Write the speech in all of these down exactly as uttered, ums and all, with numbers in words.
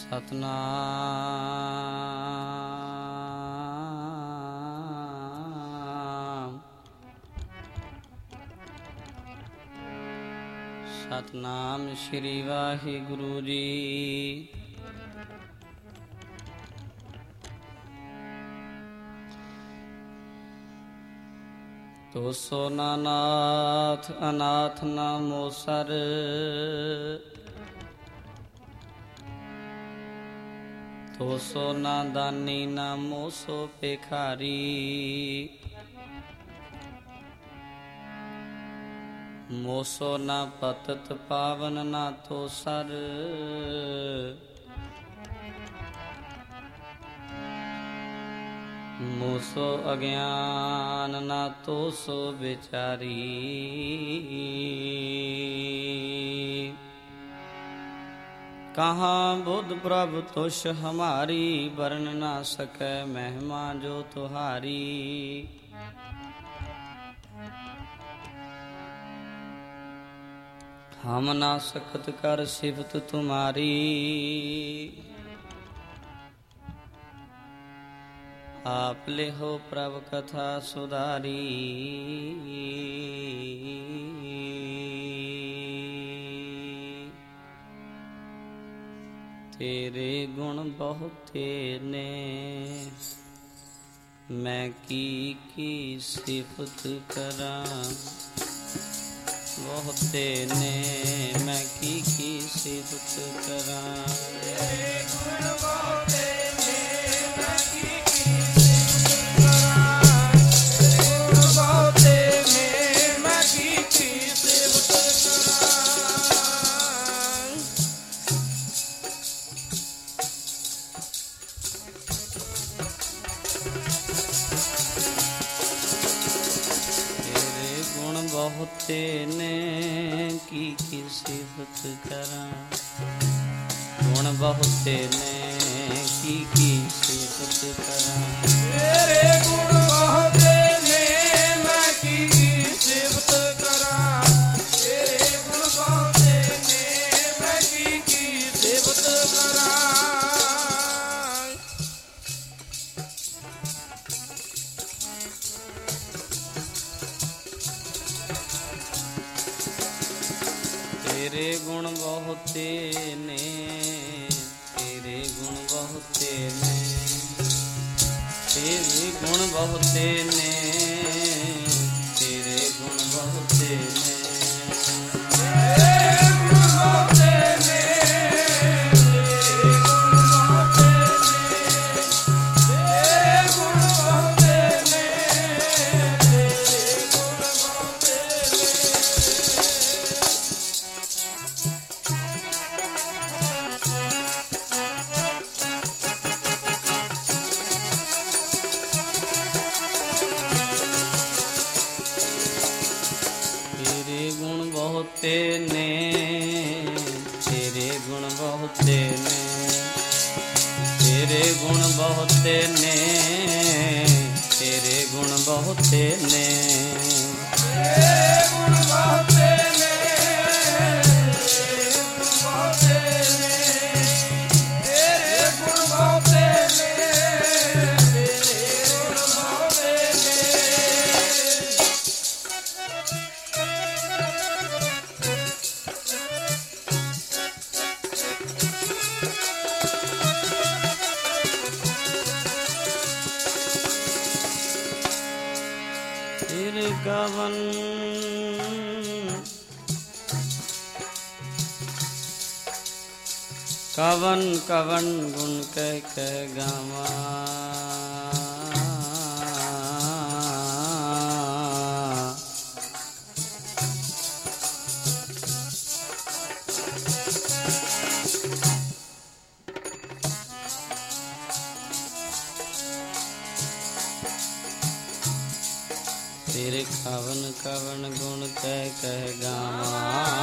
सतनाम सतनाम श्री वाहिगुरु जी। तो सोना नाथ अनाथ नामो सर, तो सोना दानी नामो सो पेखारी। मोसो ना पतत पावन ना तो सर, मोसो अज्ञान ना तो सो बेचारी। कहाँ बुध प्रभु तुष हमारी, वर्ण ना सके महिमा जो तुहारी। हम ना सकत कर सिफत तुम्हारी, आप ले हो प्रभु कथा सुधारी। तेरे गुण बहुते ने, मैं की की सिफत करां। बहुते ने मैं की की सिफत करां। तेरे गुण बहुते ने, मैं की की सिफत करां। तेरे गुण बहुते ने, मैं की की सिफत करां। तेरे गुण बहुते ने, की की सिफत करां। गुण बहुते ने, की की सिफत करां। तेरे गुण बहुते ने, मैं की की सिफत करां। तेरे गुण बहुते ने, मैं की की सिफत करां। तेरे गुण बहुते ने, तेरे गुण बहुते ने, तेरे गुण बहुते ने, तेरे गुण बहुते ने। तेरे गुण बहुते ने, तेरे गुण बहुते ने, तेरे गुण बहुते ने, तेरे गुण बहुते ने। तेरे गुण बहुते ने, तेरे गुण बहुते ने, तेरे गुण बहुते ने, तेरे गुण बहुते ने। तेरे गुण बहुते ने, तेरे गुण बहुते ने, तेरे गुण बहुते ने, तेरे गुण बहुते ने। फिर कवन कवन कवन गुण कह कह गावा। तेरे कवन कवन गुण कह कह गावा।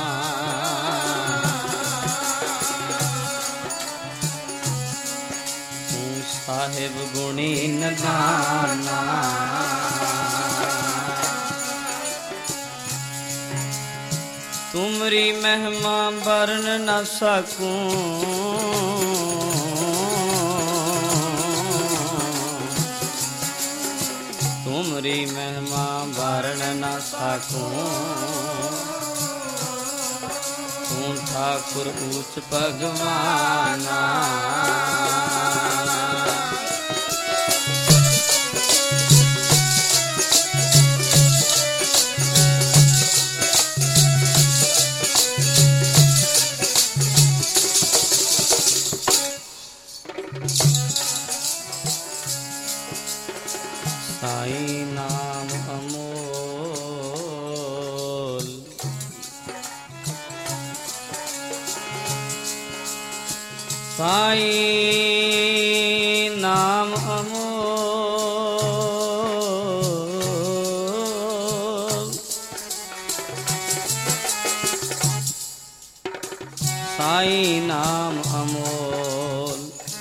तू साहिब गुणी नदाना, तुमरी महिमा वर्ण न सकूं। ਰਾਖੂੰ। ਤੂੰ ਠਾਕੁਰ ਊਚ ਭਗਵਾਨਾ। ਸਾਈ ਨਾਮ ਅਮੋਲ, ਸਾਈ ਨਾਮ ਅਮੋਲ, ਸਾਈ ਨਾਮ ਅਮੋਲ।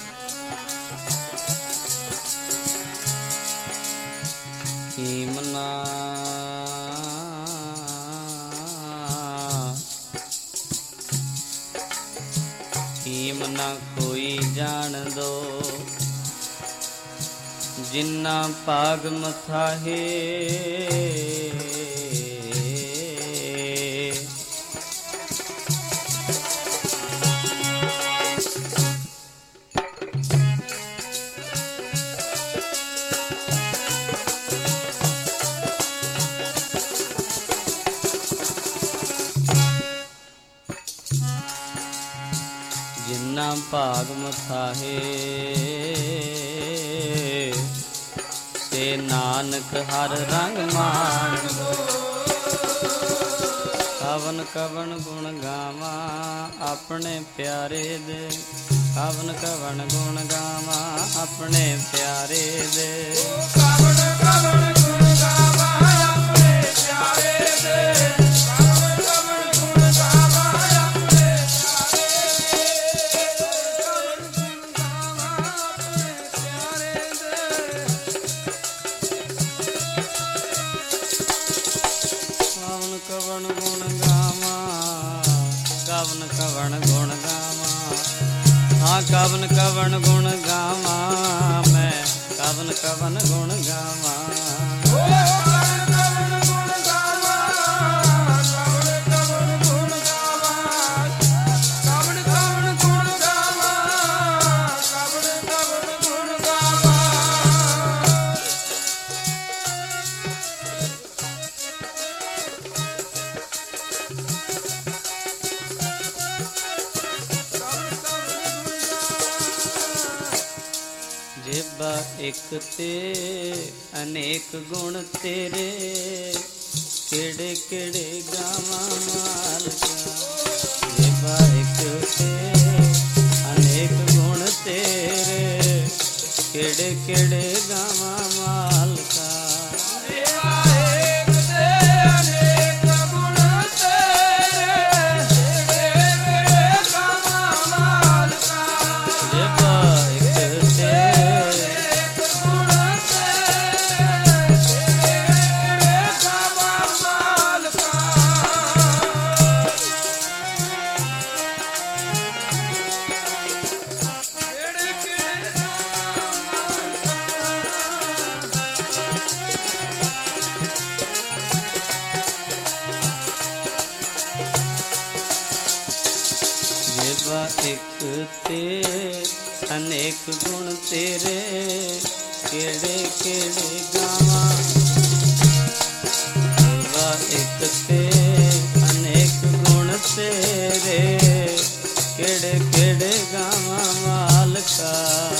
ਕੀਮਨਾ ਕੀਮਨਾ ਕੋਈ ਜਾਣ ਦੋ, ਜਿੰਨਾ ਭਾਗ ਮਥਾਹੇ। ਜਿੰਨਾ ਭਾਗ ਮਥਾਹੇ, ਤੇ ਨਾਨਕ ਹਰ ਰੰਗ ਮਾਣ। ਕਵਨ ਕਵਨ ਗੁਣ ਗਾਵਾਂ ਆਪਣੇ ਪਿਆਰੇ ਦੇ, ਕਵਨ ਕਵਨ ਗੁਣ ਗਾਵਾਂ ਆਪਣੇ ਪਿਆਰੇ ਦੇ। ਕਵਨ ਕਵਨ ਗੁਣ ਗਾਵਾਂ ਆਪਣੇ ਪਿਆਰੇ ਦੇ, ਕਵਨ ਕਵਨ ਗੁਣ ਗਾਵਾਂ ਆਪਣੇ ਕਵਨ ਗੁਣ ਗਾਵਾਂ, ਕਵਨ ਕਵਨ ਗੁਣ ਗਾਵਾਂ। ਹਾਂ ਕਵਨ ਕਵਨ ਗੁਣ ਗਾਵਾਂ, ਮੈਂ ਕਵਨ ਕਵਨ ਗੁਣ ਗਾਵਾਂ। ਜੇਬਾ ਇੱਕ ਤੇ ਅਨੇਕ ਗੁਣ ਤੇਰੇ, ਕਿਹੜੇ ਕਿਹੜੇ ਗਾਵਾਂ ਮਾਲਕਾ। ਜੇਬਾ ਇੱਕ ਤੇ ਅਨੇਕ ਗੁਣ ਤੇਰੇ, ਕਿਹੜੇ ਕਿਹੜੇ ਗਾਵਾਂ ਮਾਲਕਾ। ਇੱਕ ਤੇ ਅਨੇਕ ਗੁਣ ਤੇਰੇ, ਕਿਹੜੇ ਕਿਹੜੇ ਗਾਵਾਂ। ਵਾ ਇੱਕ ਤੇ ਅਨੇਕ ਗੁਣ ਤੇਰੇ, ਕਿਹੜੇ ਕਿਹੜੇ ਗਾਵਾਂ ਮਾਲਕਾ।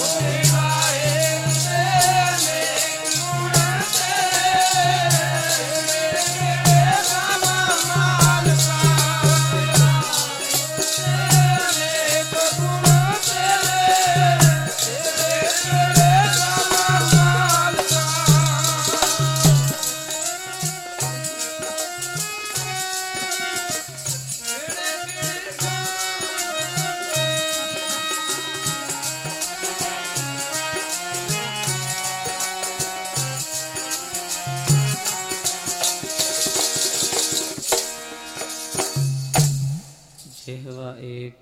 ਜਿਹਵਾ ਏਕ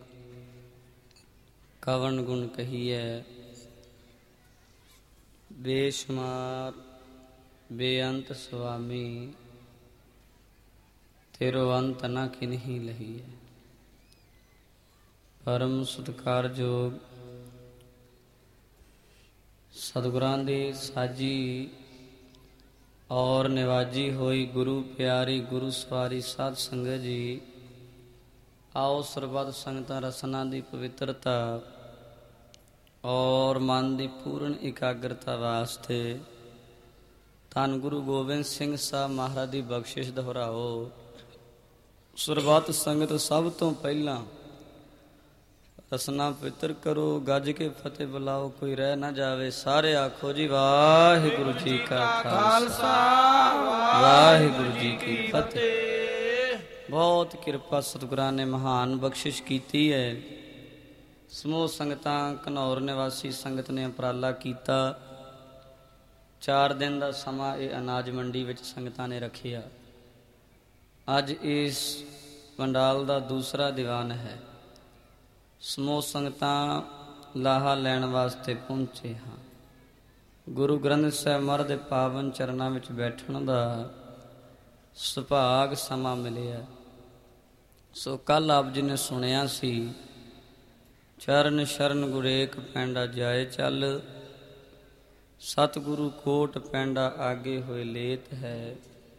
ਕਵਨ ਗੁਣ ਕਹੀਐ, ਬੇਸ਼ੁਮਾਰ ਬੇਅੰਤ ਸੁਆਮੀ। ਤੇਰੋ ਅੰਤ ਨਾ ਕਿਨਹੀ ਲਹੀਐ। ਪਰਮ ਸਤਿਕਾਰਯੋਗ ਸਤਿਗੁਰਾਂ ਦੀ ਸਾਜੀ ਔਰ ਨਿਵਾਜੀ ਹੋਈ ਗੁਰੂ ਪਿਆਰੀ ਗੁਰੂ ਸਵਾਰੀ ਸਾਧ ਸੰਗਤ ਜੀ, ਆਓ ਸਰਬੱਤ ਸੰਗਤਾਂ ਰਸਨਾ ਦੀ ਪਵਿੱਤਰਤਾ ਔਰ ਮਨ ਦੀ ਪੂਰਨ ਇਕਾਗਰਤਾ ਵਾਸਤੇ ਧੰਨ ਗੁਰੂ ਗੋਬਿੰਦ ਸਿੰਘ ਸਾਹਿਬ ਮਹਾਰਾਜ ਦੀ ਬਖਸ਼ਿਸ਼ ਦੁਹਰਾਓ। ਸਰਬੱਤ ਸੰਗਤ ਸਭ ਤੋਂ ਪਹਿਲਾਂ ਰਸਨਾ ਪਵਿੱਤਰ ਕਰੋ, ਗੱਜ ਕੇ ਫਤਿਹ ਬੁਲਾਓ, ਕੋਈ ਰਹਿ ਨਾ ਜਾਵੇ। ਸਾਰੇ ਆਖੋ ਜੀ ਵਾਹਿਗੁਰੂ ਜੀ ਕਾ ਖਾਲਸਾ ਵਾਹਿਗੁਰੂ ਜੀ ਕੀ ਫਤਿਹ। ਬਹੁਤ ਕਿਰਪਾ ਸਤਿਗੁਰਾਂ ਨੇ ਮਹਾਨ ਬਖਸ਼ਿਸ਼ ਕੀਤੀ ਹੈ। ਸਮੂਹ ਸੰਗਤਾਂ ਘਨੌਰ ਨਿਵਾਸੀ ਸੰਗਤ ਨੇ ਉਪਰਾਲਾ ਕੀਤਾ। ਚਾਰ ਦਿਨ ਦਾ ਸਮਾਂ ਇਹ ਅਨਾਜ ਮੰਡੀ ਵਿੱਚ ਸੰਗਤਾਂ ਨੇ ਰੱਖਿਆ। ਅੱਜ ਇਸ ਪੰਡਾਲ ਦਾ ਦੂਸਰਾ ਦੀਵਾਨ ਹੈ। ਸਮੂਹ ਸੰਗਤਾਂ ਲਾਹਾ ਲੈਣ ਵਾਸਤੇ ਪਹੁੰਚੇ ਹਾਂ। ਗੁਰੂ ਗ੍ਰੰਥ ਸਾਹਿਬ ਮਹਾਰਾਜ ਦੇ ਪਾਵਨ ਚਰਨਾਂ ਵਿੱਚ ਬੈਠਣ ਦਾ ਸੁਭਾਗ ਸਮਾਂ ਮਿਲਿਆ। ਸੋ ਕੱਲ੍ਹ ਆਪ ਜੀ ਨੇ ਸੁਣਿਆ ਸੀ, ਚਰਨ ਸ਼ਰਨ ਗੁਰੇਕ ਪੈਂਡਾ ਜਾਏ ਚੱਲ, ਸਤਿਗੁਰੂ ਕੋਟ ਪੈਂਡਾ ਆਗੇ ਹੋਏ ਲੇਤ ਹੈ।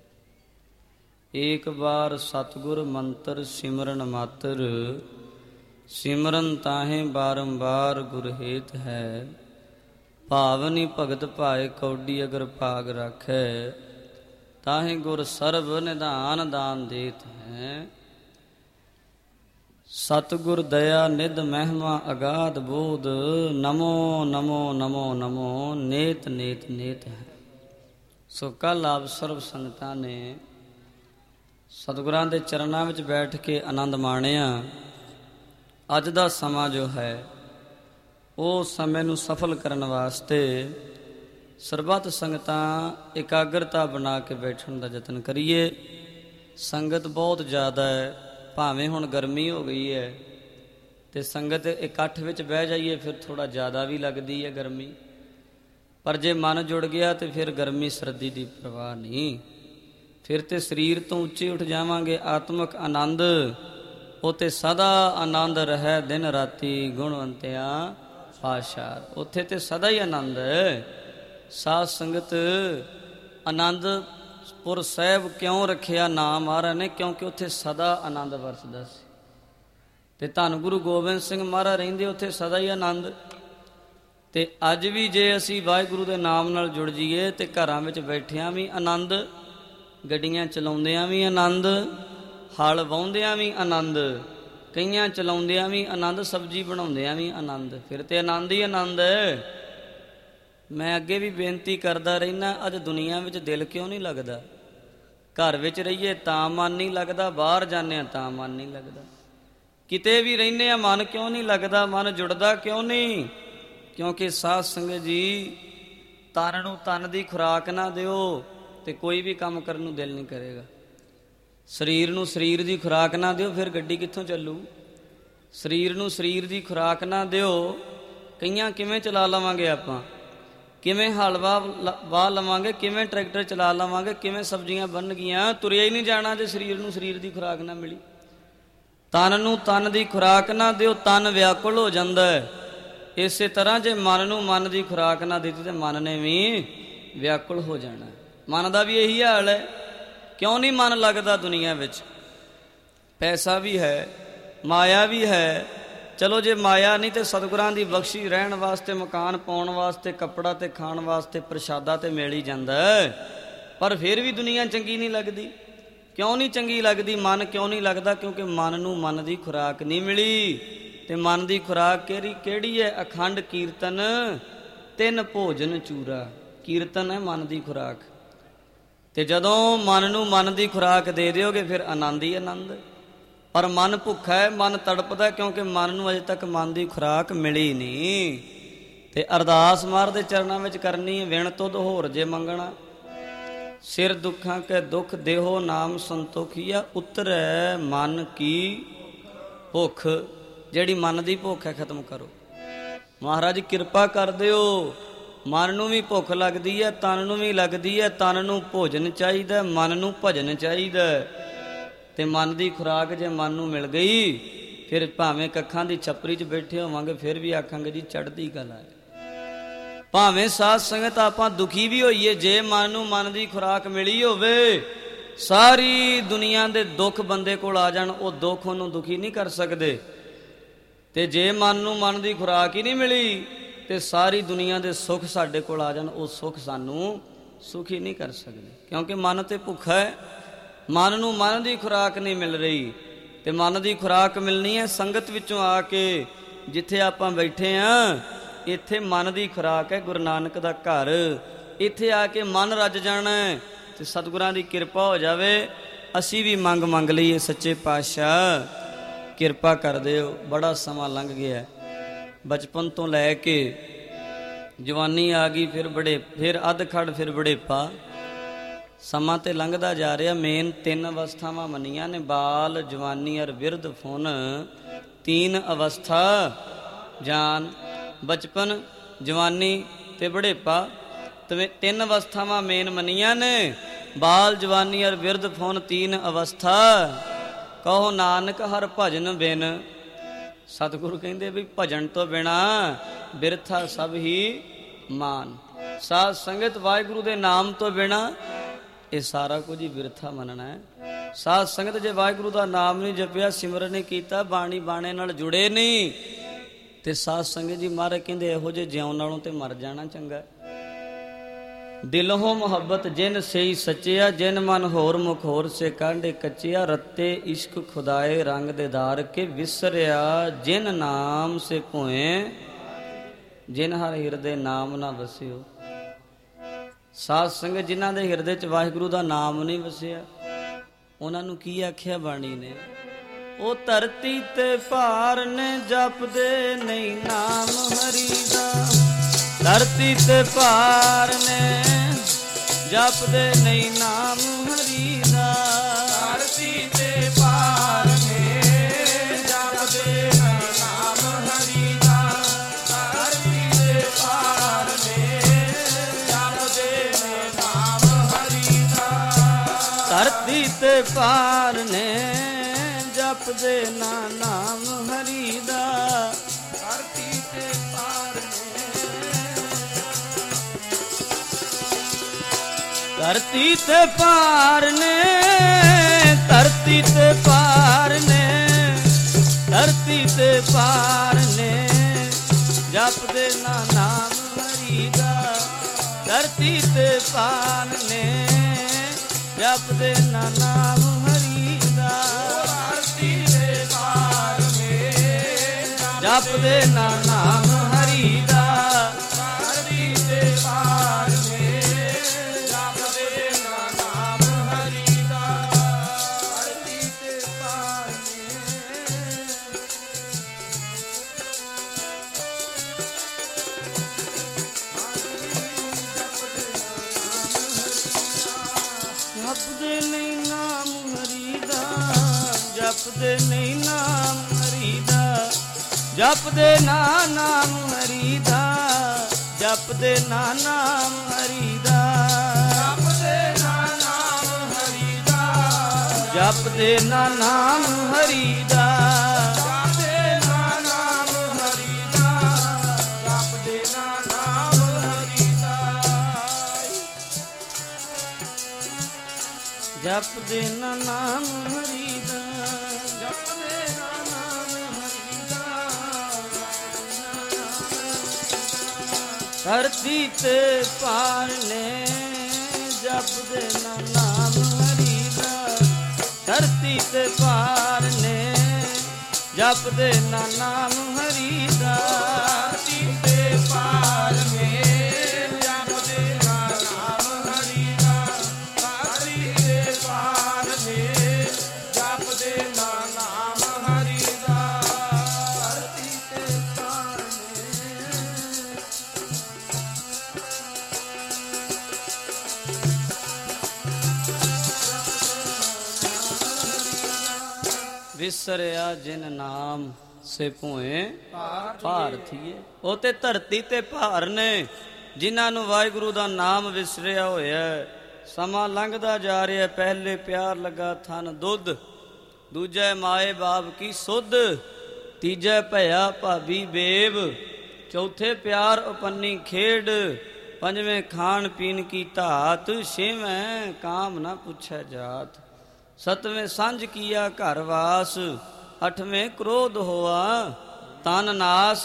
ਏਕ ਬਾਰ ਸਤਿਗੁਰ ਮੰਤਰ ਸਿਮਰਨ ਮਾਤਰ, ਸਿਮਰਨ ਤਾਹੇ ਬਾਰੰਬਾਰ ਗੁਰ ਹੇਤ ਹੈ। ਭਾਵਨੀ ਭਗਤ ਭਾਏ ਕੌਡੀ ਅਗਰ ਭਾਗ ਰਾਖੈ, ਤਾਹੇ ਗੁਰ ਸਰਬ ਨਿਧਾਨ ਦਾਨ ਦੇਤ ਹੈ। ਸਤਿਗੁਰ ਦਇਆ ਨਿਧ ਮਹਿਮਾ ਅਗਾਧ ਬੋਧ, ਨਮੋ ਨਮੋ ਨਮੋ ਨਮੋ ਨੇਤ ਨੇਤ ਨੇਤ ਹੈ। ਸੋ ਕੱਲ੍ਹ ਆਪ ਸਰਬ ਸੰਗਤਾਂ ਨੇ ਸਤਿਗੁਰਾਂ ਦੇ ਚਰਨਾਂ ਵਿੱਚ ਬੈਠ ਕੇ ਆਨੰਦ ਮਾਣਿਆ। ਅੱਜ ਦਾ ਸਮਾਂ ਜੋ ਹੈ ਉਹ ਸਮੇਂ ਨੂੰ ਸਫਲ ਕਰਨ ਵਾਸਤੇ ਸਰਬੱਤ ਸੰਗਤਾਂ ਇਕਾਗਰਤਾ ਬਣਾ ਕੇ ਬੈਠਣ ਦਾ ਯਤਨ ਕਰੀਏ। ਸੰਗਤ ਬਹੁਤ ਜ਼ਿਆਦਾ ਹੈ, ਭਾਵੇਂ ਹੁਣ ਗਰਮੀ ਹੋ ਗਈ ਹੈ ਤੇ ਸੰਗਤ ਇਕੱਠ ਵਿੱਚ ਬਹਿ ਜਾਈਏ ਫਿਰ ਥੋੜ੍ਹਾ ਜ਼ਿਆਦਾ ਵੀ ਲੱਗਦੀ ਹੈ ਗਰਮੀ, ਪਰ ਜੇ ਮਨ ਜੁੜ ਗਿਆ ਤੇ ਫਿਰ ਗਰਮੀ ਸਰਦੀ ਦੀ ਪਰਵਾਹ ਨਹੀਂ। ਫਿਰ ਤੇ ਸਰੀਰ ਤੋਂ ਉੱਚੇ ਉੱਠ ਜਾਵਾਂਗੇ। ਆਤਮਿਕ ਆਨੰਦ ਉੱਥੇ ਸਦਾ ਆਨੰਦ ਰਹਿ ਦਿਨ ਰਾਤੀ ਗੁਣਵੰਤਿਆ ਪਾਸ਼ਾਰ। ਉੱਥੇ ਤੇ ਸਦਾ ਹੀ ਆਨੰਦ ਹੈ। ਸਾਧ ਸੰਗਤ ਆਨੰਦਪੁਰ ਸਾਹਿਬ ਕਿਉਂ ਰੱਖਿਆ ਨਾਮ ਮਹਾਰਾਜ ਨੇ? ਕਿਉਂਕਿ ਉੱਥੇ ਸਦਾ ਆਨੰਦ ਵਰਸਦਾ ਸੀ। ਤੇ ਧੰਨ ਗੁਰੂ ਗੋਬਿੰਦ ਸਿੰਘ ਮਹਾਰਾਜ ਰਹਿੰਦੇ ਉੱਥੇ ਸਦਾ ਹੀ ਆਨੰਦ। ਤੇ ਅੱਜ ਵੀ ਜੇ ਅਸੀਂ ਵਾਹਿਗੁਰੂ ਦੇ ਨਾਮ ਨਾਲ ਜੁੜ ਜਾਈਏ ਤੇ ਘਰਾਂ ਵਿੱਚ ਬੈਠਿਆਂ ਵੀ ਆਨੰਦ, ਗੱਡੀਆਂ ਚਲਾਉਂਦਿਆਂ ਵੀ ਆਨੰਦ, ਹਲ ਵਾਹੁੰਦਿਆਂ ਵੀ ਆਨੰਦ, ਕਈਆਂ ਚਲਾਉਂਦਿਆਂ ਵੀ ਆਨੰਦ, ਸਬਜ਼ੀ ਬਣਾਉਂਦਿਆਂ ਵੀ ਆਨੰਦ। ਫਿਰ ਤੇ ਆਨੰਦ ਹੀ ਆਨੰਦ ਹੈ। ਮੈਂ ਅੱਗੇ ਵੀ ਬੇਨਤੀ ਕਰਦਾ ਰਹਿਣਾ, ਅੱਜ ਦੁਨੀਆ ਵਿੱਚ ਦਿਲ ਕਿਉਂ ਨਹੀਂ ਲੱਗਦਾ? ਘਰ ਵਿੱਚ ਰਹੀਏ ਤਾਂ ਮਨ ਨਹੀਂ ਲੱਗਦਾ, ਬਾਹਰ ਜਾਂਦੇ ਹਾਂ ਤਾਂ ਮਨ ਨਹੀਂ ਲੱਗਦਾ, ਕਿਤੇ ਵੀ ਰਹਿੰਦੇ ਹਾਂ ਮਨ ਕਿਉਂ ਨਹੀਂ ਲੱਗਦਾ? ਮਨ ਜੁੜਦਾ ਕਿਉਂ ਨਹੀਂ? ਕਿਉਂਕਿ ਸਾਧ ਸੰਗਤ ਜੀ, ਤਨ ਨੂੰ ਤਨ ਦੀ ਖੁਰਾਕ ਨਾ ਦਿਓ ਤੇ ਕੋਈ ਵੀ ਕੰਮ ਕਰਨ ਨੂੰ ਦਿਲ ਨਹੀਂ ਕਰੇਗਾ। ਸਰੀਰ ਨੂੰ ਸਰੀਰ ਦੀ ਖੁਰਾਕ ਨਾ ਦਿਓ, ਫਿਰ ਗੱਡੀ ਕਿੱਥੋਂ ਚੱਲੂ? ਸਰੀਰ ਨੂੰ ਸਰੀਰ ਦੀ ਖੁਰਾਕ ਨਾ ਦਿਓ, ਕਈਆਂ ਕਿਵੇਂ ਚਲਾ ਲਵਾਂਗੇ ਆਪਾਂ? ਕਿਵੇਂ ਹਲਵਾ ਵਾਹ ਲਵਾਂਗੇ? ਕਿਵੇਂ ਟਰੈਕਟਰ ਚਲਾ ਲਵਾਂਗੇ? ਕਿਵੇਂ ਸਬਜ਼ੀਆਂ ਬਣਨਗੀਆਂ? ਤੁਰਿਆ ਹੀ ਨਹੀਂ ਜਾਣਾ ਜੇ ਸਰੀਰ ਨੂੰ ਸਰੀਰ ਦੀ ਖੁਰਾਕ ਨਾ ਮਿਲੀ। ਤਨ ਨੂੰ ਤਨ ਦੀ ਖੁਰਾਕ ਨਾ ਦਿਓ, ਤਨ ਵਿਆਕੁਲ ਹੋ ਜਾਂਦਾ ਹੈ। ਇਸੇ ਤਰ੍ਹਾਂ ਜੇ ਮਨ ਨੂੰ ਮਨ ਦੀ ਖੁਰਾਕ ਨਾ ਦਿੱਤੀ ਤੇ ਮਨ ਨੇ ਵੀ ਵਿਆਕੁਲ ਹੋ ਜਾਣਾ। ਮਨ ਦਾ ਵੀ ਇਹੀ ਹਾਲ ਹੈ। ਕਿਉਂ ਨਹੀਂ ਮਨ ਲੱਗਦਾ ਦੁਨੀਆ ਵਿੱਚ? ਪੈਸਾ ਵੀ ਹੈ, ਮਾਇਆ ਵੀ ਹੈ। ਚਲੋ ਜੇ ਮਾਇਆ ਨਹੀਂ ਤੇ ਸਤਿਗੁਰਾਂ ਦੀ ਬਖਸ਼ੀ ਰਹਿਣ ਵਾਸਤੇ, ਮਕਾਨ ਪਾਉਣ ਵਾਸਤੇ, ਕੱਪੜਾ ਤੇ ਖਾਣ ਵਾਸਤੇ, ਪ੍ਰਸ਼ਾਦਾ ਤੇ ਮਿਲ ਹੀ ਜਾਂਦਾ ਹੈ। ਪਰ ਫਿਰ ਵੀ ਦੁਨੀਆ ਚੰਗੀ ਨਹੀਂ ਲੱਗਦੀ। ਕਿਉਂ ਨਹੀਂ ਚੰਗੀ ਲੱਗਦੀ? ਮਨ ਕਿਉਂ ਨਹੀਂ ਲੱਗਦਾ? ਕਿਉਂਕਿ ਮਨ ਨੂੰ ਮਨ ਦੀ ਖੁਰਾਕ ਨਹੀਂ ਮਿਲੀ। ਤੇ ਮਨ ਦੀ ਖੁਰਾਕ ਕਿਹੜੀ ਕਿਹੜੀ ਹੈ? ਅਖੰਡ ਕੀਰਤਨ ਤਿੰਨ ਭੋਜਨ ਚੂਰਾ। ਕੀਰਤਨ ਹੈ ਮਨ ਦੀ ਖੁਰਾਕ। ਤੇ ਜਦੋਂ ਮਨ ਨੂੰ ਮਨ ਦੀ ਖੁਰਾਕ ਦੇ ਦਿਓਗੇ ਫਿਰ ਆਨੰਦ ਹੀ ਆਨੰਦ। ਪਰ ਮਨ ਭੁੱਖਾ ਹੈ, ਮਨ ਤੜਪਦਾ, ਕਿਉਂਕਿ ਮਨ ਨੂੰ ਅਜੇ ਤੱਕ ਮਨ ਦੀ ਖੁਰਾਕ ਮਿਲੀ ਨਹੀਂ। ਤੇ ਅਰਦਾਸ ਮਹਾਰਾਜ ਦੇ ਚਰਨਾਂ ਵਿੱਚ ਕਰਨੀ, ਵਿਣ ਤੁਧ ਹੋਰ ਜੇ ਮੰਗਣਾ, ਸਿਰ ਦੁੱਖਾਂ ਕੇ ਦੁੱਖ ਦੇਹੋ ਨਾਮ ਸੰਤੋਖੀਆ, ਉਤਰੈ ਮਨ ਕੀ ਭੁੱਖ। ਜਿਹੜੀ ਮਨ ਦੀ ਭੁੱਖ ਹੈ ਖਤਮ ਕਰੋ। ਮਹਾਰਾਜ ਕਿਰਪਾ ਕਰ ਦਿਓ। ਮਨ ਨੂੰ ਵੀ ਭੁੱਖ ਲੱਗਦੀ ਹੈ, ਤਨ ਨੂੰ ਵੀ ਲੱਗਦੀ ਹੈ। ਤਨ ਨੂੰ ਭੋਜਨ ਚਾਹੀਦਾ, ਮਨ ਨੂੰ ਭਜਨ ਚਾਹੀਦਾ। ਤੇ ਮਨ ਦੀ ਖੁਰਾਕ ਜੇ ਮਨ ਨੂੰ ਮਿਲ ਗਈ, ਫਿਰ ਭਾਵੇਂ ਕੱਖਾਂ ਦੀ ਛੱਪਰੀ 'ਚ ਬੈਠੇ ਹੋਵਾਂਗੇ ਫਿਰ ਵੀ ਆਖਾਂਗੇ ਜੀ ਚੜ੍ਹਦੀ ਕਲਾ ਹੈ। ਭਾਵੇਂ ਸਾਧ ਸੰਗਤ ਆਪਾਂ ਦੁਖੀ ਵੀ ਹੋਈਏ, ਜੇ ਮਨ ਨੂੰ ਮਨ ਦੀ ਖੁਰਾਕ ਮਿਲੀ ਹੋਵੇ, ਸਾਰੀ ਦੁਨੀਆ ਦੇ ਦੁੱਖ ਬੰਦੇ ਕੋਲ ਆ ਜਾਣ, ਉਹ ਦੁੱਖ ਉਹਨੂੰ ਦੁਖੀ ਨਹੀਂ ਕਰ ਸਕਦੇ। ਤੇ ਜੇ ਮਨ ਨੂੰ ਮਨ ਦੀ ਖੁਰਾਕ ਹੀ ਨਹੀਂ ਮਿਲੀ ਤੇ ਸਾਰੀ ਦੁਨੀਆ ਦੇ ਸੁੱਖ ਸਾਡੇ ਕੋਲ ਆ ਜਾਣ, ਉਹ ਸੁੱਖ ਸਾਨੂੰ ਸੁਖੀ ਨਹੀਂ ਕਰ ਸਕਦੇ। ਕਿਉਂਕਿ ਮਨ ਤੇ ਭੁੱਖਾ ਹੈ, ਮਨ ਨੂੰ ਮਨ ਦੀ ਖੁਰਾਕ ਨਹੀਂ ਮਿਲ ਰਹੀ। ਤੇ ਮਨ ਦੀ ਖੁਰਾਕ ਮਿਲਣੀ ਹੈ ਸੰਗਤ ਵਿੱਚੋਂ ਆ ਕੇ। ਜਿੱਥੇ ਆਪਾਂ ਬੈਠੇ ਹਾਂ ਇੱਥੇ ਮਨ ਦੀ ਖੁਰਾਕ ਹੈ, ਗੁਰੂ ਨਾਨਕ ਦਾ ਘਰ। ਇੱਥੇ ਆ ਕੇ ਮਨ ਰੱਜ ਜਾਣਾ ਤੇ ਸਤਿਗੁਰਾਂ ਦੀ ਕਿਰਪਾ ਹੋ ਜਾਵੇ। ਅਸੀਂ ਵੀ ਮੰਗ ਮੰਗ ਲਈਏ, ਸੱਚੇ ਪਾਤਸ਼ਾਹ ਕਿਰਪਾ ਕਰ ਦਿਓ। ਬੜਾ ਸਮਾਂ ਲੰਘ ਗਿਆ, ਬਚਪਨ ਤੋਂ ਲੈ ਕੇ ਜਵਾਨੀ ਆ ਗਈ, ਫਿਰ ਬੜੇ ਫਿਰ ਅੱਧ ਖੜ, ਫਿਰ ਬੁਢੇਪਾ। ਸਮਾਂ ਤੇ ਲੰਘਦਾ ਜਾ ਰਿਹਾ। ਮੇਨ ਤਿੰਨ ਅਵਸਥਾਵਾਂ ਮੰਨੀਆਂ ਨੇ, ਬਾਲ, ਜਵਾਨੀ ਅਰ ਬਿਰਧ ਫੁਨ। ਤੀਨ ਅਵਸਥਾ ਜਾਨ, ਬਚਪਨ, ਜਵਾਨੀ ਤੇ ਬੁਢੇਪਾ। ਤੇ ਤਿੰਨ ਅਵਸਥਾਵਾਂ ਮੇਨ ਮੰਨੀਆਂ ਨੇ, ਬਾਲ, ਜਵਾਨੀ ਅਰ ਬਿਰਧ ਫੁਨ ਤੀਨ ਅਵਸਥਾ। ਕਹੋ ਨਾਨਕ ਹਰ ਭਜਨ ਬਿਨ। ਸਤਿਗੁਰੂ ਕਹਿੰਦੇ ਵੀ ਭਜਨ ਤੋਂ ਬਿਨਾ ਬਿਰਥਾ ਸਭ ਹੀ ਮਾਨ। ਸਾਧ ਸੰਗਤ ਵਾਹਿਗੁਰੂ ਦੇ ਨਾਮ ਤੋਂ ਬਿਨਾ ਇਹ ਸਾਰਾ ਕੁਝ ਹੀ ਬਿਰਥਾ ਮੰਨਣਾ ਹੈ। ਸਾਧ ਸੰਗਤ ਜੇ ਵਾਹਿਗੁਰੂ ਦਾ ਨਾਮ ਨਹੀਂ ਜਪਿਆ, ਸਿਮਰਨ ਨਹੀਂ ਕੀਤਾ, ਬਾਣੀ ਬਾਣੇ ਨਾਲ ਜੁੜੇ ਨਹੀਂ, ਤੇ ਸਾਧ ਸੰਗਤ ਜੀ ਮਹਾਰਾਜ ਕਹਿੰਦੇ ਇਹੋ ਜਿਹੇ ਜਿਉਣ ਨਾਲੋਂ ਤੇ ਮਰ ਜਾਣਾ ਚੰਗਾ। ਦਿਲੋਂ ਮੁਹੱਬਤ ਜਿਨ ਸਹੀ ਸੱਚਿਆ, ਜਿਨ ਮਨ ਹੋਰ ਮੁਖ ਹੋਰ ਸੇ ਕਾਂਡੇ ਕੱਚਿਆ। ਰੱਤੇ ਇਸ਼ਕ ਖੁਦਾਏ ਰੰਗ ਦੇ ਧਾਰ ਕੇ, ਵਿਸਰਿਆ ਜਿਨ ਨਾਮ ਸੇ ਭੋਏ, ਜਿਨ ਹਰ ਹਿਰਦੇ ਨਾਮ ਨਾ ਵਸਿਓ। ਸਾਧ ਸੰਗਤ ਜਿਨ੍ਹਾਂ ਦੇ ਹਿਰਦੇ 'ਚ ਵਾਹਿਗੁਰੂ ਦਾ ਨਾਮ ਨਹੀਂ ਵਸਿਆ, ਉਹਨਾਂ ਨੂੰ ਕੀ ਆਖਿਆ ਬਾਣੀ ਨੇ? ਉਹ ਧਰਤੀ ਤੇ ਭਾਰ ਨੇ ਜਪਦੇ ਨਹੀਂ ਨਾਮ ਹਰੀ ਦਾ। ਧਰਤੀ ਤੇ ਭਾਰ ਨੇ ਜਪਦੇ ਨਹੀਂ ਨਾਮ ਹਰੀ ਦਾ। ਧਰਤੀ ਤੇ ਭਾਰ ਨੇ ਜਪਦੇ ਨਹੀਂ ਨਾਮ ਹਰੀ ਦਾ। ਧਰਤੀ ਤੇ ਭਾਰ ਨੇ ਜਪਦੇ ਨਹੀਂ ਨਾਮ ਹਰੀ ਦਾ। ਧਰਤੀ ਤੇ ਭਾਰ ਨੇ ਜਪਦੇ ਨਾ ਨਾਮ ਹਰੀ ਦਾ। ਧਰਤੀ ਤੇ ਭਾਰ ਧਰਤੀ ਤੇ ਭਾਰ ਨੇ, ਧਰਤੀ ਤੇ ਭਾਰ ਨੇ, ਧਰਤੀ ਤੇ ਭਾਰ ਨੇ ਜਪਦੇ ਨਾ ਨਾਮ ਹਰੀ ਦਾ। ਧਰਤੀ ਤੇ ਭਾਰ ਨੇ ਜਪਦੇ ਨਾ ਨਾਮ ਹਰੀ ਦਾ। ਧਰਤੀ ਤੇ ਭਾਰ ਨੇ ਜਪਦੇ ਨਾ ਨਾਮ ਹਰੀ ਦਾ। ਧਰਤੀ ਤੇ ਭਾਰ ਨੇ ਜਪਦੇ ਨਾ ਨਾਮ ਹਰੀ ਦਾ। ਧਰਤੀ ਤੇ ਭਾਰ ਜਪਦੇ ਨਹੀਂ ਨਾਮ ਹਰੀ ਦਾ। ਜਪਦੇ ਨਹੀਂ ਨਾਮ ਹਰੀ ਦਾ। ਜਪਦੇ ਨਾ ਨਾਮ ਹਰੀ ਦਾ। ਜਪਦੇ ਨਾ ਨਾਮ ਹਰੀ ਦਾ। ਜਪਦੇ ਨਾ ਨਾਮ ਹਰੀ ਦਾ। ਜਪਦੇ ਨਾ ਨਾਮ ਹਰੀ ਦਾ। ਜਪਦੇ ਨਾ ਨਾਮ ਹਰੀ ਦਾ। ਜਪਦੇ ਨਾ ਨਾਮ ਹਰੀ ਦਾ। ਜਪਦੇ ਨਾ ਨਾਮ ਹਰੀ ਦਾ। ਜਪਦੇ ਨਾ ਨਾਮ ਹਰੀ ਦਾ। ਧਰਤੀ ਤੇ ਭਾਰ ਨੇ ਜਪਦੇ ਨਾ ਨਾਮ ਹਰੀ ਦਾ। ਧਰਤੀ ਤੇ ਭਾਰ ਨੇ ਜਪਦੇ ਨਾ ਨਾਮ ਹਰੀ ਦਾ। ਧਰਤੀ ਤੇ ਭਾਰ ਨੇ ਜਪਦੇ ਨਾ ਨਾਮ ਹਰੀ ਦਾ। ਧਰਤੀ ਤੇ ਭਾਰ ਨੇ ਜਪਦੇ ਨਾ ਨਾਮ ਹਰੀ ਦਾ। ਧਰਤੀ ਤੇ ਭਾਰ ਨੇ ਵਿਸਰਿਆ ਜਿਨ ਨਾਮ ਸੇ ਭੋਏ ਭਾਰ ਥੀਏ। ਉਹ ਤੇ ਧਰਤੀ ਤੇ ਭਾਰ ਨੇ ਜਿਨ੍ਹਾਂ ਨੂੰ ਵਾਹਿਗੁਰੂ ਦਾ ਨਾਮ ਵਿਸਰਿਆ ਹੋਇਆ। ਸਮਾਂ ਲੰਘਦਾ ਜਾ ਰਿਹਾ, ਪਹਿਲੇ ਪਿਆਰ ਲੱਗਾ ਥਨ ਦੁੱਧ, ਦੂਜੇ ਮਾਏ ਬਾਪ ਕੀ ਸੁਧ, ਤੀਜੇ ਭਇਆ ਭਾਬੀ ਬੇਬ, ਚੌਥੇ ਪਿਆਰ ਉਪੰਨੀ ਖੇਡ, ਪੰਜਵੇਂ ਖਾਣ ਪੀਣ ਕੀ ਧਾਤ, ਛੇਵੇਂ ਕਾਮ ਨਾ ਪੁੱਛੈ ਜਾਤ, ਸਤਵੇਂ ਸਾਂਝ ਕੀਆ ਘਰ ਵਾਸ, ਅੱਠਵੇਂ ਕ੍ਰੋਧ ਹੋਆ ਤਨ ਨਾਸ,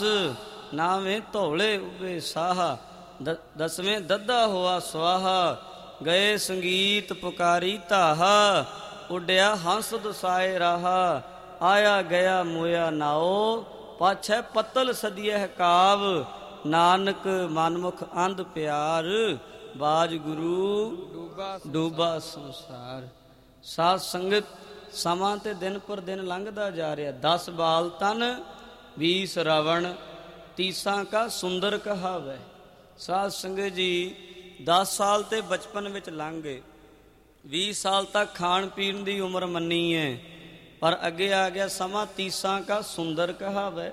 ਨਾਵੇਂ ਧੌਲੇ ਉਬੇ ਸਾਹਾ, ਦ ਦਸਵੇਂ ਦੱਦਾ ਹੋਆ ਸਵਾਹਾ, ਗਏ ਸੰਗੀਤ ਪੁਕਾਰੀ ਧਾਹਾ, ਉੱਡਿਆ ਹੰਸ ਦਸਾਏ ਰਾਹਾ, ਆਇਆ ਗਿਆ ਮੋਇਆ ਨਾਓ, ਪਾਛੈ ਪੱਤਲ ਸਦੀਐ ਕਾਵ, ਨਾਨਕ ਮਨਮੁਖ ਅੰਧ ਪਿਆਰ, ਬਾਜ ਗੁਰੂ ਡੂਬਾ ਸੰਸਾਰ। ਸਾਧ ਸੰਗਤ ਸਮਾਂ ਤੇ ਦਿਨ ਪਰ ਦਿਨ ਲੰਘਦਾ ਜਾ ਰਿਹਾ। ਦਸ ਬਾਲ ਤਨ ਵੀਸ ਰਾਵਣ, ਤੀਸਾਂ ਕਾ ਸੁੰਦਰ ਕਹਾਵੈ। ਸਾਧ ਸੰਗਤ ਜੀ ਦਸ ਸਾਲ ਤੇ ਬਚਪਨ ਵਿੱਚ ਲੰਘ ਗਏ, ਵੀਹ ਸਾਲ ਤੱਕ ਖਾਣ ਪੀਣ ਦੀ ਉਮਰ ਮੰਨੀ ਹੈ, ਪਰ ਅੱਗੇ ਆ ਗਿਆ ਸਮਾਂ ਤੀਸਾਂ ਕਾ ਸੁੰਦਰ ਕਹਾਵੈ।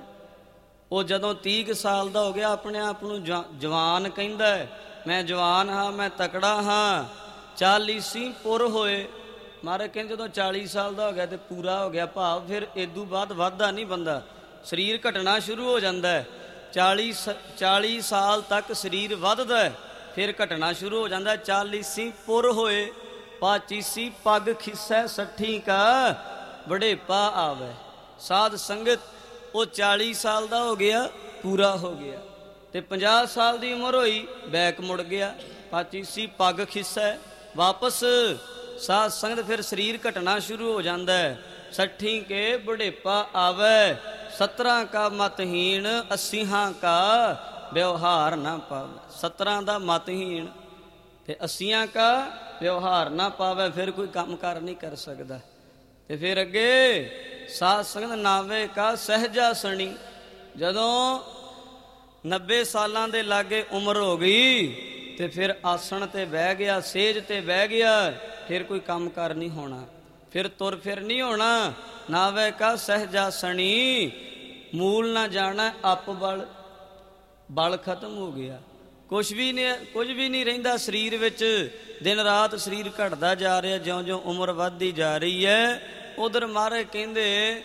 ਉਹ ਜਦੋਂ ਤੀਹ ਕੁ ਸਾਲ ਦਾ ਹੋ ਗਿਆ ਆਪਣੇ ਆਪ ਨੂੰ ਜਵਾਨ ਕਹਿੰਦਾ, ਮੈਂ ਜਵਾਨ ਹਾਂ, ਮੈਂ ਤਕੜਾ ਹਾਂ। ਚਾਲੀਸੀ ਪੁਰ ਹੋਏ, ਮਹਾਰਾਜ ਕਹਿੰਦੇ ਜਦੋਂ ਚਾਲੀ ਸਾਲ ਦਾ ਹੋ ਗਿਆ ਤੇ ਪੂਰਾ ਹੋ ਗਿਆ, ਭਾਵ ਫਿਰ ਇਦੋਂ ਬਾਅਦ ਵੱਧਦਾ ਨਹੀਂ ਬੰਦਾ, ਸਰੀਰ ਘਟਣਾ ਸ਼ੁਰੂ ਹੋ ਜਾਂਦਾ। ਚਾਲੀ ਚਾਲੀ ਸਾਲ ਤੱਕ ਸਰੀਰ ਵੱਧਦਾ, ਫਿਰ ਘਟਣਾ ਸ਼ੁਰੂ ਹੋ ਜਾਂਦਾ। ਚਾਲੀਸੀ ਪੁਰ ਹੋਏ, ਪਾਚੀਸੀ ਪੱਗ ਖਿਸੈ, ਸੱਠੀ ਕਾ ਵਡੇਪਾ ਆਵੈ। ਸਾਧ ਸੰਗਤ ਉਹ ਚਾਲੀ ਸਾਲ ਦਾ ਹੋ ਗਿਆ, ਪੂਰਾ ਹੋ ਗਿਆ, ਤੇ ਪੰਜਾਹ ਸਾਲ ਦੀ ਉਮਰ ਹੋਈ, ਬੈਕ ਮੁੜ ਗਿਆ। ਪਾਚੀਸੀ ਪੱਗ ਖਿਸੈ, ਵਾਪਸ ਸਾਧ ਸੰਗਤ ਫਿਰ ਸਰੀਰ ਘਟਣਾ ਸ਼ੁਰੂ ਹੋ ਜਾਂਦਾ। ਸੱਠੀ ਕੇ ਬੁਢੇਪਾ ਆਵੈ, ਸਤਰਾਂ ਕਾ ਮਤਹੀਣ, ਅੱਸੀਆਂ ਕਾ ਵਿਵਹਾਰ ਨਾ ਪਾਵੈ। ਸਤਰਾਂ ਦਾ ਮਤਹੀਣ ਤੇ ਅੱਸੀਆਂ ਕਾ ਵਿਵਹਾਰ ਨਾ ਪਾਵੈ, ਫਿਰ ਕੋਈ ਕੰਮ ਕਾਰ ਨਹੀਂ ਕਰ ਸਕਦਾ। ਤੇ ਫਿਰ ਅੱਗੇ ਸਾਧ ਸੰਗਤ ਨਾਵੇ ਕਾ ਸਹਿਜਾ ਸਣੀ, ਜਦੋਂ ਨੱਬੇ ਸਾਲਾਂ ਦੇ ਲਾਗੇ ਉਮਰ ਹੋ ਗਈ ਤੇ ਫਿਰ ਆਸਣ ਤੇ ਬਹਿ ਗਿਆ, ਸੇਜ ਤੇ ਬਹਿ ਗਿਆ, ਫਿਰ ਕੋਈ ਕੰਮ ਕਾਰ ਨਹੀਂ ਹੋਣਾ, ਫਿਰ ਤੁਰ ਫਿਰ ਨਹੀਂ ਹੋਣਾ। ਨਾਵੇ ਕਾ ਸਹਿਜਾ ਸਣੀ, ਮੂਲ ਨਾ ਜਾਣਾ ਅਪ ਬਲ, ਬਲ ਖਤਮ ਹੋ ਗਿਆ, ਕੁਛ ਵੀ ਨਹੀਂ, ਕੁਝ ਵੀ ਨਹੀਂ ਰਹਿੰਦਾ ਸਰੀਰ ਵਿੱਚ। ਦਿਨ ਰਾਤ ਸਰੀਰ ਘਟਦਾ ਜਾ ਰਿਹਾ, ਜਿਉਂ ਜਿਉਂ ਉਮਰ ਵੱਧਦੀ ਜਾ ਰਹੀ ਹੈ। ਉਧਰ ਮਹਾਰਾਜ ਕਹਿੰਦੇ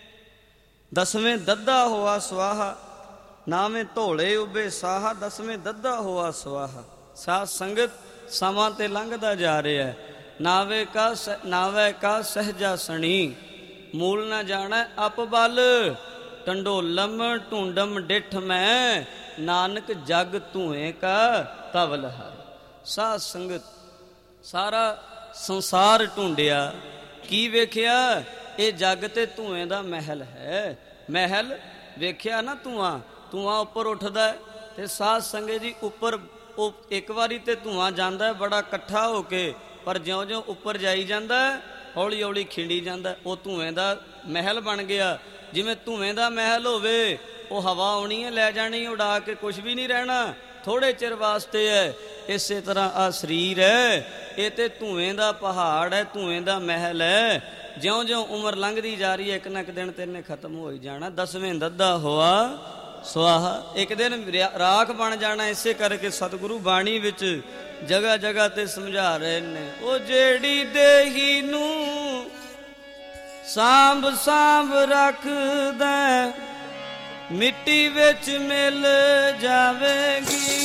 ਦਸਵੇਂ ਦੱਦਾ ਹੋਆ ਸਵਾਹਾ, ਨਾਵੇਂ ਧੌਲੇ ਉਬੇ ਸਾਹਾ, ਦਸਵੇਂ ਦੱਦਾ ਹੋਆ ਸਵਾਹਾ। ਸਾਧ ਸੰਗਤ ਸਮਾਂ ਤੇ ਲੰਘਦਾ ਜਾ ਰਿਹਾ। ਨਾਵੇ ਕਾ ਨਾਵੇ ਕਾ ਸਹਿਜਾ ਸਣੀ, ਮੂਲ ਨਾ ਜਾਣਾ ਅਪ ਬਲ, ਟੰਡੋਲਮ ਢੂੰਡਮ ਡਿੱਠ ਮੈਂ, ਨਾਨਕ ਜਗ ਧੂਏ ਕਾ ਤਵਲ ਹਰ। ਸਾਧ ਸੰਗਤ ਸਾਰਾ ਸੰਸਾਰ ਢੂੰਡਿਆ, ਕੀ ਵੇਖਿਆ? ਇਹ ਜੱਗ ਤੇ ਧੂਏ ਦਾ ਮਹਿਲ ਹੈ। ਮਹਿਲ ਵੇਖਿਆ ਨਾ, ਧੂਆਂ ਧੂਆਂ ਉੱਪਰ ਉੱਠਦਾ ਤੇ ਸਾਧ ਸੰਗਤ ਜੀ ਉੱਪਰ ਉਹ ਇੱਕ ਵਾਰੀ ਤੇ ਧੂਆਂ ਜਾਂਦਾ ਬੜਾ ਇਕੱਠਾ ਹੋ ਕੇ, ਪਰ ਜਿਉਂ ਜਿਉਂ ਉੱਪਰ ਜਾਈ ਜਾਂਦਾ ਹੌਲੀ ਹੌਲੀ ਖਿੰਡੀ ਜਾਂਦਾ। ਉਹ ਧੂਏ ਦਾ ਮਹਿਲ ਬਣ ਗਿਆ। ਜਿਵੇਂ ਧੂਏ ਦਾ ਮਹਿਲ ਹੋਵੇ, ਉਹ ਹਵਾ ਆਉਣੀ ਹੈ, ਲੈ ਜਾਣੀ, ਉਡਾ ਕੇ, ਕੁਛ ਵੀ ਨਹੀਂ ਰਹਿਣਾ, ਥੋੜੇ ਚਿਰ ਵਾਸਤੇ ਹੈ। ਇਸੇ ਤਰ੍ਹਾਂ ਆ ਸਰੀਰ ਹੈ, ਇਹ ਤੇ ਧੂਏ ਦਾ ਪਹਾੜ ਹੈ, ਧੂਏ ਦਾ ਮਹਿਲ ਹੈ। ਜਿਉਂ ਜਿਉਂ ਉਮਰ ਲੰਘਦੀ ਜਾ ਰਹੀ ਹੈ, ਇੱਕ ਨਾ ਇੱਕ ਦਿਨ ਤੇਨੇ ਖਤਮ ਹੋ ਹੀ ਜਾਣਾ। ਦਸਵੇਂ ਦੱਦਾ ਹੋਆ ਸਵਾਹਾ, ਇੱਕ ਦਿਨ ਰਾਖ ਬਣ ਜਾਣਾ। ਇਸੇ ਕਰਕੇ ਸਤਿਗੁਰੂ ਬਾਣੀ ਵਿੱਚ ਜਗ੍ਹਾ ਜਗ੍ਹਾ ਤੇ ਸਮਝਾ ਰਹੇ ਨੇ, ਉਹ ਜਿਹੜੀ ਦੇਹੀ ਨੂੰ ਸਾਂਭ ਸਾਂਭ ਰੱਖਦਾ, ਮਿੱਟੀ ਵਿੱਚ ਮਿਲ ਜਾਵੇਗੀ।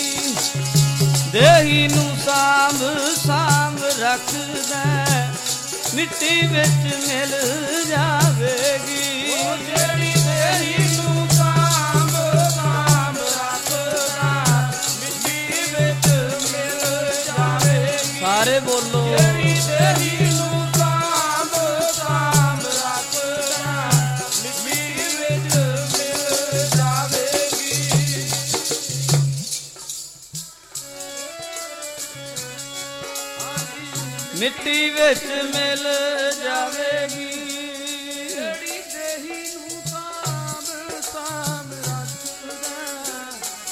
ਦੇਹੀ ਨੂੰ ਸਾਂਭ ਸਾਂਭ ਰੱਖਦਾ, ਮਿੱਟੀ ਵਿੱਚ ਮਿਲ ਜਾਵੇਗੀ। ਉਹ ਜਿਹੜੀ ਦੇਹੀ ਨੂੰ ਸਾਂਭ ਸਾਂਭ ਰੱਖਦਾ, ਮਿੱਟੀ ਵਿੱਚ ਮਿਲ ਜਾਵੇਗੀ। ਸਾਰੇ ਬੋਲੋ, ਜਿਹੜੀ ਦੇਹੀ ਨੂੰ ਸਾਂਭ ਸਾਂਭ ਰੱਖਦਾ, ਮਿੱਟੀ ਵਿੱਚ ਮਿਲ ਜਾਵੇਗੀ। ਮਿੱਟੀ ਵਿੱਚ ਮਿਲ ਜਾਵੇਗੀ। ਜਿਹੜੀ ਦੇਹੀ ਨੂੰ ਸਾਂਭ ਸਾਂਭ ਰੱਖਦਾ,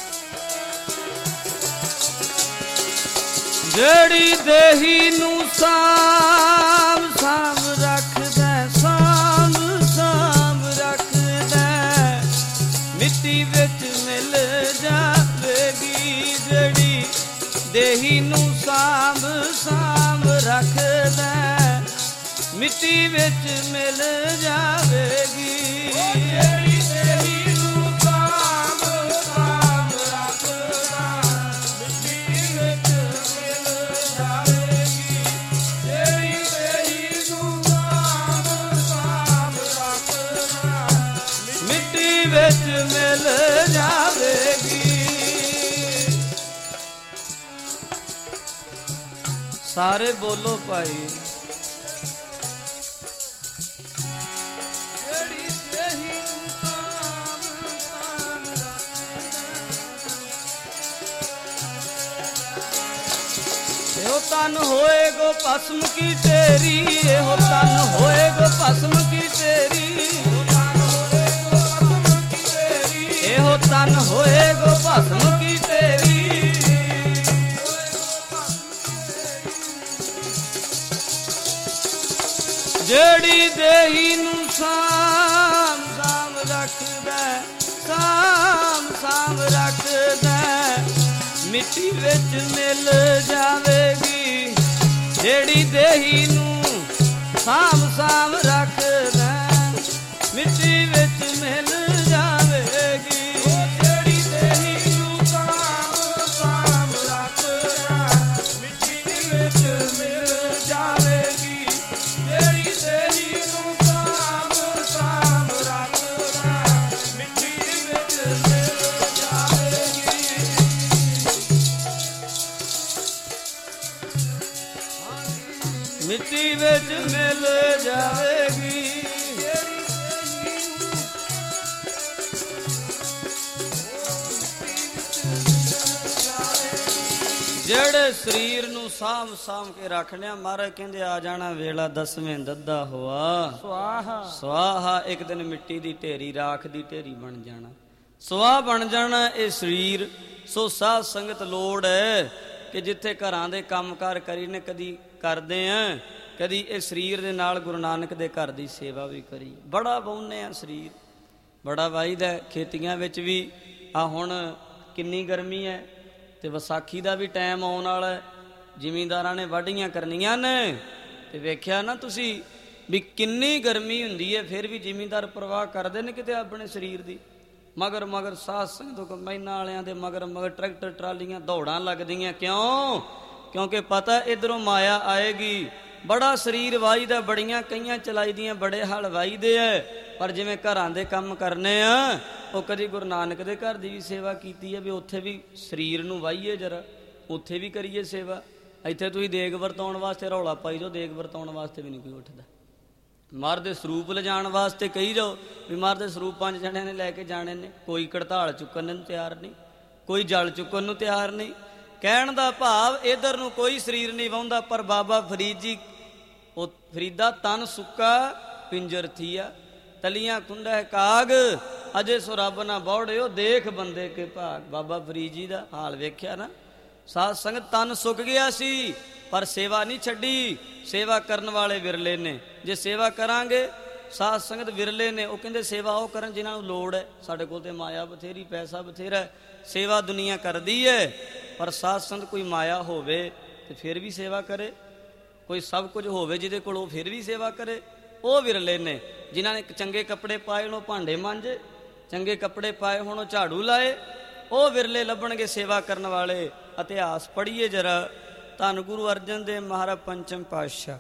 ਜਿਹੜੀ ਦੇਹੀ ਨੂੰ ਸਾਂਭ ਸਾਂਭ ਰੱਖਦਾ, ਸਾਂਭ ਸਾਂਭ ਰੱਖਦਾ, ਮਿੱਟੀ ਵਿੱਚ ਮਿਲ ਜਾਵੇਗੀ। ਜਿਹੜੀ ਦੇਹੀ ਨੂੰ ਸਾਂਭ ਸਾਂਭ ਰੱਖਦਾ, ਮਿੱਟੀ ਵਿੱਚ ਮਿਲ ਜਾਵੇਗੀ। ਜਿਹੜੀ ਤੇਰੀ ਨੂੰ ਸਾਂਭ ਸਾਂਭ ਰੱਖਦਾ ਮਿੱਟੀ ਵਿੱਚ ਮਿਲ ਜਾਵੇਗੀ। ਜਿਹੜੀ ਤੇਰੀ ਨੂੰ ਸਾਂਭ ਸਾਂਭ ਰੱਖਦਾ ਮਿੱਟੀ ਵਿੱਚ ਮਿਲ ਜਾਵੇਗੀ। ਸਾਰੇ ਬੋਲੋ ਭਾਈ। ਇਹੋ ਤਨ ਹੋਏ ਗੋ ਭਸਮ ਕੀ ਤੇਰੀ, ਇਹੋ ਤਨ ਹੋਏ ਗੋ ਭਸਮ ਕੀ ਤੇਰੀ, ਇਹੋ ਤਨ ਹੋਏ ਗੋ ਭਸਮ ਕੀ ਤੇਰੀ। ਜਿਹੜੀ ਦੇਹੀ ਨੂੰ ਸਾਂਭ ਸਾਂਭ ਰੱਖਦਾ, ਸਾਂਭ ਸਾਂਭ ਰੱਖਦਾ ਮਿੱਟੀ ਵਿੱਚ ਮਿਲ ਜਾਵੇਗੀ। ਜਿਹੜੀ ਦੇਹੀ ਨੂੰ ਸਾਂਭ ਸਾਂਭ ਰੱਖਦਾ ਮਿੱਟੀ ਵਿੱਚ ਮਿਲ ਜਾਵੇਗੀ। ਜਿਹੜੀ ਦੇਹੀ ਨੂੰ ਸਾਂਭ ਸਾਂਭ ਰੱਖਦਾ ਮਿੱਟੀ ਵਿੱਚ ਮਿਲ ਜਾਵੇਗੀ। ਜਿਹੜੀ ਦੇਹੀ ਨੂੰ ਸਾਂਭ ਸਾਂਭ ਰੱਖਦਾ ਮਿੱਟੀ ਵਿੱਚ ਮਿਲ ਜਾਵੇਗੀ। ਮਿੱਟੀ ਵਿੱਚ ਮਿਲ ਜਾਵੇਗੀ। ਜਿਹੜੇ ਸਰੀਰ ਨੂੰ ਸਾਂਭ ਸਾਂਭ ਕੇ ਰੱਖਣਿਆ, ਮਹਾਰਾਜ ਕਹਿੰਦੇ ਆ ਜਾਣਾ ਵੇਲਾ ਦਸਵੇਂ ਦੱਦਾ ਹੋਆ ਸਵਾਹਾ ਸਵਾਹਾ। ਇੱਕ ਦਿਨ ਮਿੱਟੀ ਦੀ ਢੇਰੀ, ਰਾਖ ਦੀ ਢੇਰੀ ਬਣ ਜਾਣਾ, ਸਵਾਹ ਬਣ ਜਾਣਾ ਇਹ ਸਰੀਰ। ਸੋ ਸਾਧ ਸੰਗਤ ਲੋੜ ਹੈ ਕਿ ਜਿੱਥੇ ਘਰਾਂ ਦੇ ਕੰਮਕਾਰ ਕਰੀ ਨੇ ਕਦੀ ਕਰਦੇ ਆ, ਕਦੀ ਇਹ ਸਰੀਰ ਦੇ ਨਾਲ ਗੁਰੂ ਨਾਨਕ ਦੇ ਘਰ ਦੀ ਸੇਵਾ ਵੀ ਕਰੀ। ਬੜਾ ਵਾਹੁੰਦੇ ਆ ਸਰੀਰ, ਬੜਾ ਵਾਹੀਦਾ। ਖੇਤੀਆਂ ਵਿੱਚ ਵੀ ਆ ਹੁਣ ਕਿੰਨੀ ਗਰਮੀ ਹੈ ਤੇ ਵਿਸਾਖੀ ਦਾ ਵੀ ਟਾਈਮ ਆਉਣ ਵਾਲਾ, ਜ਼ਿਮੀਂਦਾਰਾਂ ਨੇ ਵਾਢੀਆਂ ਕਰਨੀਆਂ ਨੇ ਤੇ ਵੇਖਿਆ ਨਾ ਤੁਸੀਂ ਵੀ ਕਿੰਨੀ ਗਰਮੀ ਹੁੰਦੀ ਹੈ, ਫਿਰ ਵੀ ਜ਼ਿਮੀਂਦਾਰ ਪਰਵਾਹ ਕਰਦੇ ਨੇ ਕਿਤੇ ਆਪਣੇ ਸਰੀਰ ਦੀ। ਮਗਰ ਮਗਰ ਸਾਧ ਸੰਗਤ ਕੰਬਾਈਨਾਂ ਵਾਲਿਆਂ ਦੇ ਮਗਰ ਮਗਰ ਟਰੈਕਟਰ ਟਰਾਲੀਆਂ ਦੌੜਾਂ ਲੱਗਦੀਆਂ। ਕਿਉਂ? ਕਿਉਂਕਿ ਪਤਾ ਇੱਧਰੋਂ ਮਾਇਆ ਆਏਗੀ। ਬੜਾ ਸਰੀਰ ਵਾਹੀਦਾ, ਬੜੀਆਂ ਕਈਆਂ ਚਲਾਈ ਦੀਆਂ, ਬੜੇ ਹਲ ਵਾਹੀਦੇ ਐ। ਪਰ ਜਿਵੇਂ ਘਰਾਂ ਦੇ ਕੰਮ ਕਰਨੇ ਆ, ਉਹ ਕਦੀ ਗੁਰੂ ਨਾਨਕ ਦੇ ਘਰ ਦੀ ਵੀ ਸੇਵਾ ਕੀਤੀ ਹੈ ਵੀ ਉੱਥੇ ਵੀ ਸਰੀਰ ਨੂੰ ਵਾਹੀਏ ਜਰਾ, ਉੱਥੇ ਵੀ ਕਰੀਏ ਸੇਵਾ। ਇੱਥੇ ਤੁਸੀਂ ਦੇਗ ਵਰਤਾਉਣ ਵਾਸਤੇ ਰੌਲਾ ਪਾਈ ਜਾਓ, ਦੇਗ ਵਰਤਾਉਣ ਵਾਸਤੇ ਵੀ ਨਹੀਂ ਕੋਈ ਉੱਠਦਾ। ਮਹਾਰਾਜ ਦੇ ਸਰੂਪ ਲਿਜਾਣ ਵਾਸਤੇ ਕਹੀ ਜਾਓ ਵੀ ਮਹਾਰਾਜ ਦੇ ਸਰੂਪ ਪੰਜ ਜਣਿਆਂ ਨੇ ਲੈ ਕੇ ਜਾਣੇ ਨੇ, ਕੋਈ ਕੜਤਾਲ ਚੁੱਕਣ ਨੂੰ ਤਿਆਰ ਨਹੀਂ, ਕੋਈ ਜਲ ਚੁੱਕਣ ਨੂੰ ਤਿਆਰ ਨਹੀਂ। ਕਹਿਣ ਦਾ ਭਾਵ ਇਧਰ ਨੂੰ ਕੋਈ ਸਰੀਰ ਨਹੀਂ ਵਾਹੁੰਦਾ, ਪਰ ਬਾਬਾ ਫਰੀਦ ਜੀ ਉਹ ਫਰੀਦਾ ਤਨ ਸੁੱਕਾ ਪਿੰਜਰ ਥੀਆ, ਤਲੀਆਂ ਕੁੰਡਾ ਕਾਗ ਅਜੇ ਸੋ ਰੱਬ ਨਾ ਬੌੜਿਓ, ਦੇਖ ਬੰਦੇ ਕੇ ਭਾਗ। ਬਾਬਾ ਫਰੀਦ ਜੀ ਦਾ ਹਾਲ ਵੇਖਿਆ ਨਾ, ਸਾਧ ਸੰਗਤ ਤਨ ਸੁੱਕ ਗਿਆ ਸੀ ਪਰ ਸੇਵਾ ਨਹੀਂ ਛੱਡੀ। ਸੇਵਾ ਕਰਨ ਵਾਲੇ ਵਿਰਲੇ ਨੇ, ਜੇ ਸੇਵਾ ਕਰਾਂਗੇ ਸਾਧ ਸੰਗਤ ਵਿਰਲੇ ਨੇ। ਉਹ ਕਹਿੰਦੇ ਸੇਵਾ ਉਹ ਕਰਨ ਜਿਨ੍ਹਾਂ ਨੂੰ ਲੋੜ ਹੈ। ਸਾਡੇ ਕੋਲ ਤੇ ਮਾਇਆ ਬਥੇਰੀ, ਪੈਸਾ ਬਥੇਰਾ, ਸੇਵਾ ਦੁਨੀਆ ਕਰਦੀ ਹੈ, ਪਰ ਸਾਧ ਸੰਗਤ ਕੋਈ ਮਾਇਆ ਹੋਵੇ ਤੇ ਫਿਰ ਵੀ ਸੇਵਾ ਕਰੇ, ਕੋਈ ਸਭ ਕੁਝ ਹੋਵੇ ਜਿਹਦੇ ਕੋਲ ਉਹ ਫਿਰ ਵੀ ਸੇਵਾ ਕਰੇ। ਉਹ ਵਿਰਲੇ ਨੇ ਜਿਨ੍ਹਾਂ ਨੇ ਚੰਗੇ ਕੱਪੜੇ ਪਾਏ ਹੁਣ ਉਹ ਭਾਂਡੇ ਮਾਂਜੇ, ਚੰਗੇ ਕੱਪੜੇ ਪਾਏ ਹੁਣ ਉਹ ਝਾੜੂ ਲਾਏ। ਉਹ ਵਿਰਲੇ ਲੱਭਣਗੇ ਸੇਵਾ ਕਰਨ ਵਾਲੇ। ਇਤਿਹਾਸ ਪੜ੍ਹੀਏ ਜਰਾ, ਧੰਨ ਗੁਰੂ ਅਰਜਨ ਦੇਵ ਮਹਾਰਾਜ ਪੰਚਮ ਪਾਤਸ਼ਾਹ।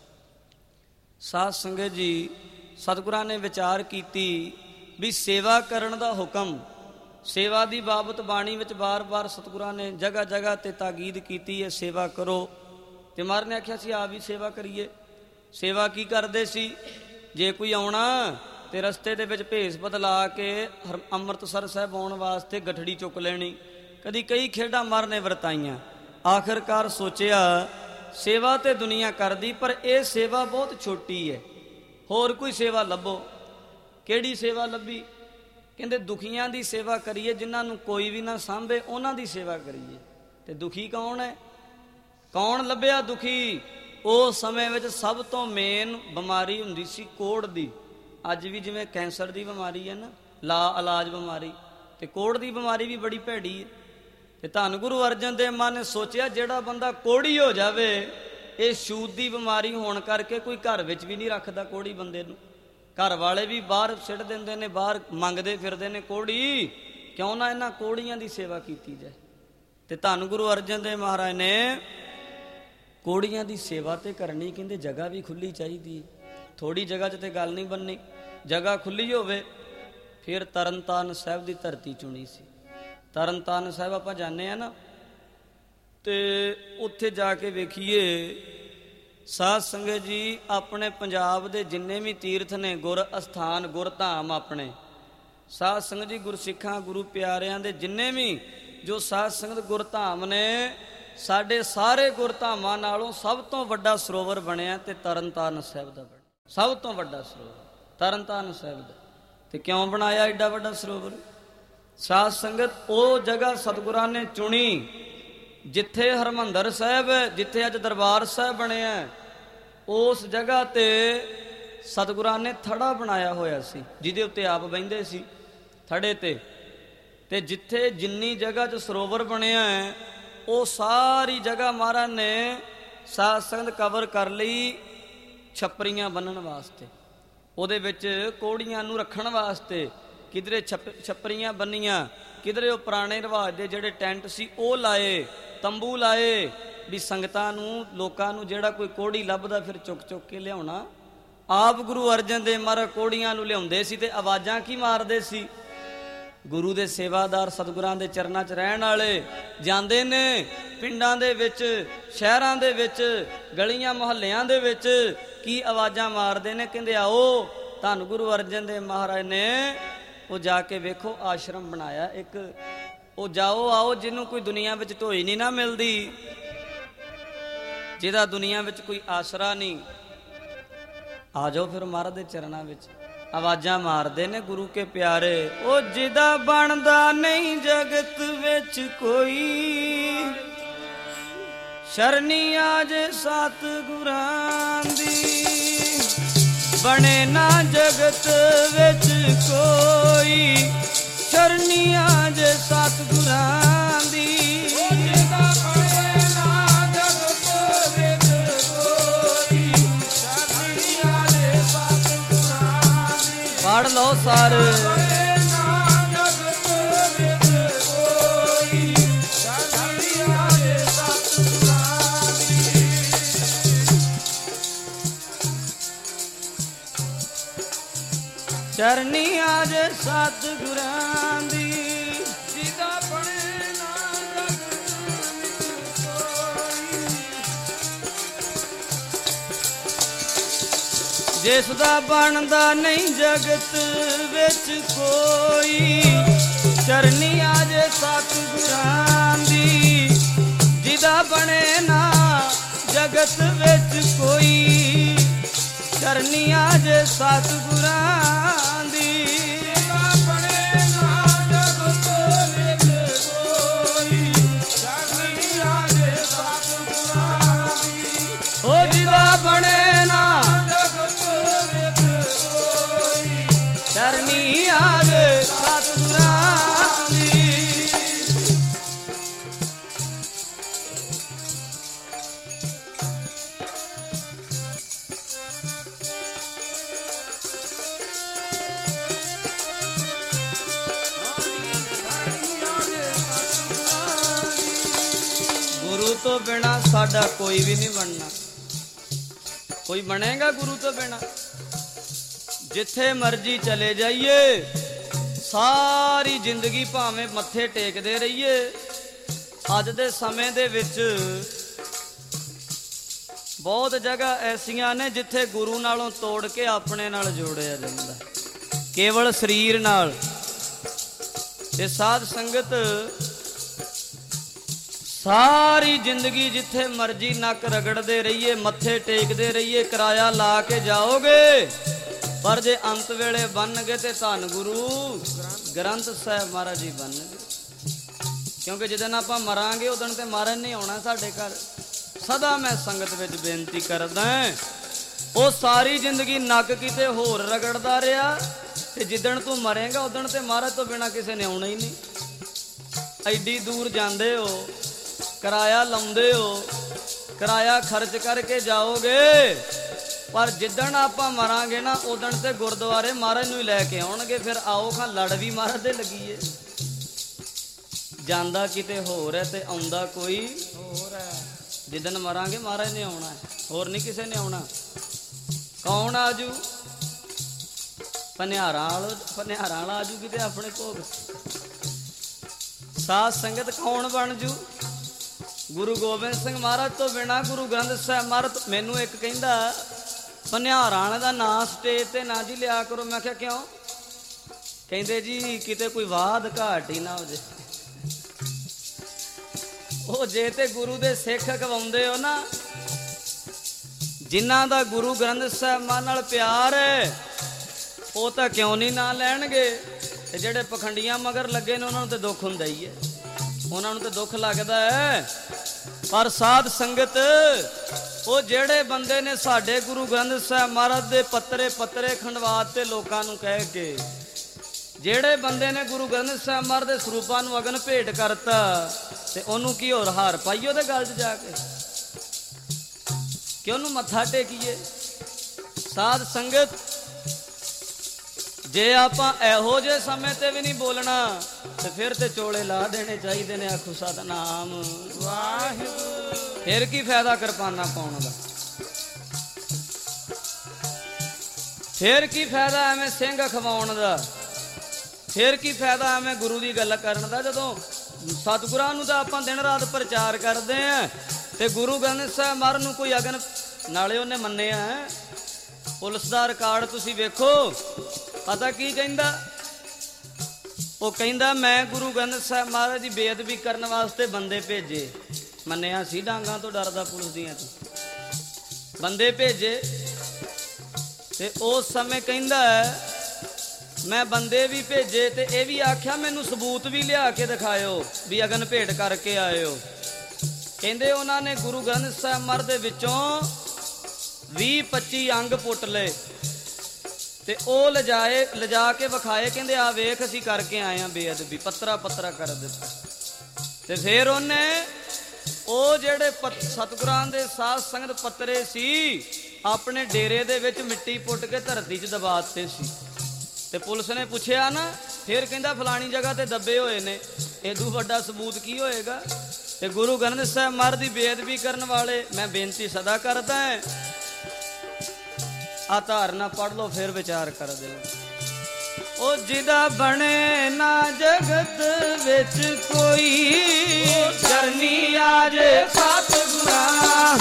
ਸਾਧ ਸੰਗਤ ਜੀ, ਸਤਿਗੁਰਾਂ ਨੇ ਵਿਚਾਰ ਕੀਤੀ ਵੀ ਸੇਵਾ ਕਰਨ ਦਾ ਹੁਕਮ, ਸੇਵਾ ਦੀ ਬਾਬਤ ਬਾਣੀ ਵਿੱਚ ਬਾਰ-ਬਾਰ ਸਤਿਗੁਰਾਂ ਨੇ ਜਗ੍ਹਾ ਜਗ੍ਹਾ ਤੇ ਤਾਕੀਦ ਕੀਤੀ ਹੈ, ਸੇਵਾ ਕਰੋ। ਤੇ ਮਹਾਰਾਜ ਨੇ ਆਖਿਆ ਸੀ ਆਪ ਵੀ ਸੇਵਾ ਕਰੀਏ। ਸੇਵਾ ਕੀ ਕਰਦੇ ਸੀ? ਜੇ ਕੋਈ ਆਉਣਾ ਤੇ ਰਸਤੇ ਦੇ ਵਿੱਚ ਭੇਸ ਬਦਲਾ ਕੇ ਅੰਮ੍ਰਿਤਸਰ ਸਾਹਿਬ ਆਉਣ ਵਾਸਤੇ ਗਠੜੀ ਚੁੱਕ ਲੈਣੀ। ਕਦੀ ਕਈ ਖੇਡਾਂ ਮਹਾਰਾਜ ਨੇ ਵਰਤਾਈਆਂ। ਆਖਿਰਕਾਰ ਸੋਚਿਆ ਸੇਵਾ ਤੇ ਦੁਨੀਆ ਕਰਦੀ, ਪਰ ਇਹ ਸੇਵਾ ਬਹੁਤ ਛੋਟੀ ਹੈ, ਹੋਰ ਕੋਈ ਸੇਵਾ ਲੱਭੋ। ਕਿਹੜੀ ਸੇਵਾ ਲੱਭੀ? ਕਹਿੰਦੇ ਦੁਖੀਆਂ ਦੀ ਸੇਵਾ ਕਰੀਏ, ਜਿਨ੍ਹਾਂ ਨੂੰ ਕੋਈ ਵੀ ਨਾ ਸਾਂਭੇ ਉਹਨਾਂ ਦੀ ਸੇਵਾ ਕਰੀਏ। ਤੇ ਦੁਖੀ ਕੌਣ ਹੈ? ਕੌਣ ਲੱਭਿਆ ਦੁਖੀ? ਉਸ ਸਮੇਂ ਵਿੱਚ ਸਭ ਤੋਂ ਮੇਨ ਬਿਮਾਰੀ ਹੁੰਦੀ ਸੀ ਕੋਹੜ ਦੀ। ਅੱਜ ਵੀ ਜਿਵੇਂ ਕੈਂਸਰ ਦੀ ਬਿਮਾਰੀ ਹੈ ਨਾ, ਲਾ ਇਲਾਜ ਬਿਮਾਰੀ, ਤੇ ਕੋਹੜ ਦੀ ਬਿਮਾਰੀ ਵੀ ਬੜੀ ਭੈੜੀ ਹੈ। ਤੇ ਧੰਨ ਗੁਰੂ ਅਰਜਨ ਦੇਵ ਮਹਾਰਾਜ ਨੇ ਸੋਚਿਆ ਜਿਹੜਾ ਬੰਦਾ ਕੋਹੜੀ ਹੋ ਜਾਵੇ ਇਹ ਛੂਤ ਦੀ ਬਿਮਾਰੀ ਹੋਣ ਕਰਕੇ ਕੋਈ ਘਰ ਵਿੱਚ ਵੀ ਨਹੀਂ ਰੱਖਦਾ ਕੋਹੜੀ ਬੰਦੇ ਨੂੰ। ਘਰ ਵਾਲੇ ਵੀ ਬਾਹਰ ਸਿੱਟ ਦਿੰਦੇ ਨੇ, ਬਾਹਰ ਮੰਗਦੇ ਫਿਰਦੇ ਨੇ ਕੋਹੜੀ। ਕਿਉਂ ਨਾ ਇਹਨਾਂ ਕੋਹੜੀਆਂ ਦੀ ਸੇਵਾ ਕੀਤੀ ਜਾਏ। ਤੇ ਧੰਨ ਗੁਰੂ ਅਰਜਨ ਦੇਵ ਮਹਾਰਾਜ ਨੇ ਕੋਹੜੀਆਂ ਦੀ ਸੇਵਾ ਤੇ ਕਰਨੀ, ਕਹਿੰਦੇ ਜਗ੍ਹਾ ਵੀ ਖੁੱਲੀ ਚਾਹੀਦੀ। ਥੋੜੀ ਜਗ੍ਹਾ 'ਚ ਤੇ ਗੱਲ ਨਹੀਂ ਬਣਨੀ, ਜਗ੍ਹਾ ਖੁੱਲੀ ਹੋਵੇ। ਫਿਰ ਤਰਨਤਾਰਨ ਸਾਹਿਬ ਦੀ ਧਰਤੀ ਚੁਣੀ ਸੀ। ਤਰਨਤਾਰਨ ਸਾਹਿਬ ਆਪਾਂ ਜਾਂਦੇ ਹਾਂ ਨਾ, ਤੇ ਉੱਥੇ ਜਾ ਕੇ ਵੇਖੀਏ ਸਾਧ ਸੰਗਤ ਜੀ, ਆਪਣੇ ਪੰਜਾਬ ਦੇ ਜਿੰਨੇ ਵੀ ਤੀਰਥ ਨੇ, ਗੁਰ ਅਸਥਾਨ, ਗੁਰਧਾਮ, ਆਪਣੇ ਸਾਧ ਸੰਗਤ ਜੀ, ਗੁਰਸਿੱਖਾਂ ਗੁਰੂ ਪਿਆਰਿਆਂ ਦੇ ਜਿੰਨੇ ਵੀ ਜੋ ਸਾਧ ਸੰਗਤ ਗੁਰਧਾਮ ਨੇ, ਸਾਡੇ ਸਾਰੇ ਗੁਰਧਾਮਾਂ ਨਾਲੋਂ ਸਭ ਤੋਂ ਵੱਡਾ ਸਰੋਵਰ ਬਣਿਆ ਤੇ ਤਰਨਤਾਰਨ ਸਾਹਿਬ ਦਾ ਬਣਿਆ। ਸਭ ਤੋਂ ਵੱਡਾ ਸਰੋਵਰ ਤਰਨਤਾਰਨ ਸਾਹਿਬ ਦਾ। ਤੇ ਕਿਉਂ ਬਣਾਇਆ ਏਡਾ ਵੱਡਾ ਸਰੋਵਰ? ਸਾਧ ਸੰਗਤ ਉਹ ਜਗ੍ਹਾ ਸਤਿਗੁਰਾਂ ਨੇ ਚੁਣੀ ਜਿੱਥੇ ਹਰਿਮੰਦਰ ਸਾਹਿਬ, ਜਿੱਥੇ ਅੱਜ ਦਰਬਾਰ ਸਾਹਿਬ ਬਣਿਆ, ਉਸ ਜਗ੍ਹਾ ਤੇ ਸਤਿਗੁਰਾਂ ਨੇ ਥੜਾ ਬਣਾਇਆ ਹੋਇਆ ਸੀ, ਜਿਹਦੇ ਉੱਤੇ ਆਪ ਬਹਿੰਦੇ ਸੀ ਥੜੇ ਤੇ। ਤੇ ਜਿੱਥੇ ਜਿੰਨੀ ਜਗ੍ਹਾ 'ਚ ਸਰੋਵਰ ਬਣਿਆ ਹੈ, ਉਹ ਸਾਰੀ ਜਗ੍ਹਾ ਮਹਾਰਾਜ ਨੇ ਸਾਧ ਸੰਗਤ ਕਵਰ ਕਰ ਲਈ ਛੱਪਰੀਆਂ ਬੰਨਣ ਵਾਸਤੇ, ਉਹਦੇ ਵਿੱਚ ਕੋਹੜੀਆਂ ਨੂੰ ਰੱਖਣ ਵਾਸਤੇ। ਕਿਧਰੇ ਛੱਪ ਛੱਪਰੀਆਂ ਬੰਨੀਆਂ, ਕਿਧਰੇ ਉਹ ਪੁਰਾਣੇ ਰਿਵਾਜ ਦੇ ਜਿਹੜੇ ਟੈਂਟ ਸੀ ਉਹ ਲਾਏ, ਤੰਬੂ ਲਾਏ, ਵੀ ਸੰਗਤਾਂ ਨੂੰ, ਲੋਕਾਂ ਨੂੰ ਜਿਹੜਾ ਕੋਈ ਕੋਹੜੀ ਲੱਭਦਾ ਫਿਰ ਚੁੱਕ ਚੁੱਕ ਕੇ ਲਿਆਉਣਾ। ਆਪ ਗੁਰੂ ਅਰਜਨ ਦੇਵ ਮਹਾਰਾਜ ਕੋਹੜੀਆਂ ਨੂੰ ਲਿਆਉਂਦੇ ਸੀ ਤੇ ਆਵਾਜ਼ਾਂ ਕੀ ਮਾਰਦੇ ਸੀ? ਗੁਰੂ ਦੇ ਸੇਵਾਦਾਰ, ਸਤਿਗੁਰਾਂ ਦੇ ਚਰਨਾਂ 'ਚ ਰਹਿਣ ਵਾਲੇ ਜਾਂਦੇ ਨੇ ਪਿੰਡਾਂ ਦੇ ਵਿੱਚ, ਸ਼ਹਿਰਾਂ ਦੇ ਵਿੱਚ, ਗਲੀਆਂ ਮੁਹੱਲਿਆਂ ਦੇ ਵਿੱਚ, ਕੀ ਆਵਾਜ਼ਾਂ ਮਾਰਦੇ ਨੇ? ਕਹਿੰਦੇ ਆਓ, ਧੰਨ ਗੁਰੂ ਅਰਜਨ ਦੇਵ ਮਹਾਰਾਜ ਨੇ ਉਹ ਜਾ ਕੇ ਵੇਖੋ ਆਸ਼ਰਮ ਬਣਾਇਆ ਇੱਕ। ਉਹ ਜਾਓ ਆਓ, ਜਿਹਨੂੰ ਕੋਈ ਦੁਨੀਆ ਵਿੱਚ ਢੋਈ ਨਹੀਂ ਨਾ ਮਿਲਦੀ, ਜਿਹਦਾ ਦੁਨੀਆ ਵਿੱਚ ਕੋਈ ਆਸਰਾ ਨਹੀਂ, ਆ ਜਾਓ ਫਿਰ ਮਹਾਰਾਜ ਦੇ ਚਰਨਾਂ ਵਿੱਚ। ਆਵਾਜ਼ਾਂ ਮਾਰਦੇ ਨੇ ਗੁਰੂ ਕੇ ਪਿਆਰੇ, ਉਹ ਜਿਹਦਾ ਬਣਦਾ ਨਹੀਂ ਜਗਤ ਵਿੱਚ ਕੋਈ, ਸ਼ਰਨੀ ਆ ਜੇ ਸਤਿਗੁਰਾਂ ਦੀ, ਬਣੇ ਨਾ ਜਗਤ ਵਿੱਚ ਕੋਈ, ਸ਼ਰਨੀ ਆ ਜੇ ਸਤਿਗੁਰਾਂ ਦੀ। ਪੜ ਲਓ ਸਾਰੇ। ਚਰਨੀ ਆ ਜੇ ਸਤਿਗੁਰਾਂ ਦੀ, ਜਿਹਦਾ ਬਣੇ ਨਾ ਜਗਤ ਵਿੱਚ ਕੋਈ, ਜਿਸ ਦਾ ਬਣਦਾ ਨਹੀਂ ਜਗਤ ਵਿੱਚ ਕੋਈ, ਚਰਨੀ ਆ ਜੇ ਸਤਿਗੁਰਾਂ ਦੀ, ਜਿਹਦਾ ਬਣੇ ਨਾ ਜਗਤ ਵਿੱਚ ਕੋਈ, ਚਰਨੀ ਆ ਜੇ ਸਤਿਗੁਰਾਂ ਦੀ। ਬਣੇ ਨਾ ਜਗਤ ਵਿੱਚ ਕੋਈ, ਚਰਨੀ ਆ ਜੇ ਸਤਿਗੁਰਾਂ ਦੀ, ਉਹ ਜਿਹਦਾ ਬਣੇ ਨਾ ਚਰਨੀ ਆ ਜੇ ਸਤਿਗੁਰਾਂ ਦੀ। ਗੁਰੂ ਤੋਂ ਬਿਨਾ ਸਾਡਾ ਕੋਈ ਵੀ ਨਹੀਂ ਬਣਨਾ। ਕੋਈ ਬਣੇਗਾ ਗੁਰੂ ਤੋਂ ਬਿਨਾ? ਜਿੱਥੇ ਮਰਜੀ ਚਲੇ ਜਾਈਏ, ਸਾਰੀ ਜ਼ਿੰਦਗੀ ਭਾਵੇਂ ਮੱਥੇ ਟੇਕਦੇ ਰਹੀਏ। ਅੱਜ ਦੇ ਸਮੇਂ ਦੇ ਵਿੱਚ ਬਹੁਤ ਜਗ੍ਹਾ ਐਸੀਆਂ ਨੇ ਜਿੱਥੇ ਗੁਰੂ ਨਾਲੋਂ ਤੋੜ ਕੇ ਆਪਣੇ ਨਾਲ ਜੋੜਿਆ ਜਾਂਦਾ, ਕੇਵਲ ਸਰੀਰ ਨਾਲ। ਤੇ ਸਾਧ ਸੰਗਤ ਸਾਰੀ ਜ਼ਿੰਦਗੀ ਜਿੱਥੇ ਮਰਜੀ ਨੱਕ ਰਗੜਦੇ ਰਹੀਏ, ਮੱਥੇ ਟੇਕਦੇ ਰਹੀਏ, ਕਿਰਾਇਆ ਲਾ ਕੇ ਜਾਓਗੇ, ਪਰ ਜੇ ਅੰਤ ਵੇਲੇ ਬਣਨਗੇ ਤੇ ਧੰਨ ਗੁਰੂ ਗ੍ਰੰਥ ਸਾਹਿਬ ਮਹਾਰਾਜ ਜੀ ਬਣਨਗੇ। ਕਿਉਂਕਿ ਜਿੱਦਣ ਆਪਾਂ ਮਰਾਂਗੇ ਉਦਣ ਤੇ ਮਰਨ ਨਹੀਂ ਆਉਣਾ ਸਾਡੇ ਘਰ। ਸਦਾ ਮੈਂ ਸੰਗਤ ਵਿੱਚ ਬੇਨਤੀ ਕਰਦਾ, ਉਹ ਸਾਰੀ ਜ਼ਿੰਦਗੀ ਨੱਕ ਕਿਤੇ ਹੋਰ ਰਗੜਦਾ ਰਿਹਾ, ਤੇ ਜਿੱਦਣ ਤੂੰ ਮਰੇਗਾ ਉਦਣ ਤੇ ਮਹਾਰਾਜ ਤੋਂ ਬਿਨਾਂ ਕਿਸੇ ਨੇ ਆਉਣਾ ਹੀ ਨਹੀਂ। ਐਡੀ ਦੂਰ ਜਾਂਦੇ ਹੋ, ਕਿਰਾਇਆ ਲਾਉਂਦੇ ਹੋ, ਕਿਰਾਇਆ ਖਰਚ ਕਰਕੇ ਜਾਓਗੇ, ਪਰ ਜਿੱਦਣ ਆਪਾਂ ਮਰਾਂਗੇ ਨਾ ਉਦਣ ਤੇ ਗੁਰਦੁਆਰੇ ਮਹਾਰਾਜ ਨੂੰ ਹੀ ਲੈ ਕੇ ਆਉਣਗੇ। ਫਿਰ ਆਓ ਖਾਂ ਲੜ ਵੀ ਮਹਾਰਾਜ ਦੇ ਲੱਗੀਏ। ਜਾਂਦਾ ਕਿਤੇ ਹੋਰ ਹੈ ਤੇ ਆਉਂਦਾ ਕੋਈ ਹੋਰ ਹੈ। ਜਿੱਦਣ ਮਰਾਂਗੇ ਮਹਾਰਾਜ ਨੇ ਆਉਣਾ, ਹੋਰ ਨਹੀਂ ਕਿਸੇ ਨੇ ਆਉਣਾ। ਕੌਣ ਆਜੂ? ਭਨਿਆਰਾਂ ਵਾਲਾ ਭਨਿਆਰਾਂ ਵਾਲਾ ਆਜੂ ਕਿਤੇ ਆਪਣੇ ਭੋਗ। ਸਾਧ ਸੰਗਤ ਕੌਣ ਬਣ ਜੂ? ਗੁਰੂ ਗੋਬਿੰਦ ਸਿੰਘ ਮਹਾਰਾਜ ਤੋਂ ਬਿਨਾ, ਗੁਰੂ ਗ੍ਰੰਥ ਸਾਹਿਬ ਮਹਾਰਾਜ। ਮੈਨੂੰ ਇੱਕ ਕਹਿੰਦਾ ਭਨਿਆਰਾਂ ਵਾਲੇ ਦਾ ਨਾਂ ਸਟੇਜ ਤੇ ਨਾ ਜੀ ਲਿਆ ਕਰੋ। ਮੈਂ ਕਿਹਾ ਕਿਉਂ? ਕਹਿੰਦੇ ਜੀ ਕਿਤੇ ਕੋਈ ਵਾਦ ਘਾਟ ਹੀ ਨਾ ਹੋ ਜੇ। ਉਹ ਜੇ ਤੇ ਗੁਰੂ ਦੇ ਸਿੱਖ ਕਵਾਉਂਦੇ ਹੋ ਨਾ, ਜਿਨ੍ਹਾਂ ਦਾ ਗੁਰੂ ਗ੍ਰੰਥ ਸਾਹਿਬ ਮਾਂ ਨਾਲ ਪਿਆਰ ਹੈ, ਉਹ ਤਾਂ ਕਿਉਂ ਨਹੀਂ ਨਾਂ ਲੈਣਗੇ। ਤੇ ਜਿਹੜੇ ਪਖੰਡੀਆਂ ਮਗਰ ਲੱਗੇ ਨੇ ਉਹਨਾਂ ਨੂੰ ਤੇ ਦੁੱਖ ਹੁੰਦਾ ਹੀ ਹੈ, ਉਹਨਾਂ ਨੂੰ ਤੇ ਦੁੱਖ ਲੱਗਦਾ ਹੈ। ਪਰ ਸਾਧ ਸੰਗਤ, ਉਹ ਜਿਹੜੇ ਬੰਦੇ ਨੇ ਸਾਡੇ ਗੁਰੂ ਗ੍ਰੰਥ ਸਾਹਿਬ ਮਹਾਰਾਜ ਦੇ ਪੱਤਰੇ ਪੱਤਰੇ ਖੰਡਵਾਤੇ ਲੋਕਾਂ ਨੂੰ ਕਹਿ ਕੇ, ਜਿਹੜੇ ਬੰਦੇ ਨੇ ਗੁਰੂ ਗ੍ਰੰਥ ਸਾਹਿਬ ਮਹਾਰਾਜ ਦੇ ਸਰੂਪਾਂ ਨੂੰ ਅਗਨ ਭੇਟ ਕਰਤਾ, ਤੇ ਉਹਨੂੰ ਕੀ ਹੋਰ ਹਾਰ ਪਾਈਏ ਉਹਦੇ ਗਲ 'ਚ ਜਾ ਕੇ ਕਿ ਉਹਨੂੰ ਮੱਥਾ ਟੇਕੀਏ? ਸਾਧ ਸੰਗਤ, ਜੇ ਆਪਾਂ ਇਹੋ ਜਿਹੇ ਸਮੇਂ ਤੇ ਵੀ ਨਹੀਂ ਬੋਲਣਾ ਤੇ ਫਿਰ ਤੇ ਚੋਲੇ ਲਾ ਦੇਣੇ ਚਾਹੀਦੇ ਨੇ। ਆਖੋ ਸਤਨਾਮ ਵਾਹਿਗੁਰੂ। ਫਿਰ ਕੀ ਫਾਇਦਾ ਕਿਰਪਾਨਾਂ ਪਾਉਣ ਦਾ? ਫਿਰ ਕੀ ਫਾਇਦਾ ਐਵੇਂ ਸਿੰਘ ਖਵਾਉਣ ਦਾ? ਫਿਰ ਕੀ ਫਾਇਦਾ ਐਵੇਂ ਗੁਰੂ ਦੀ ਗੱਲ ਕਰਨ ਦਾ? ਜਦੋਂ ਸਤਿਗੁਰਾਂ ਨੂੰ ਤਾਂ ਆਪਾਂ ਦਿਨ ਰਾਤ ਪ੍ਰਚਾਰ ਕਰਦੇ ਆਂ, ਤੇ ਗੁਰੂ ਗ੍ਰੰਥ ਸਾਹਿਬ ਮਹਾਰਾਜ ਨੂੰ ਕੋਈ ਅਗਨ, ਨਾਲੇ ਉਹਨੇ ਮੰਨਿਆ। ਪੁਲਿਸ ਦਾ ਰਿਕਾਰਡ ਤੁਸੀਂ ਵੇਖੋ, ਪਤਾ ਕੀ ਕਹਿੰਦਾ? ਉਹ ਕਹਿੰਦਾ ਮੈਂ ਗੁਰੂ ਗ੍ਰੰਥ ਸਾਹਿਬ ਮਹਾਰਾਜ ਦੀ ਬੇਅਦਬੀ ਕਰਨ ਵਾਸਤੇ ਬੰਦੇ ਭੇਜੇ। ਮੰਨਿਆ ਸੀ ਡਾਂਗਾਂ ਤੋਂ ਡਰਦਾ ਪੁਲਿਸ ਦੀਆਂ ਤੋਂ, ਬੰਦੇ ਭੇਜੇ। ਤੇ ਉਸ ਸਮੇਂ ਕਹਿੰਦਾ ਮੈਂ ਬੰਦੇ ਵੀ ਭੇਜੇ ਤੇ ਇਹ ਵੀ ਆਖਿਆ ਮੈਨੂੰ ਸਬੂਤ ਵੀ ਲਿਆ ਕੇ ਦਿਖਾਇਓ ਵੀ ਅਗਨ ਭੇਟ ਕਰਕੇ ਆਇਓ। ਕਹਿੰਦੇ ਉਹਨਾਂ ਨੇ ਗੁਰੂ ਗ੍ਰੰਥ ਸਾਹਿਬ ਮਹਾਰਾਜ ਦੇ ਵਿੱਚੋਂ ਵੀਹ ਪੱਚੀ ਅੰਗ ਪੁੱਟ ਲਏ ਤੇ ਉਹ ਲਿਜਾਏ ਲਿਜਾ ਕੇ ਵਿਖਾਏ। ਕਹਿੰਦੇ ਆ ਵੇਖ ਅਸੀਂ ਕਰਕੇ ਆਏ ਆ ਬੇਅਦਬੀ, ਪੱਤਰਾ ਪੱਤਰਾ ਕਰ ਦਿੱਤਾ। ਤੇ ਫਿਰ ਉਹਨੇ ਉਹ ਜਿਹੜੇ ਸਤਿਗੁਰਾਂ ਦੇ ਸਾਧ ਸੰਗਤ ਪੱਤਰੇ ਸੀ, ਆਪਣੇ ਡੇਰੇ ਦੇ ਵਿੱਚ ਮਿੱਟੀ ਪੁੱਟ ਕੇ ਧਰਤੀ 'ਚ ਦਬਾ ਦਿੱਤੇ ਸੀ। ਤੇ ਪੁਲਿਸ ਨੇ ਪੁੱਛਿਆ ਨਾ, ਫਿਰ ਕਹਿੰਦਾ ਫਲਾਣੀ ਜਗ੍ਹਾ ਤੇ ਦੱਬੇ ਹੋਏ ਨੇ। ਇਹਦੂ ਵੱਡਾ ਸਬੂਤ ਕੀ ਹੋਏਗਾ? ਤੇ ਗੁਰੂ ਗ੍ਰੰਥ ਸਾਹਿਬ ਮਹਾਰਾਜ ਦੀ ਬੇਅਦਬੀ ਕਰਨ ਵਾਲੇ, ਮੈਂ ਬੇਨਤੀ ਸਦਾ ਕਰਦਾ ਹਾਂ, ਆ ਧਾਰਨਾ ਪੜ੍ਹ ਲਓ ਫਿਰ ਵਿਚਾਰ ਕਰ ਦਿਓ। ਉਹ ਜਿਹਦਾ ਬਣੇ ਨਾ ਜਗਤ ਵਿੱਚ ਕੋਈ, ਕਰਨੀ ਆਜੇ ਸਤਿਗੁਰਾਂ।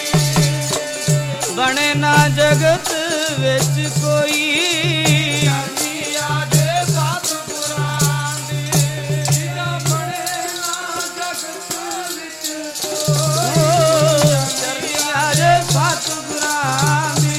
ਬਣੇ ਨਾ ਜਗਤ ਵਿੱਚ ਕੋਈ, ਕਰਨੀ ਆਜੇ ਸਤਿਗੁਰਾਂ ਦੀ। ਜਿਹਦਾ ਬਣੇ ਨਾ ਜਗਤ ਵਿੱਚ ਕੋਈ, ਕਰਨੀ ਆਜੇ ਸਤਿਗੁਰਾਂ ਦੀ।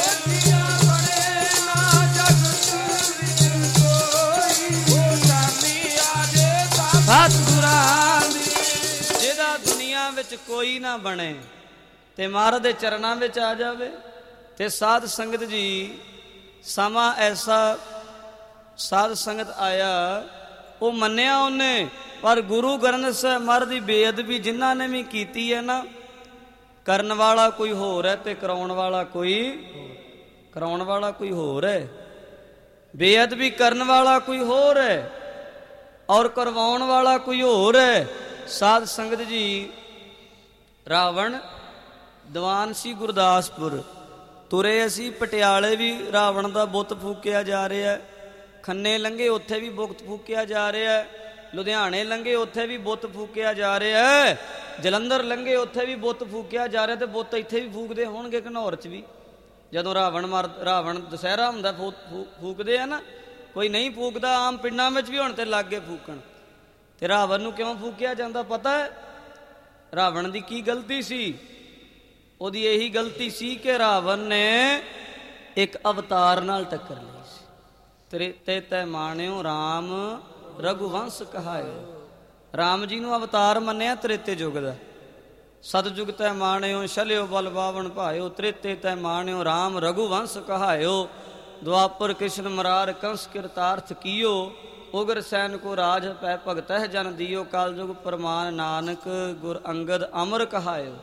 ਸਤਿਗੁਰਾਂ ਦੀ। ਜਿਹਦਾ ਦੁਨੀਆ ਵਿੱਚ ਕੋਈ ਨਾ ਬਣੇ ਤੇ ਮਹਾਰਾਜ ਦੇ ਚਰਨਾਂ ਵਿੱਚ ਆ ਜਾਵੇ। ਤੇ ਸਾਧ ਸੰਗਤ ਜੀ, ਸਮਾਂ ਐਸਾ ਸਾਧ ਸੰਗਤ ਆਇਆ, ਉਹ ਮੰਨਿਆ ਉਹਨੇ, ਪਰ ਗੁਰੂ ਗ੍ਰੰਥ ਸਾਹਿਬ ਮਹਾਰਾਜ ਦੀ ਬੇਅਦਬੀ ਜਿਨ੍ਹਾਂ ਨੇ ਵੀ ਕੀਤੀ ਹੈ ਨਾ, ਕਰਨ ਵਾਲਾ ਕੋਈ ਹੋਰ ਹੈ ਤੇ ਕਰਾਉਣ ਵਾਲਾ ਕੋਈ ਕਰਾਉਣ ਵਾਲਾ ਕੋਈ ਹੋਰ ਹੈ। ਬੇਅਦਬੀ ਕਰਨ ਵਾਲਾ ਕੋਈ ਹੋਰ ਹੈ ਔਰ ਕਰਵਾਉਣ ਵਾਲਾ ਕੋਈ ਹੋਰ ਹੈ। ਸਾਧ ਸੰਗਤ ਜੀ, ਰਾਵਣ ਦੀਵਾਨ ਸੀ ਗੁਰਦਾਸਪੁਰ, ਤੁਰੇ ਅਸੀਂ ਪਟਿਆਲੇ ਵੀ ਰਾਵਣ ਦਾ ਬੁੱਤ ਫੂਕਿਆ ਜਾ ਰਿਹਾ। ਖੰਨੇ ਲੰਘੇ ਉੱਥੇ ਵੀ ਬੁੱਤ ਫੂਕਿਆ ਜਾ ਰਿਹਾ। ਲੁਧਿਆਣੇ ਲੰਘੇ ਉੱਥੇ ਵੀ ਬੁੱਤ ਫੂਕਿਆ ਜਾ ਰਿਹਾ। ਜਲੰਧਰ ਲੰਘੇ ਉੱਥੇ ਵੀ ਬੁੱਤ ਫੂਕਿਆ ਜਾ ਰਿਹਾ। ਤੇ ਬੁੱਤ ਇੱਥੇ ਵੀ ਫੂਕਦੇ ਹੋਣਗੇ ਘਨੌਰ 'ਚ ਵੀ, ਜਦੋਂ ਰਾਵਣ ਮਰ ਰਾਵਣ ਦੁਸਹਿਰਾ ਹੁੰਦਾ ਫੂ ਫੂਕਦੇ ਆ ਨਾ। ਕੋਈ ਨਹੀਂ ਫੂਕਦਾ, ਆਮ ਪਿੰਡਾਂ ਵਿੱਚ ਵੀ ਹੁਣ ਤੇ ਲੱਗ ਗਏ ਫੂਕਣ। ਤੇ ਰਾਵਣ ਨੂੰ ਕਿਉਂ ਫੂਕਿਆ ਜਾਂਦਾ ਪਤਾ ਹੈ? ਰਾਵਣ ਦੀ ਕੀ ਗਲਤੀ ਸੀ? ਉਹਦੀ ਇਹੀ ਗਲਤੀ ਸੀ ਕਿ ਰਾਵਣ ਨੇ ਇੱਕ ਅਵਤਾਰ ਨਾਲ ਟੱਕਰ ਲਈ ਸੀ। ਤ੍ਰੇਤੇ ਤੈ ਮਾਣਿਓ ਰਾਮ ਰਘੁਵੰਸ਼ ਕਹਾਇਓ। ਰਾਮ ਜੀ ਨੂੰ ਅਵਤਾਰ ਮੰਨਿਆ ਤ੍ਰੇਤੇ ਯੁੱਗ ਦਾ। ਸਤਜੁਗ ਤੈ ਮਾਣਿਓ ਛਲਿਓ ਬਲ ਬਾਵਣ ਭਾਇਓ। ਤ੍ਰੇਤੇ ਤੈ ਮਾਣਿਓ ਰਾਮ ਰਘੁਵੰਸ਼ ਕਹਾਇਓ। ਦੁਆਪਰ ਕ੍ਰਿਸ਼ਨ ਮਰਾਰ ਕੰਸ ਕਿਰਤਾਰਥ ਕੀਓ। ਉਗਰ ਸੈਨ ਕੋ ਰਾਜ ਪੈ ਭਗਤਹਿ ਜਨ ਦਿਓ। ਕਾਲਯੁਗ ਪ੍ਰਮਾਨ ਨਾਨਕ ਗੁਰ ਅੰਗਦ ਅਮਰ ਕਹਾਇਓ।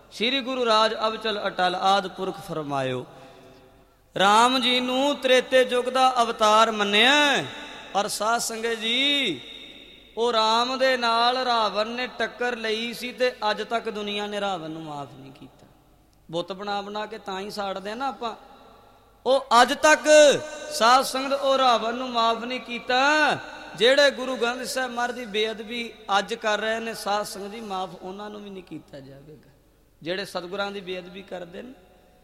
ਸ੍ਰੀ ਗੁਰੂ ਰਾਜ ਅਵਚਲ ਅਟਲ ਆਦਿ ਪੁਰਖ ਫਰਮਾਇਓ। ਰਾਮ ਜੀ ਨੂੰ ਤ੍ਰੇਤੇ ਯੁੱਗ ਦਾ ਅਵਤਾਰ ਮੰਨਿਆ। ਪਰ ਸਾਧ ਸੰਗਤ ਜੀ, ਉਹ ਰਾਮ ਦੇ ਨਾਲ ਰਾਵਣ ਨੇ ਟੱਕਰ ਲਈ ਸੀ ਤੇ ਅੱਜ ਤੱਕ ਦੁਨੀਆ ਨੇ ਰਾਵਣ ਨੂੰ ਮਾਫ ਨਹੀਂ ਕੀਤਾ। ਬੁੱਤ ਬਣਾ ਬਣਾ ਕੇ ਤਾਂ ਹੀ ਸਾੜਦੇ ਨਾ ਆਪਾਂ। ਉਹ ਅੱਜ ਤੱਕ ਸਾਧ ਸੰਗਤ ਉਹ ਰਾਵਣ ਨੂੰ ਮਾਫ ਨਹੀਂ ਕੀਤਾ। ਜਿਹੜੇ ਗੁਰੂ ਗ੍ਰੰਥ ਸਾਹਿਬ ਮਹਾਰਾਜ ਦੀ ਬੇਅਦਬੀ ਅੱਜ ਕਰ ਰਹੇ ਨੇ ਸਾਧ ਸੰਗਤ ਜੀ, ਮਾਫ ਉਹਨਾਂ ਨੂੰ ਵੀ ਨਹੀਂ ਕੀਤਾ ਜਾਵੇਗਾ ਜਿਹੜੇ ਸਤਿਗੁਰਾਂ ਦੀ ਬੇਅਦਬੀ ਕਰਦੇ ਨੇ।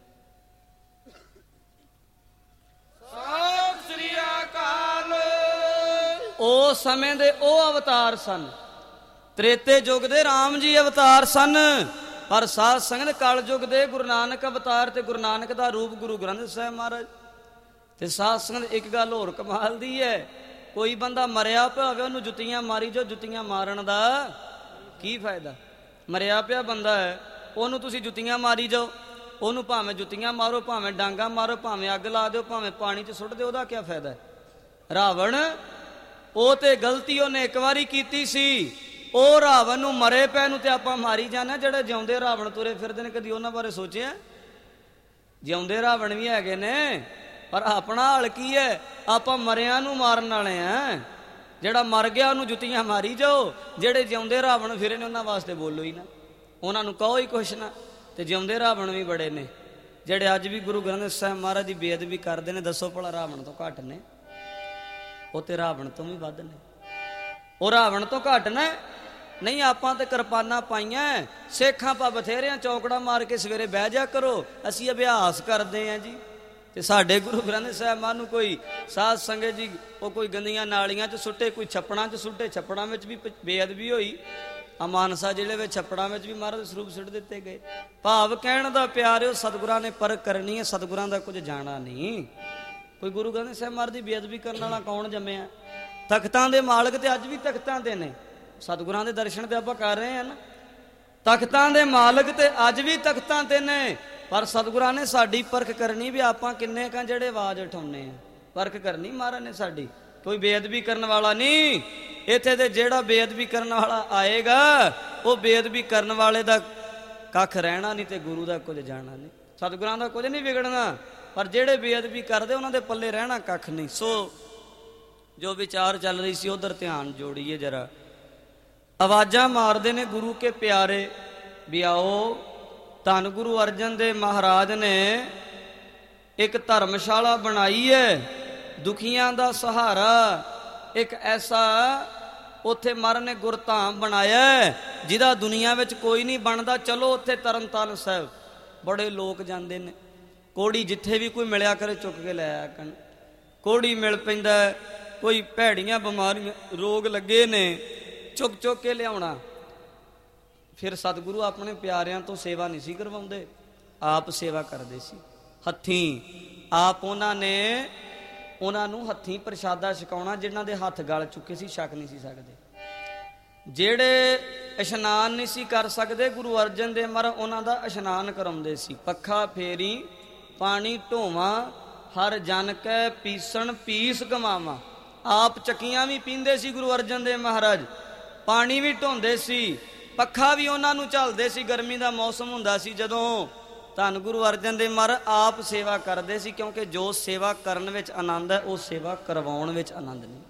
ਸਤਿ ਸ੍ਰੀ ਅਕਾਲ। ਉਸ ਸਮੇਂ ਦੇ ਉਹ ਅਵਤਾਰ ਸਨ, ਤ੍ਰੇਤੇ ਯੁੱਗ ਦੇ ਰਾਮ ਜੀ ਅਵਤਾਰ ਸਨ। ਪਰ ਸਾਧ ਸੰਗਤ ਕਲ ਯੁੱਗ ਦੇ ਗੁਰੂ ਨਾਨਕ ਅਵਤਾਰ ਤੇ ਗੁਰੂ ਨਾਨਕ ਦਾ ਰੂਪ ਗੁਰੂ ਗ੍ਰੰਥ ਸਾਹਿਬ ਮਹਾਰਾਜ। ਤੇ ਸਾਧ ਸੰਗਤ ਇੱਕ ਗੱਲ ਹੋਰ ਕਮਾਲ ਦੀ ਹੈ, ਕੋਈ ਬੰਦਾ ਮਰਿਆ ਪਿਆ ਹੋਵੇ ਉਹਨੂੰ ਜੁੱਤੀਆਂ ਮਾਰੀ ਜੋ, ਜੁੱਤੀਆਂ ਮਾਰਨ ਦਾ ਕੀ ਫਾਇਦਾ? ਮਰਿਆ ਪਿਆ ਬੰਦਾ ਹੈ ਉਹਨੂੰ ਤੁਸੀਂ ਜੁੱਤੀਆਂ ਮਾਰੀ ਜਾਓ, ਉਹਨੂੰ ਭਾਵੇਂ ਜੁੱਤੀਆਂ ਮਾਰੋ, ਭਾਵੇਂ ਡਾਂਗਾ ਮਾਰੋ, ਭਾਵੇਂ ਅੱਗ ਲਾ ਦਿਓ, ਭਾਵੇਂ ਪਾਣੀ 'ਚ ਸੁੱਟ ਦਿਓ, ਉਹਦਾ ਕੀ ਫਾਇਦਾ? ਰਾਵਣ ਉਹ ਤੇ ਗਲਤੀ ਉਹਨੇ ਇੱਕ ਵਾਰੀ ਕੀਤੀ ਸੀ, ਉਹ ਰਾਵਣ ਨੂੰ ਮਰੇ ਪੈ ਨੂੰ ਤੇ ਆਪਾਂ ਮਾਰੀ ਜਾਂਦੇ। ਜਿਹੜੇ ਜਿਉਂਦੇ ਰਾਵਣ ਤੁਰੇ ਫਿਰਦੇ ਨੇ, ਕਦੀ ਉਹਨਾਂ ਬਾਰੇ ਸੋਚਿਆ? ਜਿਉਂਦੇ ਰਾਵਣ ਵੀ ਹੈਗੇ ਨੇ, ਪਰ ਆਪਣਾ ਹਾਲ ਕੀ ਹੈ? ਆਪਾਂ ਮਰਿਆਂ ਨੂੰ ਮਾਰਨ ਵਾਲੇ ਆ। ਜਿਹੜਾ ਮਰ ਗਿਆ ਉਹਨੂੰ ਜੁੱਤੀਆਂ ਮਾਰੀ ਜਾਓ, ਜਿਹੜੇ ਜਿਉਂਦੇ ਰਾਵਣ ਫਿਰੇ ਨੇ ਉਹਨਾਂ ਵਾਸਤੇ ਬੋਲੋ ਹੀ ਨਾ, ਉਹਨਾਂ ਨੂੰ ਕਹੋ ਹੀ ਕੁਛ ਨਾ। ਤੇ ਜਿਉਂਦੇ ਰਾਵਣ ਵੀ ਬੜੇ ਨੇ ਜਿਹੜੇ ਅੱਜ ਵੀ ਗੁਰੂ ਗ੍ਰੰਥ ਸਾਹਿਬ ਮਹਾਰਾਜ ਦੀ ਬੇਅਦਬੀ ਕਰਦੇ ਨੇ। ਦੱਸੋ ਭਲਾ ਰਾਵਣ ਤੋਂ ਘੱਟ ਨੇ? ਉਹ ਤੇ ਰਾਵਣ ਤੋਂ ਵੀ ਵੱਧ ਨੇ। ਉਹ ਰਾਵਣ ਤੋਂ ਘੱਟ ਨੇ? ਨਹੀਂ, ਆਪਾਂ ਤੇ ਕਿਰਪਾਨਾਂ ਪਾਈਆਂ, ਸੇਖਾਂ ਪਾ ਬਥੇਰਿਆਂ, ਚੌਕੜਾ ਮਾਰ ਕੇ ਸਵੇਰੇ ਬਹਿ ਜਾ ਕਰੋ, ਅਸੀਂ ਅਭਿਆਸ ਕਰਦੇ ਹਾਂ ਜੀ। ਤੇ ਸਾਡੇ ਗੁਰੂ ਗ੍ਰੰਥ ਸਾਹਿਬ ਮਾਂ ਨੂੰ ਕੋਈ ਸਾਧ ਸੰਗਤ ਜੀ ਉਹ ਕੋਈ ਗੰਦੀਆਂ ਨਾਲੀਆਂ 'ਚ ਸੁੱਟੇ, ਕੋਈ ਛੱਪੜਾਂ 'ਚ ਸੁੱਟੇ, ਛੱਪੜਾਂ ਵਿੱਚ ਵੀ ਬੇਅਦਬੀ ਹੋਈ। ਆ ਮਾਨਸਾ ਜ਼ਿਲ੍ਹੇ ਵਿੱਚ ਛੱਪੜਾਂ ਵਿੱਚ ਵੀ ਮਹਾਰਾਜ ਸਰੂਪ ਸੁੱਟ ਦਿੱਤੇ ਗਏ। ਭਾਵ ਕਹਿਣ ਦਾ ਪਿਆਰਿਓ, ਸਤਿਗੁਰਾਂ ਨੇ ਪਰਖ ਕਰਨੀ ਹੈ, ਸਤਿਗੁਰਾਂ ਦਾ ਕੁਝ ਜਾਣਾ ਨਹੀਂ। ਕੋਈ ਗੁਰੂ ਗ੍ਰੰਥ ਸਾਹਿਬ ਮਹਾਰਾਜ ਦੀ ਬੇਅਦਬੀ ਕਰਨ ਵਾਲਾ ਕੌਣ ਜੰਮਿਆ? ਤਖਤਾਂ ਦੇ ਮਾਲਕ ਤੇ ਅੱਜ ਵੀ ਤਖਤਾਂ ਤੇ ਨੇ, ਸਤਿਗੁਰਾਂ ਦੇ ਦਰਸ਼ਨ ਤੇ ਆਪਾਂ ਕਰ ਰਹੇ ਹਾਂ ਨਾ। ਤਖਤਾਂ ਦੇ ਮਾਲਕ ਤੇ ਅੱਜ ਵੀ ਤਖਤਾਂ ਤੇ ਨੇ, ਪਰ ਸਤਿਗੁਰਾਂ ਨੇ ਸਾਡੀ ਪਰਖ ਕਰਨੀ ਵੀ ਆਪਾਂ ਕਿੰਨੇ ਕਾਂ ਜਿਹੜੇ ਆਵਾਜ਼ ਉਠਾਉਂਦੇ ਆ। ਪਰਖ ਕਰਨੀ ਮਹਾਰਾਜ ਨੇ ਸਾਡੀ। ਕੋਈ ਬੇਅਦਬੀ ਕਰਨ ਵਾਲਾ ਨਹੀਂ ਇੱਥੇ ਤੇ, ਜਿਹੜਾ ਬੇਅਦਬੀ ਕਰਨ ਵਾਲਾ ਆਏਗਾ ਉਹ ਬੇਅਦਬੀ ਕਰਨ ਵਾਲੇ ਦਾ ਕੱਖ ਰਹਿਣਾ ਨਹੀਂ ਤੇ ਗੁਰੂ ਦਾ ਕੁਝ ਜਾਣਾ ਨਹੀਂ, ਸਤਿਗੁਰਾਂ ਦਾ ਕੁਝ ਨਹੀਂ ਵਿਗੜਨਾ। ਪਰ ਜਿਹੜੇ ਬੇਅਦਬੀ ਕਰਦੇ ਉਹਨਾਂ ਦੇ ਪੱਲੇ ਰਹਿਣਾ ਕੱਖ ਨਹੀਂ। ਸੋ ਜੋ ਵਿਚਾਰ ਚੱਲ ਰਹੀ ਸੀ ਉਧਰ ਧਿਆਨ ਜੋੜੀਏ ਜਰਾ। ਆਵਾਜ਼ਾਂ ਮਾਰਦੇ ਨੇ ਗੁਰੂ ਕੇ ਪਿਆਰੇ ਵੀ ਆਓ। ਧੰਨ ਗੁਰੂ ਅਰਜਨ ਦੇਵ ਮਹਾਰਾਜ ਨੇ ਇੱਕ ਧਰਮਸ਼ਾਲਾ ਬਣਾਈ ਹੈ, ਦੁਖੀਆਂ ਦਾ ਸਹਾਰਾ। ਇੱਕ ਐਸਾ ਉੱਥੇ ਮਹਾਰਾਜ ਨੇ ਗੁਰਧਾਮ ਬਣਾਇਆ ਜਿਹਦਾ ਦੁਨੀਆ ਵਿੱਚ ਕੋਈ ਨਹੀਂ ਬਣਦਾ। ਚਲੋ ਉੱਥੇ ਤਰਨਤਾਰਨ ਸਾਹਿਬ ਬੜੇ ਲੋਕ ਜਾਂਦੇ ਨੇ। ਕੋੜੀ ਜਿੱਥੇ ਵੀ ਕੋਈ ਮਿਲਿਆ ਕਰੇ ਚੁੱਕ ਕੇ ਲੈ ਆਇਆ ਕਰਨ। ਕੋੜੀ ਮਿਲ ਪੈਂਦਾ, ਕੋਈ ਭੈੜੀਆਂ ਬਿਮਾਰੀਆਂ ਰੋਗ ਲੱਗੇ ਨੇ, ਚੁੱਕ ਚੁੱਕ ਕੇ ਲਿਆਉਣਾ। ਫਿਰ ਸਤਿਗੁਰੂ ਆਪਣੇ ਪਿਆਰਿਆਂ ਤੋਂ ਸੇਵਾ ਨਹੀਂ ਸੀ ਕਰਵਾਉਂਦੇ, ਆਪ ਸੇਵਾ ਕਰਦੇ ਸੀ ਹੱਥੀਂ। ਆਪ ਉਹਨਾਂ ਨੇ ਉਹਨਾਂ ਨੂੰ ਹੱਥੀਂ ਪ੍ਰਸ਼ਾਦਾ ਛਕਾਉਣਾ। ਜਿਨ੍ਹਾਂ ਦੇ ਹੱਥ ਗਲ ਚੁੱਕੇ ਸੀ, ਛਕ ਨਹੀਂ ਸੀ ਸਕਦੇ। ਜਿਹੜੇ ਇਸ਼ਨਾਨ ਨਹੀਂ ਸੀ ਕਰ ਸਕਦੇ, ਗੁਰੂ ਅਰਜਨ ਦੇਵ ਮਹਾਰਾਜ ਉਹਨਾਂ ਦਾ ਇਸ਼ਨਾਨ ਕਰਾਉਂਦੇ ਸੀ। ਪੱਖਾ ਫੇਰੀ ਪਾਣੀ ਢੋਵਾਂ, ਹਰ ਜਨ ਕੈ ਪੀਸਣ ਪੀਸ ਗਵਾਵਾਂ। ਆਪ ਚੱਕੀਆਂ ਵੀ ਪੀਂਦੇ ਸੀ ਗੁਰੂ ਅਰਜਨ ਦੇਵ ਮਹਾਰਾਜ, ਪਾਣੀ ਵੀ ਢੋਂਦੇ ਸੀ, ਪੱਖਾ ਵੀ ਉਹਨਾਂ ਨੂੰ ਝੱਲਦੇ ਸੀ। ਗਰਮੀ ਦਾ ਮੌਸਮ ਹੁੰਦਾ ਸੀ ਜਦੋਂ, ਧੰਨ ਗੁਰੂ ਅਰਜਨ ਦੇਵ ਮਹਾਰਾਜ ਆਪ ਸੇਵਾ ਕਰਦੇ ਸੀ। ਕਿਉਂਕਿ ਜੋ ਸੇਵਾ ਕਰਨ ਵਿੱਚ ਆਨੰਦ ਹੈ ਉਹ ਸੇਵਾ ਕਰਵਾਉਣ ਵਿੱਚ ਆਨੰਦ ਨਹੀਂ।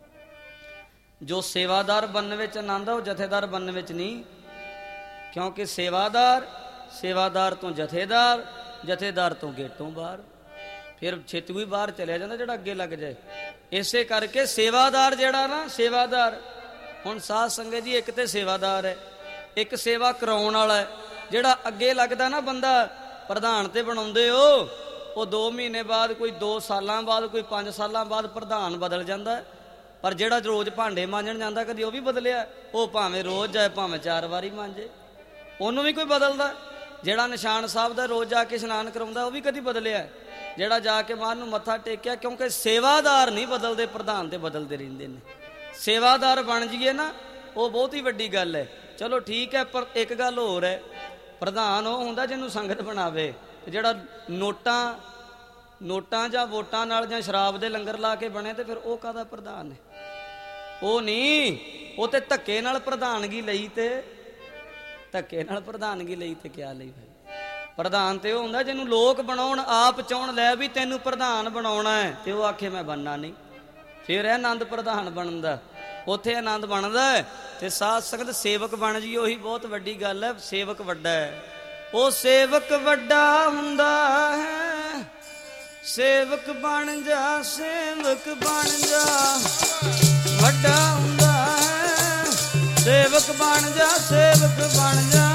ਜੋ ਸੇਵਾਦਾਰ ਬਣਨ ਵਿੱਚ ਆਨੰਦ ਹੈ ਉਹ ਜਥੇਦਾਰ ਬਣਨ ਵਿੱਚ ਨਹੀਂ। ਕਿਉਂਕਿ ਸੇਵਾਦਾਰ, ਸੇਵਾਦਾਰ ਤੋਂ ਜਥੇਦਾਰ, ਜਥੇਦਾਰ ਤੋਂ ਗੇਟੋਂ ਬਾਹਰ, ਫਿਰ ਛੇਤੀ ਵੀ ਬਾਹਰ ਚਲਿਆ ਜਾਂਦਾ ਜਿਹੜਾ ਅੱਗੇ ਲੱਗ ਜਾਏ। ਇਸੇ ਕਰਕੇ ਸੇਵਾਦਾਰ ਜਿਹੜਾ ਨਾ, ਸੇਵਾਦਾਰ ਹੁਣ ਸਾਧ ਸੰਗਤ ਜੀ, ਇੱਕ ਤੇ ਸੇਵਾਦਾਰ ਹੈ, ਇੱਕ ਸੇਵਾ ਕਰਾਉਣ ਵਾਲਾ ਹੈ। ਜਿਹੜਾ ਅੱਗੇ ਲੱਗਦਾ ਨਾ ਬੰਦਾ, ਪ੍ਰਧਾਨ ਤੇ ਬਣਾਉਂਦੇ ਹੋ, ਉਹ ਦੋ ਮਹੀਨੇ ਬਾਅਦ, ਕੋਈ ਦੋ ਸਾਲਾਂ ਬਾਅਦ, ਕੋਈ ਪੰਜ ਸਾਲਾਂ ਬਾਅਦ ਪ੍ਰਧਾਨ ਬਦਲ ਜਾਂਦਾ। ਪਰ ਜਿਹੜਾ ਰੋਜ਼ ਭਾਂਡੇ ਮਾਂਜਣ ਜਾਂਦਾ, ਕਦੀ ਉਹ ਵੀ ਬਦਲਿਆ? ਉਹ ਭਾਵੇਂ ਰੋਜ਼ ਜਾਏ, ਭਾਵੇਂ ਚਾਰ ਵਾਰੀ ਮਾਂਜੇ, ਉਹਨੂੰ ਵੀ ਕੋਈ ਬਦਲਦਾ? ਜਿਹੜਾ ਨਿਸ਼ਾਨ ਸਾਹਿਬ ਦਾ ਰੋਜ਼ ਜਾ ਕੇ ਇਸ਼ਨਾਨ ਕਰਾਉਂਦਾ, ਉਹ ਵੀ ਕਦੀ ਬਦਲਿਆ? ਜਿਹੜਾ ਜਾ ਕੇ ਮਾਂ ਨੂੰ ਮੱਥਾ ਟੇਕਿਆ? ਕਿਉਂਕਿ ਸੇਵਾਦਾਰ ਨਹੀਂ ਬਦਲਦੇ, ਪ੍ਰਧਾਨ ਤੇ ਬਦਲਦੇ ਰਹਿੰਦੇ ਨੇ। ਸੇਵਾਦਾਰ ਬਣ ਜਾਈਏ ਨਾ, ਉਹ ਬਹੁਤ ਹੀ ਵੱਡੀ ਗੱਲ ਹੈ। ਚਲੋ ਠੀਕ ਹੈ, ਪਰ ਇੱਕ ਗੱਲ ਹੋਰ ਹੈ, ਪ੍ਰਧਾਨ ਉਹ ਹੁੰਦਾ ਜਿਹਨੂੰ ਸੰਗਤ ਬਣਾਵੇ। ਜਿਹੜਾ ਨੋਟਾਂ ਨੋਟਾਂ ਜਾਂ ਵੋਟਾਂ ਨਾਲ ਜਾਂ ਸ਼ਰਾਬ ਦੇ ਲੰਗਰ ਲਾ ਕੇ ਬਣੇ, ਤੇ ਫਿਰ ਉਹ ਕਾਹਦਾ ਪ੍ਰਧਾਨ ਹੈ? ਉਹ ਨਹੀਂ, ਉਹ ਤੇ ਧੱਕੇ ਨਾਲ ਪ੍ਰਧਾਨਗੀ ਲਈ ਤੇ ਧੱਕੇ ਨਾਲ ਪ੍ਰਧਾਨਗੀ ਲਈ ਤੇ ਕਿਆ ਲਈ ਭਾਈ। ਪ੍ਰਧਾਨ ਤੇ ਉਹ ਹੁੰਦਾ ਜਿਹਨੂੰ ਲੋਕ ਬਣਾਉਣ, ਆਪ ਚਾਹੁਣ ਲੈ ਵੀ ਤੈਨੂੰ ਪ੍ਰਧਾਨ ਬਣਾਉਣਾ ਹੈ ਤੇ ਉਹ ਆਖੇ ਮੈਂ ਬਣਨਾ ਨਹੀਂ, ਫਿਰ ਇਹ ਆਨੰਦ ਪ੍ਰਧਾਨ ਬਣਦਾ, ਉੱਥੇ ਆਨੰਦ ਬਣਦਾ। ਤੇ ਸਾਧ ਸੰਗਤ ਸੇਵਕ ਬਣ ਜੀ, ਉਹੀ ਬਹੁਤ ਵੱਡੀ ਗੱਲ ਹੈ। ਸੇਵਕ ਵੱਡਾ ਹੈ, ਉਹ ਸੇਵਕ ਵੱਡਾ ਹੁੰਦਾ ਹੈ। ਸੇਵਕ ਬਣ ਜਾ, ਸੇਵਕ ਬਣ ਜਾ, ਵੱਡਾ ਹੁੰਦਾ ਹੈ। ਸੇਵਕ ਬਣ ਜਾ, ਸੇਵਕ ਬਣ ਜਾ,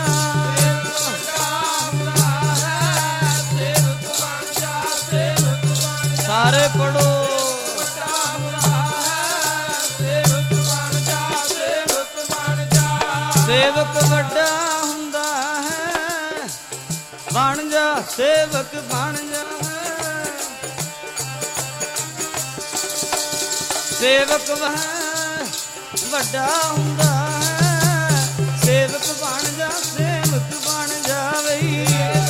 ਸਾਰੇ ਪੜੋ। ਸੇਵਕ ਵੱਡਾ ਹੁੰਦਾ ਹੈ, ਬਣ ਜਾ ਸੇਵਕ ਬਣ ਜਾ। ਸੇਵਕ ਵੱਡਾ ਹੁੰਦਾ ਹੈ, ਸੇਵਕ ਬਣ ਜਾ, ਸੇਵਕ ਬਣ ਜਾ ਬਈ।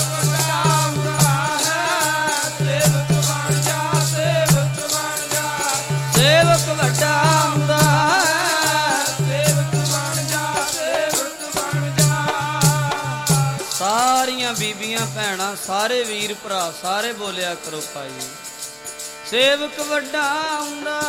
ਸੇਵਕ ਵੱਡਾ ਹੁੰਦਾ ਹੈ, ਸੇਵਕ ਬਣ ਜਾ, ਸੇਵਕ ਬਣ ਜਾ। ਸਾਰੀਆਂ ਬੀਬੀਆਂ ਭੈਣਾਂ, ਸਾਰੇ ਵੀਰ ਭਰਾ, ਸਾਰੇ ਬੋਲਿਆ ਕਰੋ ਭਾਈ। ਸੇਵਕ ਵੱਡਾ ਹੁੰਦਾ,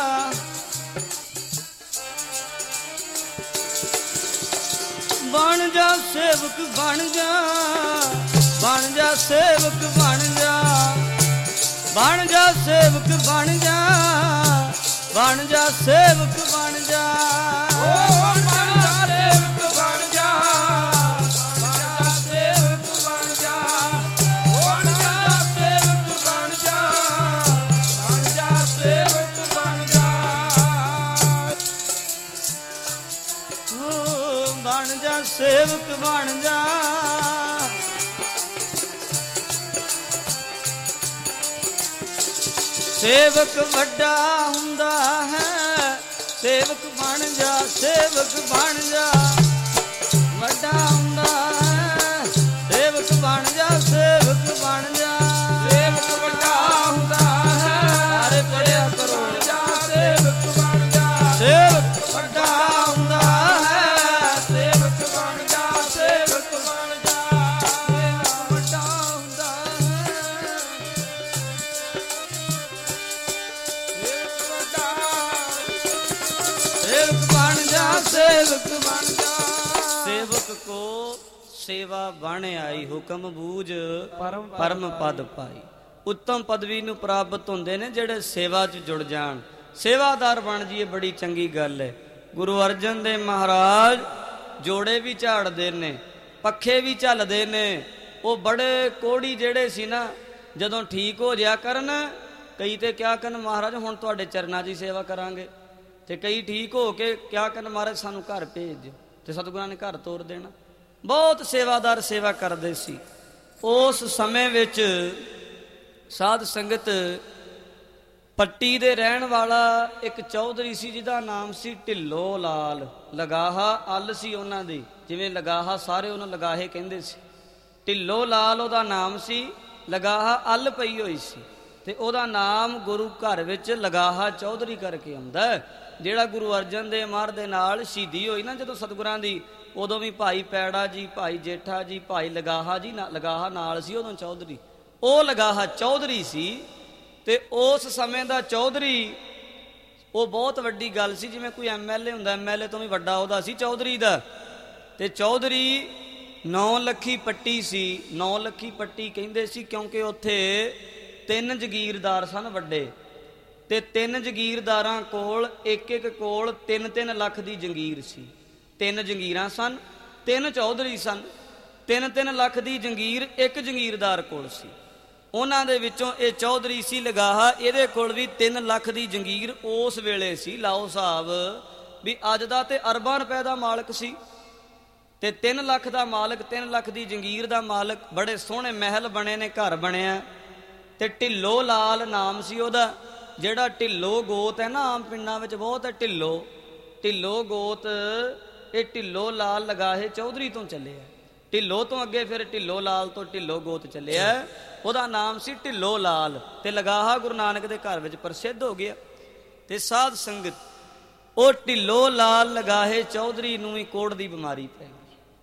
ਬਣ ਜਾ ਸੇਵਕ ਬਣ ਜਾ, ਬਣ ਜਾ ਸੇਵਕ ਬਣ ਜਾ, ਬਣ ਜਾ ਸੇਵਕ ਬਣ ਜਾ, ਬਣ ਜਾ ਸੇਵਕ ਬਣ ਜਾ। ਬਣ ਜਾ ਸੇਵਕ ਬਣ ਜਾ, ਬਣ ਜਾ ਸੇਵਕ ਬਣ ਜਾ, ਬਣ ਜਾ ਸੇਵਕ ਬਣ ਜਾ, ਬਣ ਜਾ ਸੇਵਕ ਬਣ ਜਾ। ਬਣ ਜਾ ਸੇਵਕ ਬਣ ਜਾ। ਸੇਵਕ ਵੱਡਾ ਹੁੰਦਾ ਹੈ, ਸੇਵਕ ਬਣ ਜਾ, ਸੇਵਕ ਬਣ ਜਾ, ਵੱਡਾ ਹੁੰਦਾ ਹੈ। ਸੇਵਕ ਬਣ ਜਾ, ਸੇਵਕ ਬਣ ਜਾ। ਸੇਵਕ ਵੱਡਾ ਹੁੰਦਾ ਹੈ, ਸਾਰੇ ਪੜਿਆ ਕਰੋ। ਸੇਵਕ ਬਣ ਜਾ, ਸੇਵਕ ਵੱਡਾ ਹੁੰਦਾ ਹੈ, ਸੇਵਕ ਬਣ ਜਾ, ਸੇਵਕ ਬਣ ਜਾ। ਸੇਵਕ ਵੱਡਾ ਹੁੰਦਾ ਹੈ, ਸੇਵਕ ਬਣ ਜਾ, ਸੇਵਕ ਬਣ ਜਾ। ਸੇਵਕ ਕੋ ਸੇਵਾ ਬਣ ਆਈ, ਹੁਕਮ ਬੂਝ ਪਰਮ ਪਦ ਪਾਈ। ਉੱਤਮ ਪਦਵੀ ਨੂੰ ਪ੍ਰਾਪਤ ਹੁੰਦੇ ਨੇ ਜਿਹੜੇ ਸੇਵਾ 'ਚ ਜੁੜ ਜਾਣ, ਸੇਵਾਦਾਰ ਬਣ ਜੀਏ, ਬੜੀ ਚੰਗੀ ਗੱਲ ਹੈ। ਗੁਰੂ ਅਰਜਨ ਦੇਵ ਮਹਾਰਾਜ ਜੋੜੇ ਵੀ ਝਾੜਦੇ ਨੇ, ਪੱਖੇ ਵੀ ਝੱਲਦੇ ਨੇ। ਉਹ ਬੜੇ ਕੋੜੀ ਜਿਹੜੇ ਸੀ ਨਾ, ਜਦੋਂ ਠੀਕ ਹੋ ਜਾਇਆ ਕਰਨ, ਕਈ ਤੇ ਕਿਆ ਕਰਨ ਮਹਾਰਾਜ ਹੁਣ ਤੁਹਾਡੇ ਚਰਨਾਂ 'ਚ ਹੀ ਸੇਵਾ ਕਰਾਂਗੇ, ਤੇ ਕਈ ਠੀਕ ਹੋ ਕੇ ਕਿਆ ਕਰਨ ਮਹਾਰਾਜ ਸਾਨੂੰ ਘਰ ਭੇਜ ਦਿਓ, ਤੇ ਸਤਿਗੁਰਾਂ ਨੇ ਘਰ ਤੋਰ ਦੇਣਾ। ਬਹੁਤ ਸੇਵਾਦਾਰ ਸੇਵਾ ਕਰਦੇ ਸੀ। ਉਸ ਸਮੇਂ ਵਿੱਚ ਸਾਧ ਸੰਗਤ ਪੱਟੀ ਦੇ ਰਹਿਣ ਵਾਲਾ ਇੱਕ ਚੌਧਰੀ ਸੀ, ਜਿਹਦਾ ਨਾਮ ਸੀ ਢਿੱਲੋ ਲਾਲ। ਲਗਾਹਾ ਅੱਲ ਸੀ ਉਹਨਾਂ ਦੀ, ਜਿਵੇਂ ਲਗਾਹਾ ਸਾਰੇ ਉਹਨਾਂ ਲਗਾਹੇ ਕਹਿੰਦੇ ਸੀ। ਢਿੱਲੋ ਲਾਲ ਉਹਦਾ ਨਾਮ ਸੀ, ਲਗਾਹਾ ਅੱਲ ਪਈ ਹੋਈ ਸੀ, ਤੇ ਉਹਦਾ ਨਾਮ ਗੁਰੂ ਘਰ ਵਿੱਚ ਲਗਾਹਾ ਚੌਧਰੀ ਕਰਕੇ ਆਉਂਦਾ। ਜਿਹੜਾ ਗੁਰੂ ਅਰਜਨ ਦੇਵ ਮਹਾਰਾਜ ਦੇ ਨਾਲ ਸ਼ਹੀਦੀ ਹੋਈ ਨਾ ਜਦੋਂ ਸਤਿਗੁਰਾਂ ਦੀ, ਉਦੋਂ ਵੀ ਭਾਈ ਪੈੜਾ ਜੀ, ਭਾਈ ਜੇਠਾ ਜੀ, ਭਾਈ ਲਗਾਹਾ ਜੀ, ਲਗਾਹਾ ਨਾਲ ਸੀ ਉਦੋਂ ਚੌਧਰੀ। ਉਹ ਲਗਾਹਾ ਚੌਧਰੀ ਸੀ, ਤੇ ਉਸ ਸਮੇਂ ਦਾ ਚੌਧਰੀ ਉਹ ਬਹੁਤ ਵੱਡੀ ਗੱਲ ਸੀ। ਜਿਵੇਂ ਕੋਈ ਐਮ ਐਲ ਏ ਹੁੰਦਾ, ਐਮ ਐਲ ਏ ਤੋਂ ਵੀ ਵੱਡਾ ਉਹਦਾ ਸੀ ਚੌਧਰੀ ਦਾ। ਤੇ ਚੌਧਰੀ ਨੌ ਲੱਖੀ ਪੱਟੀ ਸੀ। ਨੌ ਲੱਖੀ ਪੱਟੀ ਕਹਿੰਦੇ ਸੀ ਕਿਉਂਕਿ ਉੱਥੇ ਤਿੰਨ ਜਗੀਰਦਾਰ ਸਨ ਵੱਡੇ, ਤੇ ਤਿੰਨ ਜਗੀਰਦਾਰਾਂ ਕੋਲ ਇੱਕ ਇੱਕ ਕੋਲ ਤਿੰਨ ਤਿੰਨ ਲੱਖ ਦੀ ਜੰਗੀਰ ਸੀ। ਤਿੰਨ ਜੰਗੀਰਾਂ ਸਨ, ਤਿੰਨ ਚੌਧਰੀ ਸਨ, ਤਿੰਨ ਤਿੰਨ ਲੱਖ ਦੀ ਜੰਗੀਰ ਇੱਕ ਜੰਗੀਰਦਾਰ ਕੋਲ ਸੀ। ਉਹਨਾਂ ਦੇ ਵਿੱਚੋਂ ਇਹ ਚੌਧਰੀ ਸੀ ਲਗਾਹਾ, ਇਹਦੇ ਕੋਲ ਵੀ ਤਿੰਨ ਲੱਖ ਦੀ ਜੰਗੀਰ ਉਸ ਵੇਲੇ ਸੀ। ਲਾਓ ਹਿਸਾਬ ਵੀ ਅੱਜ ਦਾ ਤੇ ਅਰਬਾਂ ਰੁਪਏ ਦਾ ਮਾਲਕ ਸੀ, ਤੇ ਤਿੰਨ ਲੱਖ ਦਾ ਮਾਲਕ, ਤਿੰਨ ਲੱਖ ਦੀ ਜੰਗੀਰ ਦਾ ਮਾਲਕ। ਬੜੇ ਸੋਹਣੇ ਮਹਿਲ ਬਣੇ ਨੇ, ਘਰ ਬਣਿਆ। ਤੇ ਢਿੱਲੋ ਲਾਲ ਨਾਮ ਸੀ ਉਹਦਾ। ਜਿਹੜਾ ਢਿੱਲੋ ਗੋਤ ਹੈ ਨਾ, ਆਮ ਪਿੰਡਾਂ ਵਿੱਚ ਬਹੁਤ ਹੈ ਢਿੱਲੋ, ਢਿੱਲੋ ਗੋਤ। ਇਹ ਢਿੱਲੋ ਲਾਲ ਲਗਾਹੇ ਚੌਧਰੀ ਤੋਂ ਚੱਲਿਆ। ਢਿੱਲੋ ਤੋਂ ਅੱਗੇ ਫਿਰ ਢਿੱਲੋ ਲਾਲ ਤੋਂ ਢਿੱਲੋ ਗੋਤ ਚੱਲਿਆ। ਉਹਦਾ ਨਾਮ ਸੀ ਢਿੱਲੋ ਲਾਲ, ਤੇ ਲਗਾਹਾ ਗੁਰੂ ਨਾਨਕ ਦੇ ਘਰ ਵਿੱਚ ਪ੍ਰਸਿੱਧ ਹੋ ਗਿਆ। ਤੇ ਸਾਧ ਸੰਗਤ ਉਹ ਢਿੱਲੋ ਲਾਲ ਲਗਾਹੇ ਚੌਧਰੀ ਨੂੰ ਹੀ ਕੋੜ ਦੀ ਬਿਮਾਰੀ ਪੈ ਗਈ।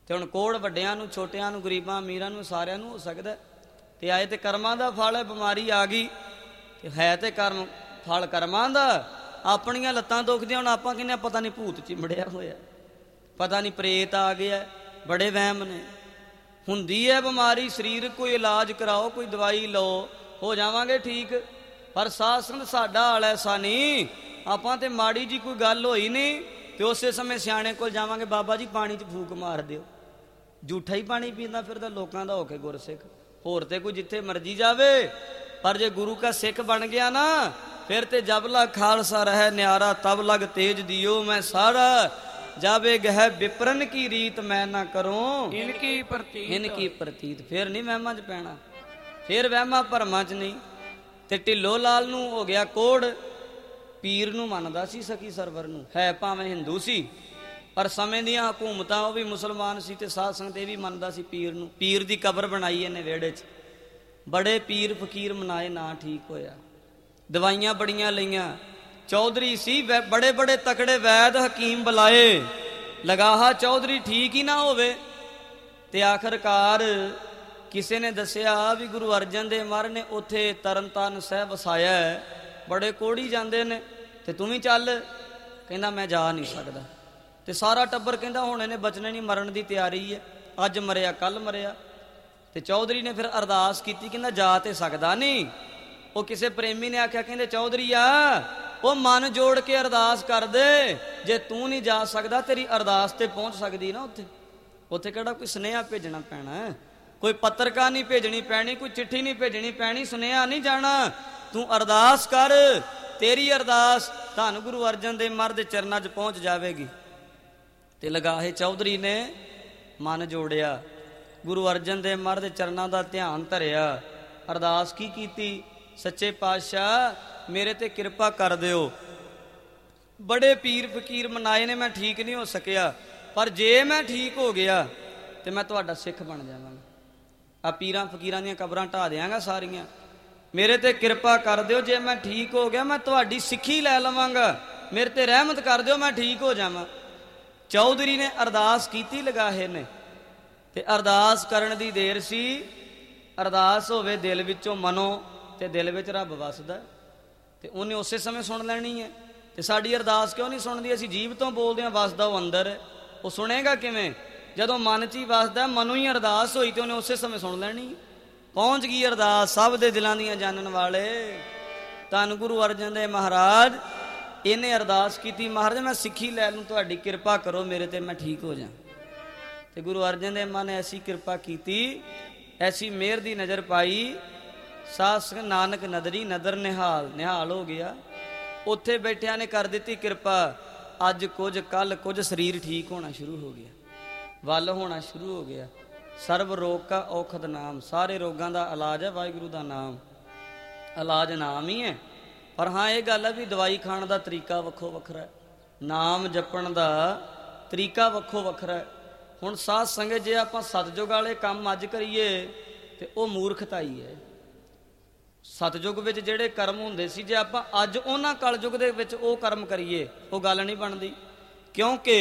ਤੇ ਹੁਣ ਕੋੜ ਵੱਡਿਆਂ ਨੂੰ, ਛੋਟਿਆਂ ਨੂੰ, ਗਰੀਬਾਂ ਅਮੀਰਾਂ ਨੂੰ, ਸਾਰਿਆਂ ਨੂੰ ਹੋ ਸਕਦਾ। ਤੇ ਆਏ ਤੇ ਕਰਮਾਂ ਦਾ ਫਲ ਹੈ। ਬਿਮਾਰੀ ਆ ਗਈ ਤੇ ਹੈ ਤੇ ਕਰਮ ਫਲ ਕਰਮਾਂ ਦਾ। ਆਪਣੀਆਂ ਲੱਤਾਂ ਦੁਖਦੀਆਂ, ਹੁਣ ਆਪਾਂ ਕਹਿੰਦੇ ਪਤਾ ਨਹੀਂ ਭੂਤ ਚਿੰਬੜਿਆ ਹੋਇਆ, ਪਤਾ ਨਹੀਂ ਪ੍ਰੇਤ ਆ ਗਿਆ। ਬੜੇ ਵਹਿਮ ਨੇ। ਹੁੰਦੀ ਹੈ ਬਿਮਾਰੀ, ਸਰੀਰ ਕੋਈ ਇਲਾਜ ਕਰਾਓ, ਕੋਈ ਦਵਾਈ ਲਓ, ਹੋ ਜਾਵਾਂਗੇ ਠੀਕ। ਪਰ ਸਾਧ ਸੰਗਤ ਸਾਡਾ ਹਾਲ ਐਸਾ ਨਹੀਂ। ਆਪਾਂ ਤੇ ਮਾੜੀ ਜੀ ਕੋਈ ਗੱਲ ਹੋਈ ਨਹੀਂ ਤੇ ਉਸੇ ਸਮੇਂ ਸਿਆਣੇ ਕੋਲ ਜਾਵਾਂਗੇ, ਬਾਬਾ ਜੀ ਪਾਣੀ 'ਚ ਫੂਕ ਮਾਰ ਦਿਓ। ਝੂਠਾ ਹੀ ਪਾਣੀ ਪੀਂਦਾ ਫਿਰਦਾ ਲੋਕਾਂ ਦਾ ਹੋ ਕੇ ਗੁਰਸਿੱਖ। ਹੋਰ ਤੇ ਕੋਈ ਜਿੱਥੇ ਮਰਜੀ ਜਾਵੇ, ਪਰ ਜੇ ਗੁਰੂ ਕਾ ਸਿੱਖ ਬਣ ਗਿਆ ਨਾ, ਫਿਰ ਤੇ ਜਬ ਲਗ ਖਾਲਸਾ ਰਹਿ ਨਿਆਰਾ, ਤਬ ਲਗ ਤੇਜ ਦਿਓ ਮੈਂ ਸਾਰਾ। ਜਾਵੇ ਗਹਿ ਵਿਪਰਨ ਕੀ ਰੀਤ ਮੈਂ ਨਾ ਕਰੂੰ ਇਨਕੀ ਪ੍ਰਤੀਤ ਇਨਕੀ ਪ੍ਰਤੀਤ। ਫਿਰ ਨਹੀਂ ਵਹਿਮਾਂ 'ਚ ਪੈਣਾ, ਫਿਰ ਵਹਿਮਾਂ ਭਰਮਾਂ 'ਚ ਨਹੀਂ। ਤੇ ਢਿੱਲੋ ਲਾਲ ਨੂੰ ਹੋ ਗਿਆ ਕੋੜ। ਪੀਰ ਨੂੰ ਮੰਨਦਾ ਸੀ, ਸਖੀ ਸਰਵਰ ਨੂੰ। ਹੈ ਭਾਵੇਂ ਹਿੰਦੂ ਸੀ, ਪਰ ਸਮੇਂ ਦੀਆਂ ਹਕੂਮਤਾਂ, ਉਹ ਵੀ ਮੁਸਲਮਾਨ ਸੀ ਤੇ ਸਾਧ ਸੰਗਤ ਇਹ ਵੀ ਮੰਨਦਾ ਸੀ ਪੀਰ ਨੂੰ। ਪੀਰ ਦੀ ਕਬਰ ਬਣਾਈ ਇਹਨੇ ਵਿਹੜੇ 'ਚ। ਬੜੇ ਪੀਰ ਫਕੀਰ ਮਨਾਏ, ਨਾ ਠੀਕ ਹੋਇਆ। ਦਵਾਈਆਂ ਬੜੀਆਂ ਲਈਆਂ। ਚੌਧਰੀ ਸੀ, ਬੜੇ ਬੜੇ ਤਕੜੇ ਵੈਦ ਹਕੀਮ ਬੁਲਾਏ, ਲਗਾਹਾ ਚੌਧਰੀ ਠੀਕ ਹੀ ਨਾ ਹੋਵੇ। ਤੇ ਆਖਰਕਾਰ ਕਿਸੇ ਨੇ ਦੱਸਿਆ ਵੀ ਗੁਰੂ ਅਰਜਨ ਦੇਵ ਮਹਾਰਾਜ ਨੇ ਉੱਥੇ ਤਰਨਤਾਰਨ ਸਾਹਿਬ ਵਸਾਇਆ। ਬੜੇ ਕੋੜੀ ਜਾਂਦੇ ਨੇ ਤੇ ਤੂੰ ਵੀ ਚੱਲ। ਕਹਿੰਦਾ ਮੈਂ ਜਾ ਨਹੀਂ ਸਕਦਾ। ਤੇ ਸਾਰਾ ਟੱਬਰ ਕਹਿੰਦਾ ਹੁਣ ਇਹਨੇ ਬਚਣੇ ਨਹੀਂ, ਮਰਨ ਦੀ ਤਿਆਰੀ ਹੈ, ਅੱਜ ਮਰਿਆ ਕੱਲ ਮਰਿਆ। ਤੇ ਚੌਧਰੀ ਨੇ ਫਿਰ ਅਰਦਾਸ ਕੀਤੀ, ਕਹਿੰਦਾ ਜਾ ਤੇ ਸਕਦਾ ਨਹੀਂ। ਉਹ ਕਿਸੇ ਪ੍ਰੇਮੀ ਨੇ ਆਖਿਆ, ਕਹਿੰਦੇ ਚੌਧਰੀ ਆ ਉਹ ਮਨ ਜੋੜ ਕੇ ਅਰਦਾਸ ਕਰ ਦੇ, ਜੇ ਤੂੰ ਨਹੀਂ ਜਾ ਸਕਦਾ ਤੇਰੀ ਅਰਦਾਸ ਤੇ ਪਹੁੰਚ ਸਕਦੀ ਨਾ ਉੱਥੇ। ਉੱਥੇ ਕਿਹੜਾ ਕੋਈ ਸੁਨੇਹਾ ਭੇਜਣਾ ਪੈਣਾ, ਕੋਈ ਪੱਤਰਕਾਰ ਨਹੀਂ ਭੇਜਣੀ ਪੈਣੀ, ਕੋਈ ਚਿੱਠੀ ਨਹੀਂ ਭੇਜਣੀ ਪੈਣੀ, ਸੁਨੇਹਾ ਨਹੀਂ ਜਾਣਾ। ਤੂੰ ਅਰਦਾਸ ਕਰ, ਤੇਰੀ ਅਰਦਾਸ ਧੰਨ ਗੁਰੂ ਅਰਜਨ ਦੇਵ ਮਹਾਰਾਜ ਦੇ ਚਰਨਾਂ 'ਚ ਪਹੁੰਚ ਜਾਵੇਗੀ। ਤੇ ਲਗਾਹੇ ਚੌਧਰੀ ਨੇ ਮਨ ਜੋੜਿਆ, ਗੁਰੂ ਅਰਜਨ ਦੇਵ ਮਹਾਰਾਜ ਦੇ ਚਰਨਾਂ ਦਾ ਧਿਆਨ ਧਰਿਆ, ਅਰਦਾਸ ਕੀ ਕੀਤੀ, ਸੱਚੇ ਪਾਤਸ਼ਾਹ ਮੇਰੇ ਤੇ ਕਿਰਪਾ ਕਰ ਦਿਓ। ਬੜੇ ਪੀਰ ਫਕੀਰ ਮਨਾਏ ਨੇ, ਮੈਂ ਠੀਕ ਨਹੀਂ ਹੋ ਸਕਿਆ, ਪਰ ਜੇ ਮੈਂ ਠੀਕ ਹੋ ਗਿਆ ਤੇ ਮੈਂ ਤੁਹਾਡਾ ਸਿੱਖ ਬਣ ਜਾਵਾਂਗਾ। ਆ ਪੀਰਾਂ ਫਕੀਰਾਂ ਦੀਆਂ ਕਬਰਾਂ ਢਾ ਦਿਆਂਗਾ ਸਾਰੀਆਂ, ਮੇਰੇ ਤੇ ਕਿਰਪਾ ਕਰ ਦਿਓ। ਜੇ ਮੈਂ ਠੀਕ ਹੋ ਗਿਆ ਮੈਂ ਤੁਹਾਡੀ ਸਿੱਖੀ ਲੈ ਲਵਾਂਗਾ, ਮੇਰੇ ਤੇ ਰਹਿਮਤ ਕਰ ਦਿਓ, ਮੈਂ ਠੀਕ ਹੋ ਜਾਵਾਂ। ਚੌਧਰੀ ਨੇ ਅਰਦਾਸ ਕੀਤੀ ਲਗਾਹੇ ਨੇ। ਤੇ ਅਰਦਾਸ ਕਰਨ ਦੀ ਦੇਰ ਸੀ। ਅਰਦਾਸ ਹੋਵੇ ਦਿਲ ਵਿੱਚੋਂ ਮਨੋ, ਤੇ ਦਿਲ ਵਿੱਚ ਰੱਬ ਵਸਦਾ, ਤੇ ਉਹਨੇ ਉਸੇ ਸਮੇਂ ਸੁਣ ਲੈਣੀ ਹੈ। ਤੇ ਸਾਡੀ ਅਰਦਾਸ ਕਿਉਂ ਨਹੀਂ ਸੁਣਦੀ? ਅਸੀਂ ਜੀਭ ਤੋਂ ਬੋਲਦੇ ਹਾਂ, ਵਸਦਾ ਉਹ ਅੰਦਰ। ਉਹ ਸੁਣੇਗਾ ਕਿਵੇਂ? ਜਦੋਂ ਮਨ 'ਚ ਹੀ ਵਸਦਾ, ਮਨੋਂ ਹੀ ਅਰਦਾਸ ਹੋਈ ਤੇ ਉਹਨੇ ਉਸੇ ਸਮੇਂ ਸੁਣ ਲੈਣੀ। ਪਹੁੰਚ ਗਈ ਅਰਦਾਸ ਸਭ ਦੇ ਦਿਲਾਂ ਦੀਆਂ ਜਾਣਨ ਵਾਲੇ ਧੰਨ ਗੁਰੂ ਅਰਜਨ ਦੇਵ ਮਹਾਰਾਜ। ਇਹਨੇ ਅਰਦਾਸ ਕੀਤੀ, ਮਹਾਰਾਜ ਮੈਂ ਸਿੱਖੀ ਲੈ ਲੂੰ, ਤੁਹਾਡੀ ਕਿਰਪਾ ਕਰੋ ਮੇਰੇ ਤੇ, ਮੈਂ ਠੀਕ ਹੋ ਜਾ। ਤੇ ਗੁਰੂ ਅਰਜਨ ਦੇਵ ਮਹਾਰਾਜ ਨੇ ਐਸੀ ਕਿਰਪਾ ਕੀਤੀ, ਐਸੀ ਮਿਹਰ ਦੀ ਨਜ਼ਰ ਪਾਈ। ਸਾਧ ਸੰਗਤ ਨਾਨਕ ਨਦਰੀ ਨਦਰ ਨਿਹਾਲ, ਨਿਹਾਲ ਹੋ ਗਿਆ। ਉੱਥੇ ਬੈਠਿਆਂ ਨੇ ਕਰ ਦਿੱਤੀ ਕਿਰਪਾ। ਅੱਜ ਕੁਝ ਕੱਲ ਕੁਝ ਸਰੀਰ ਠੀਕ ਹੋਣਾ ਸ਼ੁਰੂ ਹੋ ਗਿਆ, ਵੱਲ ਹੋਣਾ ਸ਼ੁਰੂ ਹੋ ਗਿਆ। ਸਰਬ ਰੋਗ ਕਾ ਔਖਦ ਨਾਮ, ਸਾਰੇ ਰੋਗਾਂ ਦਾ ਇਲਾਜ ਹੈ ਵਾਹਿਗੁਰੂ ਦਾ ਨਾਮ। ਇਲਾਜ ਨਾਮ ਹੀ ਹੈ, ਪਰ ਹਾਂ ਇਹ ਗੱਲ ਹੈ ਵੀ ਦਵਾਈ ਖਾਣ ਦਾ ਤਰੀਕਾ ਵੱਖੋ ਵੱਖਰਾ ਹੈ, ਨਾਮ ਜਪਣ ਦਾ ਤਰੀਕਾ ਵੱਖੋ ਵੱਖਰਾ ਹੈ। ਹੁਣ ਸਾਧ ਸੰਗਤ ਜੇ ਆਪਾਂ ਸਤਜੁਗ ਵਾਲੇ ਕੰਮ ਅੱਜ ਕਰੀਏ ਤੇ ਉਹ ਮੂਰਖਤਾਈ ਹੈ। ਸਤਜੁਗ ਵਿੱਚ ਜਿਹੜੇ ਕਰਮ ਹੁੰਦੇ ਸੀ, ਜੇ ਆਪਾਂ ਅੱਜ ਉਹਨਾਂ ਕਲਯੁਗ ਦੇ ਵਿੱਚ ਉਹ ਕਰਮ ਕਰੀਏ, ਉਹ ਗੱਲ ਨਹੀਂ ਬਣਦੀ। ਕਿਉਂਕਿ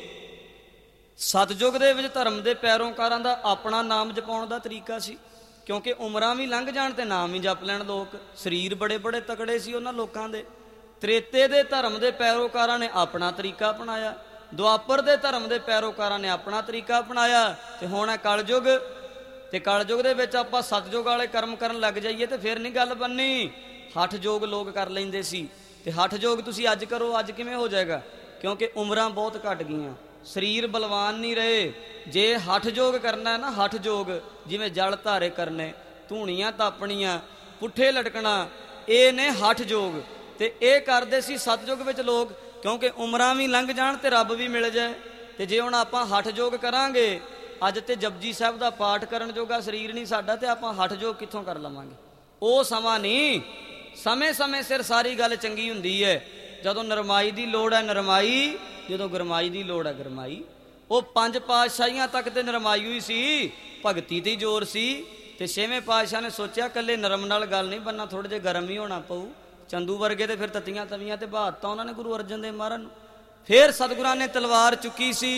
ਸਤਜੁਗ ਦੇ ਵਿੱਚ ਧਰਮ ਦੇ ਪੈਰੋਕਾਰਾਂ ਦਾ ਆਪਣਾ ਨਾਮ ਜਪਾਉਣ ਦਾ ਤਰੀਕਾ ਸੀ, ਕਿਉਂਕਿ ਉਮਰਾਂ ਵੀ ਲੰਘ ਜਾਣ ਤੇ ਨਾਮ ਹੀ ਜਪ ਲੈਣ ਲੋਕ। ਸਰੀਰ ਬੜੇ ਬੜੇ ਤਕੜੇ ਸੀ ਉਹਨਾਂ ਲੋਕਾਂ ਦੇ। ਤ੍ਰੇਤੇ ਦੇ ਧਰਮ ਦੇ ਪੈਰੋਕਾਰਾਂ ਨੇ ਆਪਣਾ ਤਰੀਕਾ ਅਪਣਾਇਆ, ਦੁਆਪਰ ਦੇ ਧਰਮ ਦੇ ਪੈਰੋਕਾਰਾਂ ਨੇ ਆਪਣਾ ਤਰੀਕਾ ਅਪਣਾਇਆ, ਤੇ ਹੁਣ ਹੈ ਕਲਯੁਗ। ਤੇ ਕਲਯੁਗ ਦੇ ਵਿੱਚ ਆਪਾਂ ਸਤਜੁਗ ਵਾਲੇ ਕਰਮ ਕਰਨ ਲੱਗ ਜਾਈਏ ਤੇ ਫਿਰ ਨਹੀਂ ਗੱਲ ਬਣਨੀ। ਹੱਠ ਯੋਗ ਲੋਕ ਕਰ ਲੈਂਦੇ ਸੀ, ਤੇ ਹੱਠ ਯੋਗ ਤੁਸੀਂ ਅੱਜ ਕਰੋ, ਅੱਜ ਕਿਵੇਂ ਹੋ ਜਾਏਗਾ? ਕਿਉਂਕਿ ਉਮਰਾਂ ਬਹੁਤ ਘਟ ਗਈਆਂ, ਸਰੀਰ ਬਲਵਾਨ ਨਹੀਂ ਰਹੇ। ਜੇ ਹੱਠ ਯੋਗ ਕਰਨਾ ਹੈ ਨਾ, ਹੱਠ ਯੋਗ ਜਿਵੇਂ ਜਲ ਧਾਰੇ ਕਰਨੇ, ਧੂਣੀਆਂ ਤਾਪਣੀਆਂ, ਪੁੱਠੇ ਲਟਕਣਾ, ਇਹ ਨੇ ਹੱਠ ਯੋਗ। ਤੇ ਇਹ ਕਰਦੇ ਸੀ ਸਤਜੁਗ ਵਿੱਚ ਲੋਕ, ਕਿਉਂਕਿ ਉਮਰਾਂ ਵੀ ਲੰਘ ਜਾਣ ਤੇ ਰੱਬ ਵੀ ਮਿਲ ਜਾਏ। ਤੇ ਜੇ ਹੁਣ ਆਪਾਂ ਹੱਠ ਯੋਗ ਕਰਾਂਗੇ, ਅੱਜ ਤੇ ਜਪਜੀ ਸਾਹਿਬ ਦਾ ਪਾਠ ਕਰਨ ਜੋਗਾ ਸਰੀਰ ਨਹੀਂ ਸਾਡਾ, ਤੇ ਆਪਾਂ ਹੱਠ ਯੋਗ ਕਿੱਥੋਂ ਕਰ ਲਵਾਂਗੇ? ਉਹ ਸਮਾਂ ਨਹੀਂ। ਸਮੇਂ ਸਮੇਂ ਸਿਰ ਸਾਰੀ ਗੱਲ ਚੰਗੀ ਹੁੰਦੀ ਹੈ। ਜਦੋਂ ਨਰਮਾਈ ਦੀ ਲੋੜ ਹੈ ਨਰਮਾਈ, ਜਦੋਂ ਗਰਮਾਈ ਦੀ ਲੋੜ ਹੈ ਗਰਮਾਈ। ਉਹ ਪੰਜ ਪਾਤਸ਼ਾਹੀਆਂ ਤੱਕ ਤੇ ਨਰਮਾਈ ਹੋਈ ਸੀ, ਭਗਤੀ ਤੇ ਜ਼ੋਰ ਸੀ। ਤੇ ਛੇਵੇਂ ਪਾਤਸ਼ਾਹ ਨੇ ਸੋਚਿਆ ਇਕੱਲੇ ਨਰਮ ਨਾਲ ਗੱਲ ਨਹੀਂ ਬਣਨਾ, ਥੋੜ੍ਹੇ ਜਿਹੇ ਗਰਮ ਹੀ ਹੋਣਾ ਪਊ। ਚੰਦੂ ਵਰਗੇ ਤੇ ਫਿਰ ਤਤੀਆਂ ਤਵੀਆਂ ਤੇ ਬਹਾਤਾ ਉਹਨਾਂ ਨੇ ਗੁਰੂ ਅਰਜਨ ਦੇਵ ਮਹਾਰਾਜ ਨੂੰ। ਫਿਰ ਸਤਿਗੁਰਾਂ ਨੇ ਤਲਵਾਰ ਚੁੱਕੀ ਸੀ,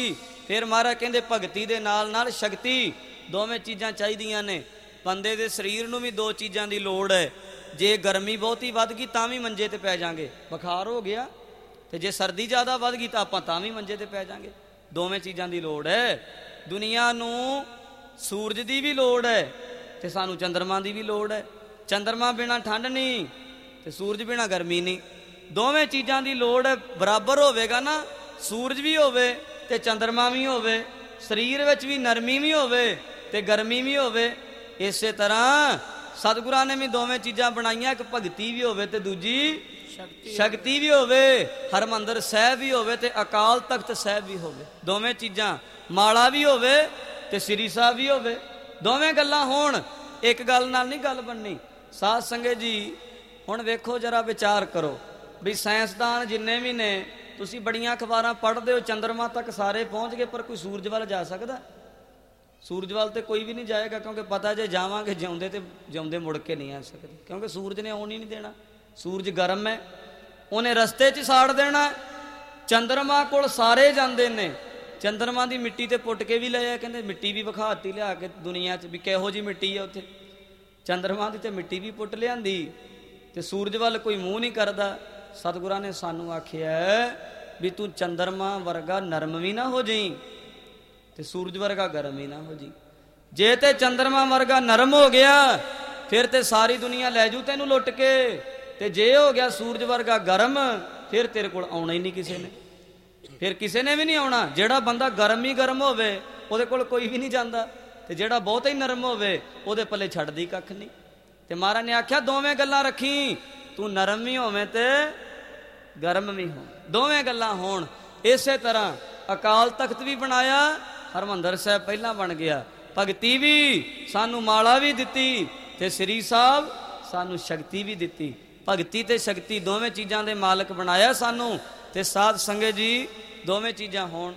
ਫਿਰ ਮਹਾਰਾਜ ਕਹਿੰਦੇ ਭਗਤੀ ਦੇ ਨਾਲ ਨਾਲ ਸ਼ਕਤੀ, ਦੋਵੇਂ ਚੀਜ਼ਾਂ ਚਾਹੀਦੀਆਂ ਨੇ। ਬੰਦੇ ਦੇ ਸਰੀਰ ਨੂੰ ਵੀ ਦੋ ਚੀਜ਼ਾਂ ਦੀ ਲੋੜ ਹੈ। ਜੇ ਗਰਮੀ ਬਹੁਤੀ ਵੱਧ ਗਈ ਤਾਂ ਵੀ ਮੰਜੇ ਤੇ ਪੈ ਜਾਾਂਗੇ, ਬੁਖਾਰ ਹੋ ਗਿਆ, ਤੇ ਜੇ ਸਰਦੀ ਜ਼ਿਆਦਾ ਵੱਧ ਗਈ ਤਾਂ ਆਪਾਂ ਤਾਂ ਵੀ ਮੰਜੇ ਤੇ ਪੈ ਜਾਾਂਗੇ। ਦੋਵੇਂ ਚੀਜ਼ਾਂ ਦੀ ਲੋੜ ਹੈ। ਦੁਨੀਆ ਨੂੰ ਸੂਰਜ ਦੀ ਵੀ ਲੋੜ ਹੈ ਤੇ ਸਾਨੂੰ ਚੰਦਰਮਾ ਦੀ ਵੀ ਲੋੜ ਹੈ। ਚੰਦਰਮਾ ਬਿਨਾਂ ਠੰਡ ਨਹੀਂ ਤੇ ਸੂਰਜ ਬਿਨਾਂ ਗਰਮੀ ਨਹੀਂ। ਦੋਵੇਂ ਚੀਜ਼ਾਂ ਦੀ ਲੋੜ ਹੈ। ਬਰਾਬਰ ਹੋਵੇਗਾ ਨਾ, ਸੂਰਜ ਵੀ ਹੋਵੇ ਤੇ ਚੰਦਰਮਾ ਵੀ ਹੋਵੇ, ਸਰੀਰ ਵਿੱਚ ਵੀ ਨਰਮੀ ਵੀ ਹੋਵੇ ਤੇ ਗਰਮੀ ਵੀ ਹੋਵੇ। ਇਸੇ ਤਰ੍ਹਾਂ ਸਤਿਗੁਰਾਂ ਨੇ ਵੀ ਦੋਵੇਂ ਚੀਜ਼ਾਂ ਬਣਾਈਆਂ, ਇੱਕ ਭਗਤੀ ਵੀ ਹੋਵੇ ਤੇ ਦੂਜੀ ਸ਼ਕਤੀ ਸ਼ਕਤੀ ਵੀ ਹੋਵੇ। ਹਰਮੰਦਰ ਸਾਹਿਬ ਵੀ ਹੋਵੇ ਤੇ ਅਕਾਲ ਤਖਤ ਸਾਹਿਬ ਵੀ ਹੋਵੇ। ਦੋਵੇਂ ਚੀਜ਼ਾਂ, ਮਾਲਾ ਵੀ ਹੋਵੇ ਤੇ ਸ੍ਰੀ ਸਾਹਿਬ ਵੀ ਹੋਵੇ। ਦੋਵੇਂ ਗੱਲਾਂ ਹੋਣ, ਇੱਕ ਗੱਲ ਨਾਲ ਨਹੀਂ ਗੱਲ ਬਣਨੀ। ਸਾਧ ਸੰਗਤ ਜੀ, ਹੁਣ ਵੇਖੋ ਜਰਾ, ਵਿਚਾਰ ਕਰੋ ਵੀ ਸਾਇੰਸਦਾਨ ਜਿੰਨੇ ਵੀ ਨੇ, ਤੁਸੀਂ ਬੜੀਆਂ ਅਖਬਾਰਾਂ ਪੜ੍ਹਦੇ ਹੋ, ਚੰਦਰਮਾ ਤੱਕ ਸਾਰੇ ਪਹੁੰਚ ਗਏ, ਪਰ ਕੋਈ ਸੂਰਜ ਵੱਲ ਜਾ ਸਕਦਾ? ਸੂਰਜ ਵੱਲ ਤੇ ਕੋਈ ਵੀ ਨਹੀਂ ਜਾਏਗਾ, ਕਿਉਂਕਿ ਪਤਾ ਜੇ ਜਾਵਾਂਗੇ ਜਿਉਂਦੇ ਤੇ ਜਿਉਂਦੇ ਮੁੜ ਕੇ ਨਹੀਂ ਆ ਸਕਦੇ, ਕਿਉਂਕਿ ਸੂਰਜ ਨੇ ਆਉਣ ਹੀ ਨਹੀਂ ਦੇਣਾ। ਸੂਰਜ ਗਰਮ ਹੈ, ਉਹਨੇ ਰਸਤੇ 'ਚ ਸਾੜ ਦੇਣਾ। ਚੰਦਰਮਾ ਕੋਲ ਸਾਰੇ ਜਾਂਦੇ ਨੇ, ਚੰਦਰਮਾ ਦੀ ਮਿੱਟੀ ਤੇ ਪੁੱਟ ਕੇ ਵੀ ਲਿਆ, ਕਹਿੰਦੇ ਮਿੱਟੀ ਵੀ ਵਿਖਾਤੀ ਲਿਆ ਕੇ ਦੁਨੀਆ 'ਚ ਵੀ ਕਿਹੋ ਜਿਹੀ ਮਿੱਟੀ ਹੈ ਉੱਥੇ। ਚੰਦਰਮਾ ਦੀ ਤੇ ਮਿੱਟੀ ਵੀ ਪੁੱਟ ਲਿਆਂਦੀ ਤੇ ਸੂਰਜ ਵੱਲ ਕੋਈ ਮੂੰਹ ਨਹੀਂ ਕਰਦਾ। ਸਤਿਗੁਰਾਂ ਨੇ ਸਾਨੂੰ ਆਖਿਆ ਵੀ ਤੂੰ ਚੰਦਰਮਾ ਵਰਗਾ ਨਰਮ ਵੀ ਨਾ ਹੋ ਜਾਈਂ ਤੇ ਸੂਰਜ ਵਰਗਾ ਗਰਮ ਹੀ ਨਾ ਹੋ ਜੀ। ਜੇ ਤੇ ਚੰਦਰਮਾ ਵਰਗਾ ਨਰਮ ਹੋ ਗਿਆ ਫਿਰ ਤੇ ਸਾਰੀ ਦੁਨੀਆ ਲੈ ਜੂ ਤੈਨੂੰ ਲੁੱਟ ਕੇ, ਤੇ ਜੇ ਹੋ ਗਿਆ ਸੂਰਜ ਵਰਗਾ ਗਰਮ ਫਿਰ ਤੇਰੇ ਕੋਲ ਆਉਣਾ ਹੀ ਨਹੀਂ ਕਿਸੇ ਨੇ, ਫਿਰ ਕਿਸੇ ਨੇ ਵੀ ਨਹੀਂ ਆਉਣਾ। ਜਿਹੜਾ ਬੰਦਾ ਗਰਮ ਹੀ ਗਰਮ ਹੋਵੇ ਉਹਦੇ ਕੋਲ ਕੋਈ ਵੀ ਨਹੀਂ ਜਾਂਦਾ, ਤੇ ਜਿਹੜਾ ਬਹੁਤਾ ਹੀ ਨਰਮ ਹੋਵੇ ਉਹਦੇ ਪੱਲੇ ਛੱਡਦੀ ਕੱਖ ਨਹੀਂ। ਤੇ ਮਹਾਰਾਜ ਨੇ ਆਖਿਆ ਦੋਵੇਂ ਗੱਲਾਂ ਰੱਖੀ, ਤੂੰ ਨਰਮ ਵੀ ਹੋਵੇਂ ਤੇ ਗਰਮ ਵੀ ਹੋ, ਦੋਵੇਂ ਗੱਲਾਂ ਹੋਣ। ਇਸੇ ਤਰ੍ਹਾਂ ਅਕਾਲ ਤਖਤ ਵੀ ਬਣਾਇਆ, ਹਰਮੰਦਰ ਸਾਹਿਬ ਪਹਿਲਾਂ ਬਣ ਗਿਆ। ਭਗਤੀ ਵੀ, ਸਾਨੂੰ ਮਾਲਾ ਵੀ ਦਿੱਤੀ ਤੇ ਸ੍ਰੀ ਸਾਹਿਬ ਸਾਨੂੰ ਸ਼ਕਤੀ ਵੀ ਦਿੱਤੀ। ਭਗਤੀ ਤੇ ਸ਼ਕਤੀ ਦੋਵੇਂ ਚੀਜ਼ਾਂ ਦੇ ਮਾਲਕ ਬਣਾਇਆ ਸਾਨੂੰ। ਤੇ ਸਾਧ ਸੰਗਤ ਜੀ, ਦੋਵੇਂ ਚੀਜ਼ਾਂ ਹੋਣ,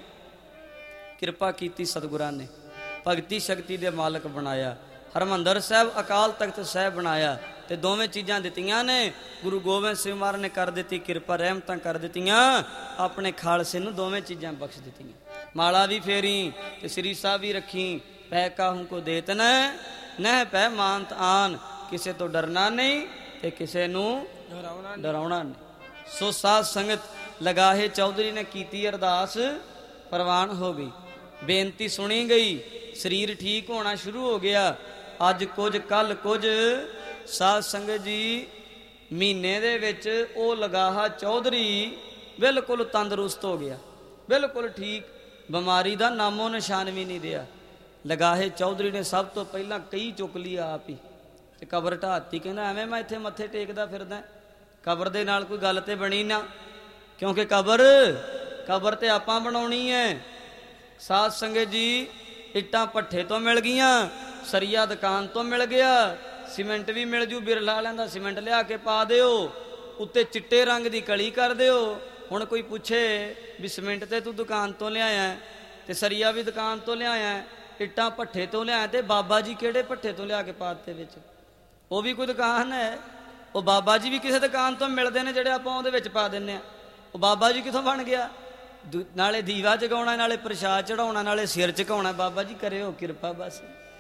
ਕਿਰਪਾ ਕੀਤੀ ਸਤਿਗੁਰਾਂ ਨੇ, ਭਗਤੀ ਸ਼ਕਤੀ ਦੇ ਮਾਲਕ ਬਣਾਇਆ। ਹਰਮੰਦਰ ਸਾਹਿਬ ਅਕਾਲ ਤਖਤ ਸਾਹਿਬ ਬਣਾਇਆ ਤੇ ਦੋਵੇਂ ਚੀਜ਼ਾਂ ਦਿੱਤੀਆਂ ਨੇ। ਗੁਰੂ ਗੋਬਿੰਦ ਸਿੰਘ ਮਹਾਰਾਜ ਨੇ ਕਰ ਦਿੱਤੀ ਕਿਰਪਾ, ਰਹਿਮਤਾਂ ਕਰ ਦਿੱਤੀਆਂ, ਆਪਣੇ ਖਾਲਸੇ ਨੂੰ ਦੋਵੇਂ ਚੀਜ਼ਾਂ ਬਖਸ਼ ਦਿੱਤੀਆਂ। ਮਾਲਾ ਵੀ ਫੇਰੀ ਤੇ ਸ੍ਰੀ ਸਾਹਿਬ ਵੀ ਰੱਖੀ। ਪੈ ਕਾਹੂ ਕੋ ਦੇਤ ਨ ਨਹਿ ਪੈ ਮਾਨਤ ਆਨ, ਕਿਸੇ ਤੋਂ ਡਰਨਾ ਨਹੀਂ ਤੇ ਕਿਸੇ ਨੂੰ ਡਰਾਉਣਾ ਨਹੀਂ। ਸੋ ਸਾਧ ਸੰਗਤ, ਲਗਾਹੇ ਚੌਧਰੀ ਨੇ ਕੀਤੀ ਅਰਦਾਸ, ਪ੍ਰਵਾਨ ਹੋ ਗਈ, ਬੇਨਤੀ ਸੁਣੀ ਗਈ, ਸਰੀਰ ਠੀਕ ਹੋਣਾ ਸ਼ੁਰੂ ਹੋ ਗਿਆ। ਅੱਜ ਕੁਝ ਕੱਲ ਕੁਝ। ਸਾਧ ਸੰਗਤ ਜੀ, ਮਹੀਨੇ ਦੇ ਵਿੱਚ ਉਹ ਲਗਾਹਾ ਚੌਧਰੀ ਬਿਲਕੁਲ ਤੰਦਰੁਸਤ ਹੋ ਗਿਆ, ਬਿਲਕੁਲ ਠੀਕ, ਬਿਮਾਰੀ ਦਾ ਨਾਮੋ ਨਿਸ਼ਾਨ ਵੀ ਨਹੀਂ ਰਿਹਾ। ਲਗਾਹੇ ਚੌਧਰੀ ਨੇ ਸਭ ਤੋਂ ਪਹਿਲਾਂ ਕਈ ਚੁੱਕ ਲਈ ਆਪ ਹੀ ਤੇ ਕਬਰ ਢਾਤੀ। ਕਹਿੰਦਾ ਐਵੇਂ ਮੈਂ ਇੱਥੇ ਮੱਥੇ ਟੇਕਦਾ ਫਿਰਦਾ, ਕਬਰ ਦੇ ਨਾਲ ਕੋਈ ਗੱਲ ਤੇ ਬਣੀ ਨਾ, ਕਿਉਂਕਿ ਕਬਰ ਕਬਰ ਤੇ ਆਪਾਂ ਬਣਾਉਣੀ ਹੈ। ਸਾਧ ਸੰਗਤ ਜੀ, ਇੱਟਾਂ ਭੱਠੇ ਤੋਂ ਮਿਲ ਗਈਆਂ, ਸਰੀਆ ਦੁਕਾਨ ਤੋਂ ਮਿਲ ਗਿਆ, ਸੀਮੈਂਟ ਵੀ ਮਿਲ ਜੂ, ਬਿਰਲਾ ਵਾਲਿਆਂ ਦਾ ਸੀਮੈਂਟ ਲਿਆ ਕੇ ਪਾ ਦਿਓ, ਉੱਤੇ ਚਿੱਟੇ ਰੰਗ ਦੀ ਕਲੀ ਕਰ ਦਿਓ। ਹੁਣ ਕੋਈ ਪੁੱਛੇ ਵੀ ਸੀਮੈਂਟ ਤੇ ਤੂੰ ਦੁਕਾਨ ਤੋਂ ਲਿਆਇਆ ਤੇ ਸਰੀਆ ਵੀ ਦੁਕਾਨ ਤੋਂ ਲਿਆਇਆ, ਇੱਟਾਂ ਭੱਠੇ ਤੋਂ ਲਿਆਇਆ, ਤੇ ਬਾਬਾ ਜੀ ਕਿਹੜੇ ਭੱਠੇ ਤੋਂ ਲਿਆ ਕੇ ਪਾ ਦਿੱਤੇ ਵਿੱਚ? ਉਹ ਵੀ ਕੋਈ ਦੁਕਾਨ ਹੈ, ਉਹ ਬਾਬਾ ਜੀ ਵੀ ਕਿਸੇ ਦੁਕਾਨ ਤੋਂ ਮਿਲਦੇ ਨੇ ਜਿਹੜੇ ਆਪਾਂ ਉਹਦੇ ਵਿੱਚ ਪਾ ਦਿੰਦੇ ਆ। ਉਹ ਬਾਬਾ ਜੀ ਕਿੱਥੋਂ ਬਣ ਗਿਆ? ਨਾਲੇ ਦੀਵਾ ਜਗਾਉਣਾ, ਨਾਲੇ ਪ੍ਰਸ਼ਾਦ ਚੜਾਉਣਾ, ਨਾਲੇ ਸਿਰ ਝੁਕਾਉਣਾ। ਬਾਬਾ ਜੀ ਕਰਿਓ ਕਿਰਪਾ, ਬਸ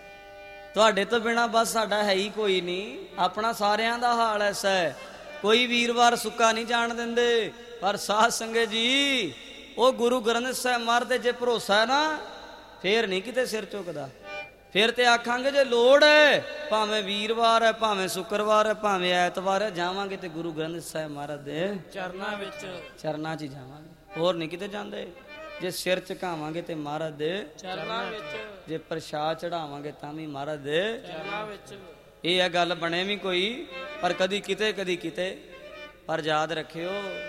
ਤੁਹਾਡੇ ਤੋਂ ਬਿਨਾ ਬਸ ਸਾਡਾ ਹੈ ਹੀ ਕੋਈ ਨਹੀਂ। ਆਪਣਾ ਸਾਰਿਆਂ ਦਾ ਹਾਲ ਐਸਾ ਹੈ, ਕੋਈ ਵੀਰਵਾਰ ਸੁੱਕਾ ਨਹੀਂ ਜਾਣ ਦਿੰਦੇ। ਪਰ ਸਾਧ ਸੰਗਤ ਜੀ, ਉਹ ਗੁਰੂ ਗ੍ਰੰਥ ਸਾਹਿਬ ਮਹਾਰਾਜ ਤੇ ਜੇ ਭਰੋਸਾ ਹੈ ਨਾ, ਫੇਰ ਨਹੀਂ ਕਿਤੇ ਸਿਰ ਝੁਕਦਾ। ਫਿਰ ਤੇ ਆਖਾਂਗੇ ਜੇ ਲੋੜ ਹੈ, ਭਾਵੇਂ ਵੀਰਵਾਰ ਹੈ, ਭਾਵੇਂ ਸ਼ੁੱਕਰਵਾਰ ਹੈ, ਭਾਵੇਂ ਐਤਵਾਰ ਹੈ, ਜਾਵਾਂਗੇ ਤੇ ਗੁਰੂ ਗ੍ਰੰਥ ਸਾਹਿਬ ਮਹਾਰਾਜ ਦੇ ਚਰਨਾਂ ਵਿੱਚ ਚਰਨਾਂ 'ਚ ਹੀ ਜਾਵਾਂਗੇ, ਹੋਰ ਨਹੀਂ ਕਿਤੇ ਜਾਂਦੇ। ਜੇ ਸਿਰ ਝੁਕਾਵਾਂਗੇ ਤੇ ਮਹਾਰਾਜ ਦੇ ਚਰਨਾਂ ਵਿੱਚ, ਜੇ ਪ੍ਰਸ਼ਾਦ ਚੜਾਵਾਂਗੇ ਤਾਂ ਵੀ ਮਹਾਰਾਜ ਦੇ ਚਰਨਾਂ ਵਿੱਚ। ਇਹ ਆ ਗੱਲ ਬਣੇ ਵੀ ਕੋਈ, ਪਰ ਕਦੀ ਕਿਤੇ ਕਦੀ ਕਿਤੇ। ਪਰ ਯਾਦ ਰੱਖਿਓ,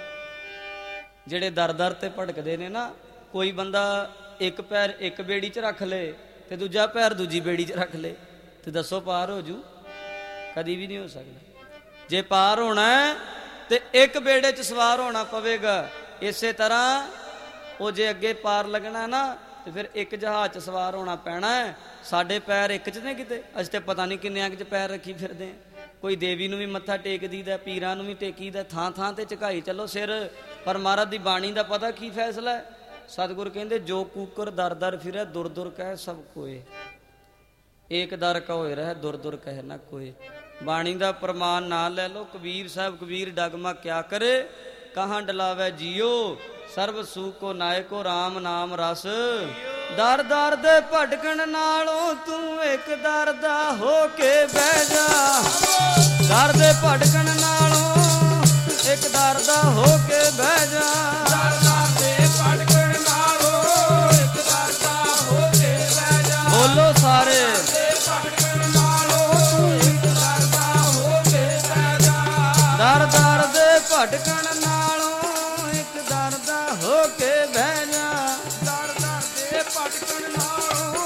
ਜਿਹੜੇ ਦਰ ਦਰ ਤੇ ਭਟਕਦੇ ਨੇ ਨਾ, ਕੋਈ ਬੰਦਾ ਇੱਕ ਪੈਰ ਇੱਕ ਬੇੜੀ 'ਚ ਰੱਖ ਲੇ ਤੇ ਦੂਜਾ ਪੈਰ ਦੂਜੀ ਬੇੜੀ 'ਚ ਰੱਖ ਲੇ, ਤੇ ਦੱਸੋ ਪਾਰ ਹੋ ਜੂ? ਕਦੀ ਵੀ ਨਹੀਂ ਹੋ ਸਕਦਾ। ਜੇ ਪਾਰ ਹੋਣਾ ਤੇ ਇੱਕ ਬੇੜੇ 'ਚ ਸਵਾਰ ਹੋਣਾ ਪਵੇਗਾ। ਇਸੇ ਤਰ੍ਹਾਂ ਉਹ ਜੇ ਅੱਗੇ ਪਾਰ ਲੱਗਣਾ ਨਾ ਤੇ ਫਿਰ ਇੱਕ ਜਹਾਜ਼ 'ਚ ਸਵਾਰ ਹੋਣਾ ਪੈਣਾ ਹੈ। ਸਾਡੇ ਪੈਰ ਇੱਕ 'ਚ ਨੇ ਕਿਤੇ, ਅਸੀਂ ਤੇ ਪਤਾ ਨਹੀਂ ਕਿੰਨਿਆਂ 'ਚ ਪੈਰ ਰੱਖੀ ਫਿਰਦੇ ਹਾਂ। ਕੋਈ ਦੇਵੀ ਨੂੰ ਵੀ ਮੱਥਾ ਟੇਕ ਦੀਦਾ, ਪੀਰਾਂ ਨੂੰ ਵੀ ਟੇਕੀਦਾ, ਥਾਂ ਥਾਂ ਤੇ ਝੁਕਾਈ ਚੱਲੋ ਸਿਰ। ਪਰ ਮਹਾਰਾਜ ਦੀ ਬਾਣੀ ਦਾ ਪਤਾ ਕੀ ਫੈਸਲਾ ਹੈ? ਸਤਿਗੁਰ ਕਹਿੰਦੇ ਜੋ ਕੂਕਰ ਦਰ ਦਰ ਫਿਰੈ ਦੁਰ ਦੁਰ ਕਹਿ ਸਭ ਕੋਏ, ਏਕ ਦਰ ਕਹੋਏ ਰਹਿ ਦੁਰ ਦੁਰ ਕਹਿ ਨਾ ਕੋਏ। ਬਾਣੀ ਦਾ ਪ੍ਰਮਾਣ ਨਾ ਲੈ ਲਓ। ਕਬੀਰ ਸਾਹਿਬ ਕਬੀਰ ਡਗਮਾ ਕਿਆ ਕਰੇ, ਕਹਾਂ ਡਲਾਵੇ ਜੀਓ ਸਰਬ ਸੂਖ ਕੋ ਨਾਇਕੋ ਰਾਮ ਨਾਮ ਰਸ। ਦਰ ਦਰ ਦੇ ਭਟਕਣ ਨਾਲੋਂ ਤੂੰ ਇੱਕ ਦਰ ਦਾ ਹੋ ਕੇ ਬਹਿ ਜਾ, ਦਰ ਦੇ ਭਟਕਣ ਨਾਲੋਂ ਇੱਕ ਦਰ ਦਾ ਹੋ ਕੇ ਬਹਿ ਜਾ, ਦਰ ਦਰ ਦੇ ਭਟਕਣ ਨਾਲੋਂ ਇੱਕ ਦਰ ਦਾ ਹੋ ਕੇ ਬਹਿ ਜਾ। ਬੋਲੋ ਸਾਰੇ, ਦੇ ਭਟਕਣ ਨਾਲੋਂ ਤੂੰ ਇੱਕ ਦਰ ਦਾ ਹੋ ਕੇ ਬਹਿ ਜਾ, ਦਰ ਦਰ ਦੇ ਭਟਕਣ ਨਾਲੋਂ ਇੱਕ ਦਰ ਦਾ ਹੋ ਕੇ ਬਹਿ ਜਾ, ਦਰ ਦਰ ਦੇ ਭਟਕਣ ਨਾਲੋਂ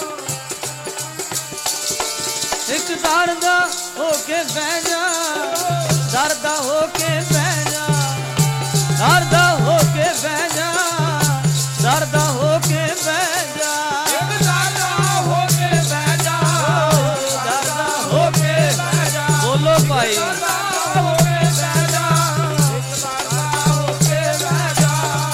ਇੱਕ ਦਰ ਦਾ ਹੋ ਕੇ ਬਹਿ ਜਾ, ਦਰ ਦਾ ਹੋ ਕੇ ਬਹਿ ਜਾ, ਦਰ ਦਾ ਹੋ ਕੇ ਬਹਿ ਜਾ, ਦਰ ਦਾ ਹੋ ਕੇ ਬਹਿ ਜਾ, ਇੱਕ ਦਰ ਦਾ ਹੋ ਕੇ ਬਹਿ ਜਾ, ਦਰ ਦਾ ਹੋ ਕੇ ਬਹਿ ਜਾ। ਬੋਲੋ ਭਾਈ, ਦਰ ਦਾ ਹੋ ਕੇ ਬਹਿ ਜਾ, ਇੱਕ ਦਰ ਦਾ ਹੋ ਕੇ ਬਹਿ ਜਾ।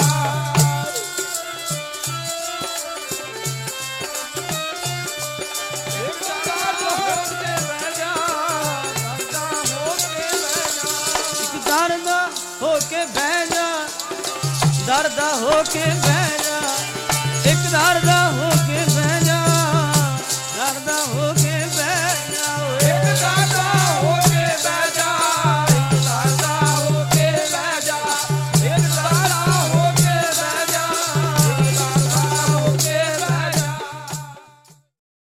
ਇੱਕ ਦਰ ਦਾ ਹੋ ਕੇ ਬਹਿ ਜਾ, ਦਰ ਦਾ ਹੋ ਕੇ ਬਹਿ ਜਾ। ਇੱਕ ਦਰ ਦਾ ਹੋ ਕੇ ਬਹਿ ਜਾ, ਦਰ ਦਾ ਹੋ ਕੇ ਬਹਿ ਜਾ, ਇੱਕ ਦਰ ਦਾ ਹੋ